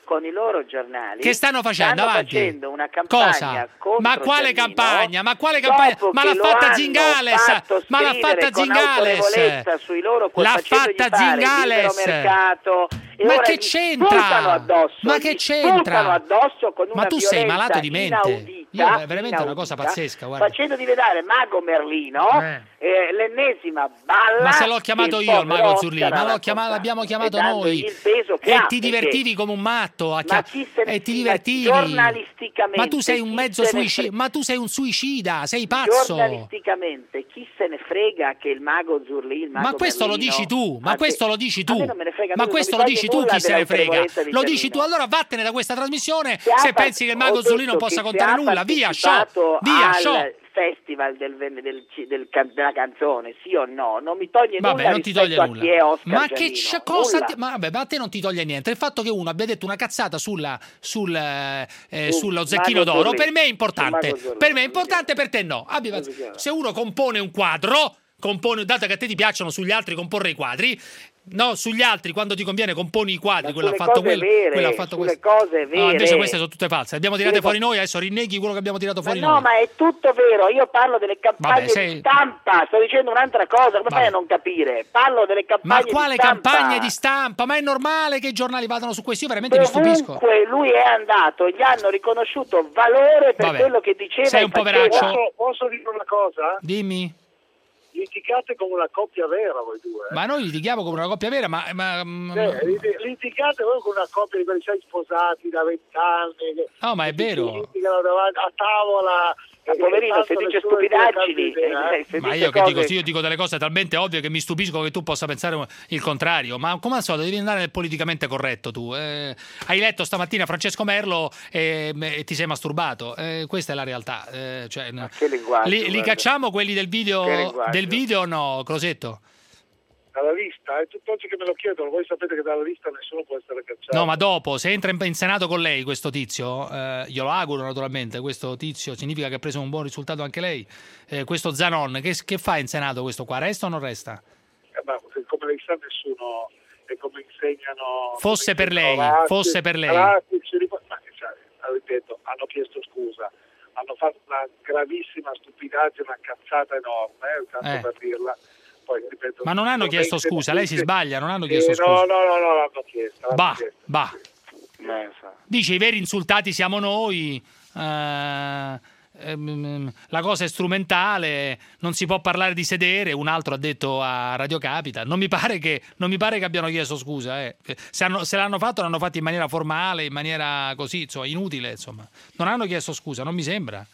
con i loro giornali che stanno facendo stanno avanti facendo una campagna cosa? contro Ma quale Giannino, campagna? Ma quale campagna? dopo Ma che l'ha lo fatta hanno Zingales! fatto Ma l'ha fatta con Zingales! autorevolezza sui loro L'ha facendogli fatta fare libero Zingales! mercato, e Ma ora che gli c'entra? spuntano addosso, Ma che gli c'entra? spuntano addosso con una Ma tu sei violenza malato di mente. inaudita, Io è veramente una inaudita, cosa pazzesca, guarda. facendo diventare Mago Merlino Eh. eh, l'ennesima balla. Ma se l'ho chiamato che io il Mago povero Zurlini, Oscar ma ha l'ho chiamato, l'abbiamo chiamato e dandogli noi. il peso che E ha, ti perché- divertivi come un matto. A Ma chi- chi se ne- e ti ma divertivi. giornalisticamente, Ma tu sei un chi mezzo se ne suicida. fre- Ma tu sei un suicida, sei pazzo. Giornalisticamente, chi se ne frega che il Mago Zurlini, il Mago Ma questo lo Merlino dici tu, ma ha questo de- lo dici A tu. me non me ne frega Ma nulla, questo non lo mi dici toglie tu, chi nulla se ne frega. dell'autorevolezza di Lo dici Giannino. tu, allora vattene da questa trasmissione Se ha se par- pensi che il ho Mago detto Zurlini non che possa se contare ha nulla. Via, show. partecipato Via, al show. festival del, del- del can- della canzone, sì o no, non mi toglie Vabbè, nulla non ti rispetto toglie a nulla. chi è Oscar Ma che Giannino, c'è cosa? nulla. ti- Ma, vabbè, ma a te non ti toglie niente. Il fatto che uno abbia detto una cazzata sulla, sul, eh, eh, Su sullo zecchino Mago d'oro, Zurlini. per me è Su importante. Mago Zurlini. Per me è importante, per te no. Abbia- se uno compone un quadro, compone, dato che a te ti piacciono sugli altri comporre i quadri. No, sugli altri quando ti conviene componi i quadri, quello ha sulle fatto cose quello, vere, quello ha fatto sulle questo. cose vere. No, invece queste sono tutte false. Le abbiamo tirate Sulle fuori noi, adesso rinneghi quello che abbiamo tirato fuori Ma no, noi. ma è tutto vero, io parlo delle campagne Vabbè, sei- di stampa, sto dicendo un'altra cosa, come fai a non capire? Parlo delle Ma campagne quale di stampa. campagne di stampa? Ma è normale che i giornali vadano su questo? Io veramente mi stupisco. Dovunque lui è andato, gli hanno riconosciuto valore per Vabbè. quello che diceva Sei e un faceva. poveraccio. Posso, posso dire una cosa? Dimmi. Litigate come una coppia vera voi due. Ma noi litighiamo come una coppia vera, ma... ma- ma- Eh, lit- litigate voi con una coppia di quelli sei sposati da vent'anni. che- No, ma è che vero. litigano davanti a tavola. Ma e- poverino, e se fanno dice le sue due stupidaggini, candide, eh, se Ma dice io che cose- dico, sì, io dico delle cose talmente ovvie che mi stupisco che tu possa pensare il contrario. Ma come al solito devi andare nel politicamente corretto tu. Eh, hai letto stamattina Francesco Merlo e, e ti sei masturbato. Eh, questa è la realtà. Eh, cioè, no. Che linguaggio, li, li guarda. cacciamo quelli del Che video, linguaggio. del video o no, Crosetto? Dalla lista, è tutto oggi che me lo chiedono, voi sapete che dalla lista nessuno può essere cacciato. No, ma dopo, se entra in, in Senato con lei questo tizio, eh, glielo auguro naturalmente, questo tizio significa che ha preso un buon risultato anche lei, eh, questo Zanon, che, che fa in Senato questo qua? Resta o non resta? Eh, ma come lei sa nessuno, è come insegnano... Fosse come per lei, insegnano Razzi, fosse per lei. Razzi, si rip- ma, cioè, ripeto, hanno chiesto scusa, hanno fatto una gravissima stupidaggine, una cazzata enorme, eh, tanto Eh. per dirla. Poi, ripeto, Ma non hanno chiesto veramente- scusa, lei si sbaglia, non hanno Sì, chiesto no, scusa. no, no, no, l'hanno chiesto. l'hanno Bah, chiesto. bah. Eh, sa. Dice i veri insultati siamo noi, eh, ehm, la cosa è strumentale, non si può parlare di sedere, un altro ha detto a Radio Capita, non mi pare che, non mi pare che abbiano chiesto scusa, eh. se, hanno- se l'hanno fatto l'hanno fatto in maniera formale, in maniera così, insomma, inutile, insomma. Non hanno chiesto scusa, non mi sembra.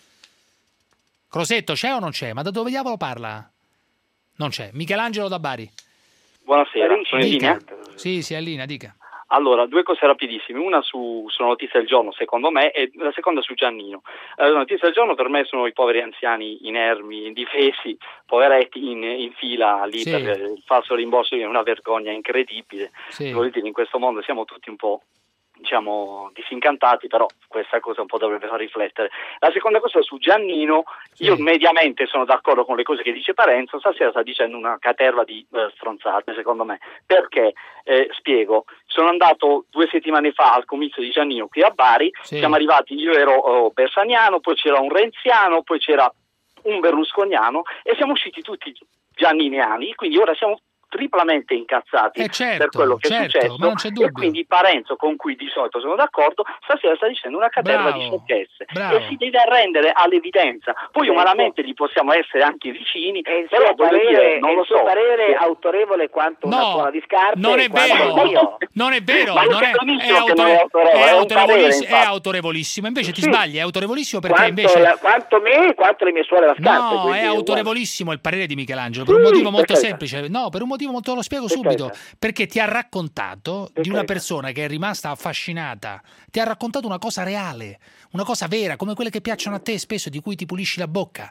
Crosetto c'è o non c'è? Ma da dove diavolo parla? Non c'è. Michelangelo da Bari. Buonasera, sono in Dica. linea? Sì, sì, è in linea, dica. Allora, due cose rapidissime, una su, sulla notizia del giorno secondo me e la seconda su Giannino. Eh, la notizia del giorno per me sono i poveri anziani inermi, indifesi, poveretti in, in fila lì Sì. per il falso rimborso, che è una vergogna incredibile. Sì. Voglio dire, in questo mondo siamo tutti un po', diciamo, disincantati, però questa cosa un po' dovrebbe far riflettere. La seconda cosa su Giannino, io mediamente sono d'accordo con le cose che dice Parenzo, stasera sta dicendo una caterva di eh, stronzate secondo me, perché, eh, spiego, sono andato due settimane fa al comizio di Giannino qui a Bari, Sì. siamo arrivati, io ero oh, bersaniano, poi c'era un renziano, poi c'era un berlusconiano e siamo usciti tutti gianniniani, quindi ora siamo triplamente incazzati Eh, certo, per quello che certo, è successo ma non c'è dubbio. e quindi Parenzo, con cui di solito sono d'accordo, stasera sta dicendo una caterva Bravo, di sciocchezze bravo. e si deve arrendere all'evidenza. Poi umanamente gli possiamo essere anche vicini, E il però suo voglio parere, dire, non e lo il suo so. parere Sì. autorevole quanto una No, suola di scarpe. non è quanto vero, il mio. non è vero, Ma non è, è benissimo è, che non è autore- autorevole, è è un autorevoliss- parere, è infatti. autorevolissimo, invece ti Sì. sbagli, è autorevolissimo perché Quanto, invece... la- quanto me, quanto le mie suore la scarpe. No, quindi è uguale. autorevolissimo il parere di Michelangelo per un Sì, motivo molto per carità. semplice. No, per un motivo molto lo spiego Per subito. carità. Perché ti ha raccontato Per di una carità. persona che è rimasta affascinata. Ti ha raccontato una cosa reale, una cosa vera, come quelle che piacciono a te spesso, di cui ti pulisci la bocca.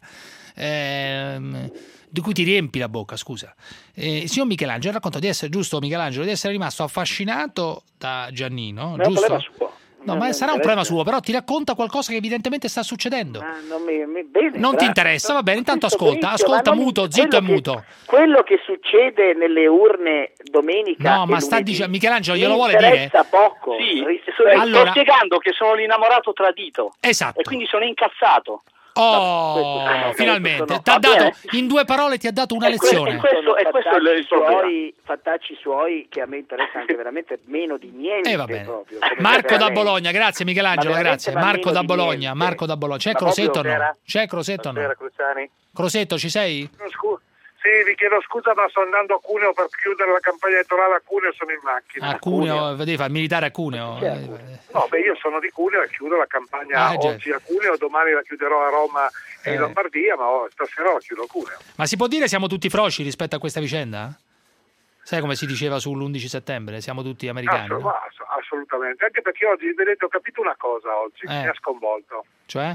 Ehm, di cui ti riempi la bocca, scusa. Eh, il signor Michelangelo racconta di essere, giusto Michelangelo, di essere rimasto affascinato da Giannino, Ma è un giusto? problema suo. No, non ma mi sarà un interessa. problema suo, però ti racconta qualcosa che evidentemente sta succedendo. Ah, non mi, mi- bene, Non ti bravo. interessa, va bene, intanto Capisco ascolta, benissimo, ascolta ma non mi- muto, zitto e quello che- muto. Quello che succede nelle urne domenica No, e ma sta lunedì dicendo, Michelangelo mi glielo vuole dire? interessa poco. Sì, Ris- sto Allora- spiegando che sono l'innamorato tradito. Esatto. E quindi sono incazzato. Oh, questo- finalmente, questo ti ha sono- va dato, bene. in due parole ti ha dato una E questo- lezione. e questo- Sono e questo è il- il fattacci problema. suoi, fattacci suoi che a me interessa anche veramente meno di niente. Eh, va bene. proprio, come Marco sapeva da lei. Bologna, grazie Michelangelo, Ma veramente grazie. va Marco meno da di Bologna, niente. Marco da Bologna. C'è Ma Crosetto o proprio no? vera? C'è Crosetto o no? Cruciani. Crosetto, ci sei? Scu- sì, vi chiedo scusa, ma sto andando a Cuneo per chiudere la campagna elettorale a Cuneo, sono in macchina. A Cuneo, devi fare il militare a Cuneo. Eh, No, beh, io sono di Cuneo e chiudo la campagna Ah, già. oggi a Cuneo, domani la chiuderò a Roma e Eh. in Lombardia, ma oh, stasera la chiudo a Cuneo. Ma si può dire siamo tutti froci rispetto a questa vicenda? Sai come si diceva sull'undici settembre? Siamo tutti americani, Ass- no? ma ass- assolutamente, anche perché oggi, vedete, ho capito una cosa oggi, Eh. mi ha sconvolto. Cioè?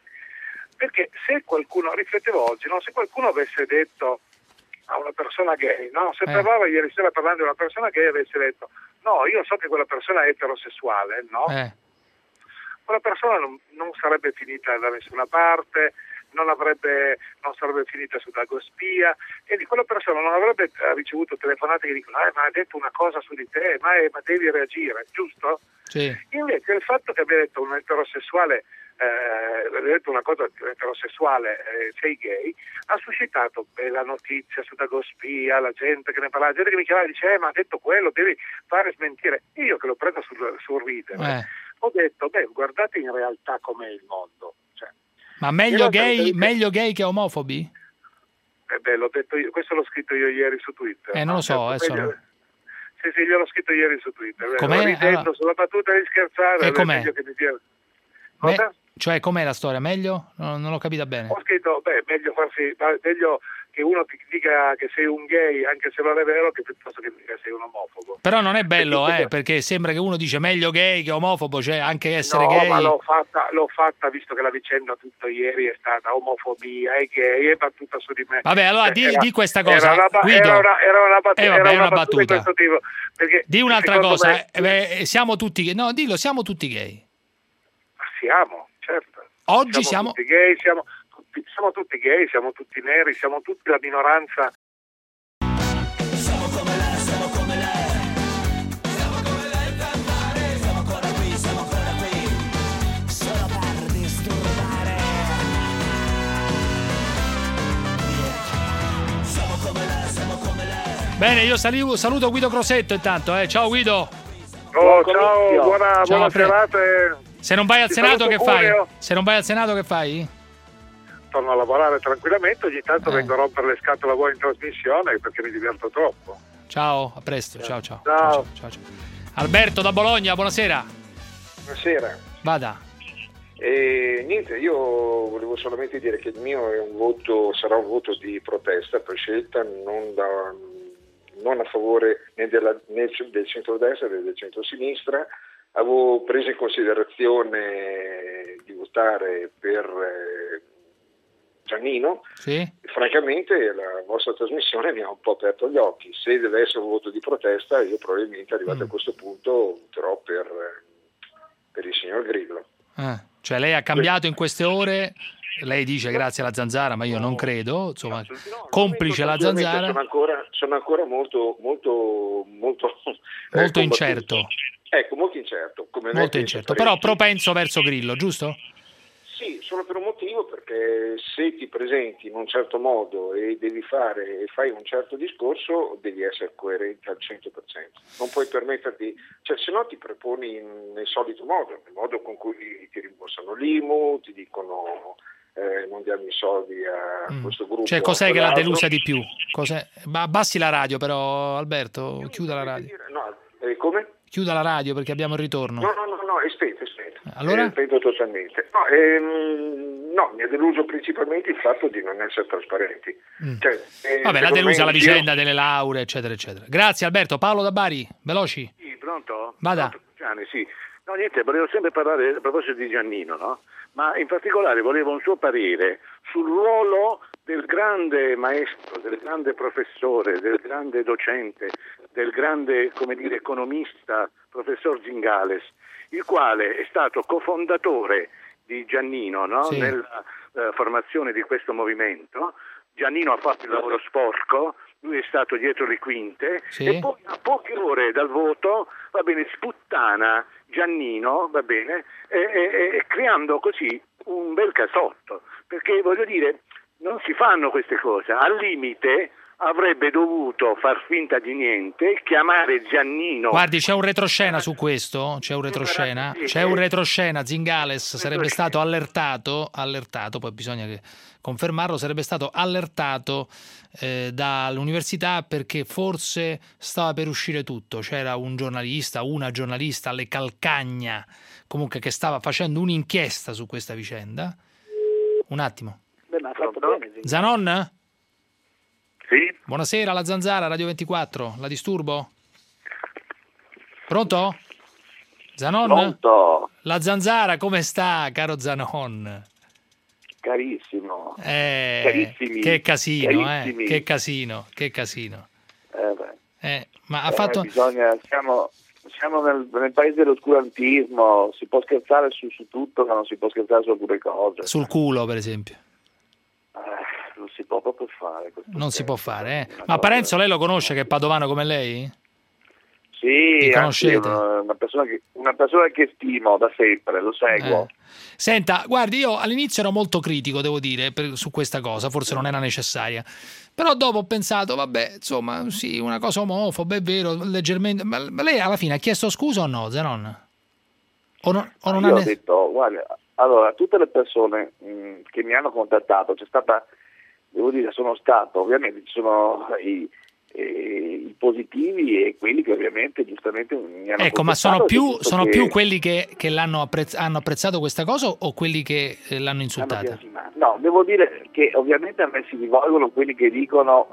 Perché se qualcuno, riflettevo oggi, no? Se qualcuno avesse detto a una persona gay, no? Se Eh. parlava ieri sera parlando di una persona gay avesse detto no, io so che quella persona è eterosessuale, no? Eh. Quella persona non, non sarebbe finita da nessuna parte, non, avrebbe, non sarebbe finita su Dagospia e di quella persona non avrebbe eh, ricevuto telefonate che dicono eh, ma ha detto una cosa su di te, ma, è- ma devi reagire, giusto? Sì. Invece il fatto che abbia detto un eterosessuale eh, abbia detto una cosa eterosessuale, eh, sei gay, ha suscitato eh, la notizia su Dagospia, la gente che ne parlava, la gente che mi chiamava e dice eh, ma ha detto quello, devi fare smentire. Io che lo prendo sul, sul ridere, Eh. ho detto beh, guardate in realtà com'è il mondo. Cioè, Ma meglio Io- gay, meglio gay che omofobi? eh beh, l'ho detto io, questo l'ho scritto io ieri su Twitter. Eh, non lo so, Certo, adesso meglio- no. Sì, sì, gliel'ho scritto ieri su Twitter. Com'è? Ridendo Allora- sulla battuta di scherzare. E è com'è? meglio che mi dia- Me- Cosa? cioè, com'è la storia? Meglio? No, non l'ho capita bene. Ho scritto, beh, meglio farsi, meglio che uno ti dica che sei un gay, anche se non è vero, che piuttosto che dica che sei un omofobo. Però non è bello, Perché- eh, perché sembra che uno dice meglio gay che omofobo, cioè anche essere No, gay. ma l'ho fatta, l'ho fatta visto che la vicenda tutta ieri è stata omofobia e gay, è battuta su di me. Vabbè, allora Cioè, di, era- di questa cosa, era una, ba- Guido. era una, era una bat- Eh, vabbè, era è una una battuta di battuta. questo tipo. Perché Di un'altra secondo cosa, me- eh, beh, siamo tutti gay. No, dillo, siamo tutti gay. Siamo, certo. Oggi siamo- tutti gay, siamo tutti, siamo tutti gay, siamo tutti neri, siamo tutti la minoranza. Bene, io salivo- saluto Guido Crosetto intanto, eh. Ciao Guido. Oh, ciao, buona, Ciao, buona Fred. serata. e Se non vai al ti Senato saluto che fai? Cuneo. Se non vai al Senato che fai? Torno a lavorare tranquillamente, ogni tanto Eh. vengo a rompere le scatole a voi in trasmissione perché mi diverto troppo. Ciao, a presto, ciao ciao. Ciao. ciao, ciao. Alberto da Bologna, buonasera. Buonasera. Vada. E niente, io volevo solamente dire che il mio è un voto, sarà un voto di protesta per scelta, non, da, non a favore né, della, né del centrodestra né del centrosinistra. Avevo preso in considerazione di votare per eh, Giannino. Sì. Francamente la vostra trasmissione mi ha un po' aperto gli occhi. Se deve essere un voto di protesta, io probabilmente arrivato Mm. a questo punto voterò per, eh, per il signor Grillo. Eh, cioè lei ha cambiato in queste ore, lei dice grazie alla zanzara, ma io non credo, insomma, complice la Ovviamente zanzara, Sono ancora, sono ancora molto, molto, molto, eh, molto combattuto. incerto, Ecco, molto incerto. Come me molto penso incerto, parecchi. però propenso verso Grillo, giusto? Sì, solo per un motivo, perché se ti presenti in un certo modo e devi fare e fai un certo discorso, devi essere coerente al cento per cento. Non puoi permetterti, cioè se no ti proponi in- nel solito modo, nel modo con cui ti rimborsano l'I M U, ti dicono eh, non diamo i soldi a Mm. questo gruppo. Cioè o cos'è a che l'ha quell'altro. delusa di più? Cos'è? Ma abbassi la radio però, Alberto, chiuda la radio. No, eh, come? Chiuda la radio perché abbiamo il ritorno. No, no, no, no, è spento, è spento. Allora? È spento totalmente. No, ehm, no, mi ha deluso principalmente il fatto di non essere trasparenti. Mm. Cioè, eh, Vabbè, l'ha secondo delusa me la in giro- vicenda delle lauree, eccetera, eccetera. Grazie Alberto. Paolo da Bari, veloci. Sì, pronto? Vada. Pronto, Gianni, sì. No, niente, volevo sempre parlare a proposito di Giannino, no? Ma in particolare volevo un suo parere sul ruolo del grande maestro, del grande professore, del grande docente, del grande, come dire, economista, professor Zingales, il quale è stato cofondatore di Giannino, no? Sì. Nella eh, formazione di questo movimento. Giannino ha fatto il lavoro sporco, lui è stato dietro le quinte, Sì. e poi a poche ore dal voto, va bene, sputtana Giannino, va bene, e, e, e creando così un bel casotto, perché voglio dire, non si fanno queste cose. Al limite avrebbe dovuto far finta di niente, chiamare Giannino. Guardi, c'è un retroscena su questo, c'è un retroscena, c'è un retroscena, Zingales sarebbe stato allertato, allertato, poi bisogna che confermarlo, sarebbe stato allertato eh, dall'università perché forse stava per uscire tutto, c'era un giornalista, una giornalista, Le Calcagna, comunque che stava facendo un'inchiesta su questa vicenda. Un attimo. Beh, ma ha fatto bene, sì. Zanon? Sì. Buonasera, la Zanzara, Radio ventiquattro, la disturbo? Pronto? Zanon? Pronto? La Zanzara, come sta, caro Zanon? Carissimo. Eh, Carissimi. che casino, Carissimi. eh, che casino, che casino. Eh, beh. Eh, ma ha Eh, fatto... bisogna, siamo siamo nel, nel paese dell'oscurantismo, si può scherzare su, su tutto, ma non si può scherzare su alcune cose. Sul culo, per esempio. Eh, non si può proprio fare. questo Non si può fare, eh. Una Ma cosa- Parenzo lei lo conosce che è padovano come lei? Sì, Li anzi, conoscete? una, una persona che, una persona che stimo da sempre, lo seguo. Eh. Senta, guardi, io all'inizio ero molto critico, devo dire, per- su questa cosa, forse non era necessaria. Però dopo ho pensato, vabbè, insomma, sì, una cosa omofoba, è vero, leggermente... Ma ma lei alla fine ha chiesto scusa o no, Zanon? O, no- o non Io ha... ho ne- detto, guarda, allora, tutte le persone mh, che mi hanno contattato, c'è stata, devo dire, sono stato, ovviamente ci sono i, eh, i positivi e quelli che ovviamente giustamente mi hanno Ecco, ma contattato, sono e più, tutto sono che- più quelli che, che l'hanno apprezz- hanno apprezzato questa cosa o quelli che eh, l'hanno hanno insultata? biasimato. No, devo dire che ovviamente a me si rivolgono quelli che dicono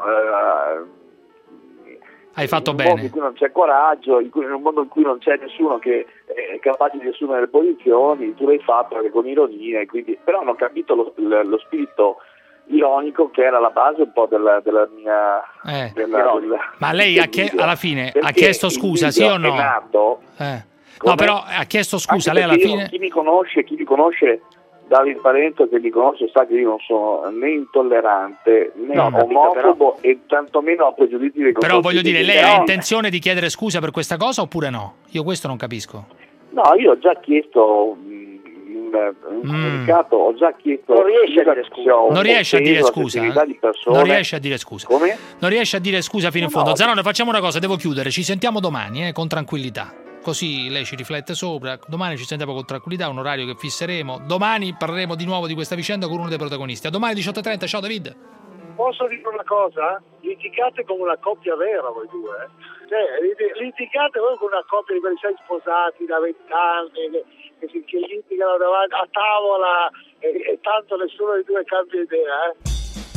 eh, Hai fatto in un mondo bene. in cui non c'è coraggio, in, cui, in un mondo in cui non c'è nessuno che è capace di assumere le posizioni, tu l'hai fatto anche con ironia, e quindi, però hanno capito lo, lo- lo spirito ironico che era la base un po' della, della mia... Eh. della- del- Ma lei del ha chie- video. alla fine ha Perché chiesto il scusa, sì video o no? È nato, Eh. come- No, però ha chiesto scusa, anche lei alla perché io- fine... chi mi conosce, chi mi conosce Davide Parenzo, che mi conosce, sa che io non sono né intollerante né No, ho capito, omofobo e tantomeno ho pregiudizi nei Però confronti voglio dire, di- lei Però- ha intenzione di chiedere scusa per questa cosa oppure no? Io questo non capisco. No, io ho già chiesto mh, un, un comunicato, ho già chiesto Non riesce a dire scusa, scusa. ho Non riesce a dire offeso la scusa? sensibilità di persone. Non riesce a dire scusa. Come? Non riesce a dire scusa fino in No, fondo. no. Zanone, facciamo una cosa, devo chiudere. Ci sentiamo domani, eh, con tranquillità. Così lei ci riflette sopra. Domani ci sentiamo con tranquillità, un orario che fisseremo. Domani parleremo di nuovo di questa vicenda con uno dei protagonisti. A domani diciotto e trenta. Ciao David. Posso dire una cosa? Litigate come una coppia vera voi due. eh. Cioè, lit- litigate voi con una coppia di quelli sei sposati da vent'anni che, che, si- che litigano davanti a tavola e, e tanto nessuno dei due cambia idea. Eh.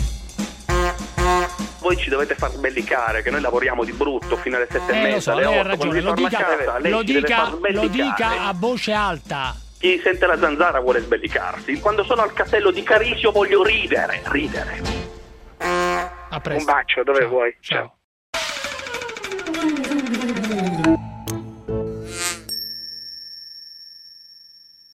Voi ci dovete far sbellicare, che noi lavoriamo di brutto fino alle sette e Eh, lo mezza, so, alle lei ha otto, quando ragione. Lo ritorna a dica, casa, lei lo ci deve dica, far lo sbellicare. dica a voce alta. Chi sente la zanzara vuole sbellicarsi. Quando sono al castello di Carisio voglio ridere, ridere. A presto. Un bacio, dove Ciao. vuoi? Ciao.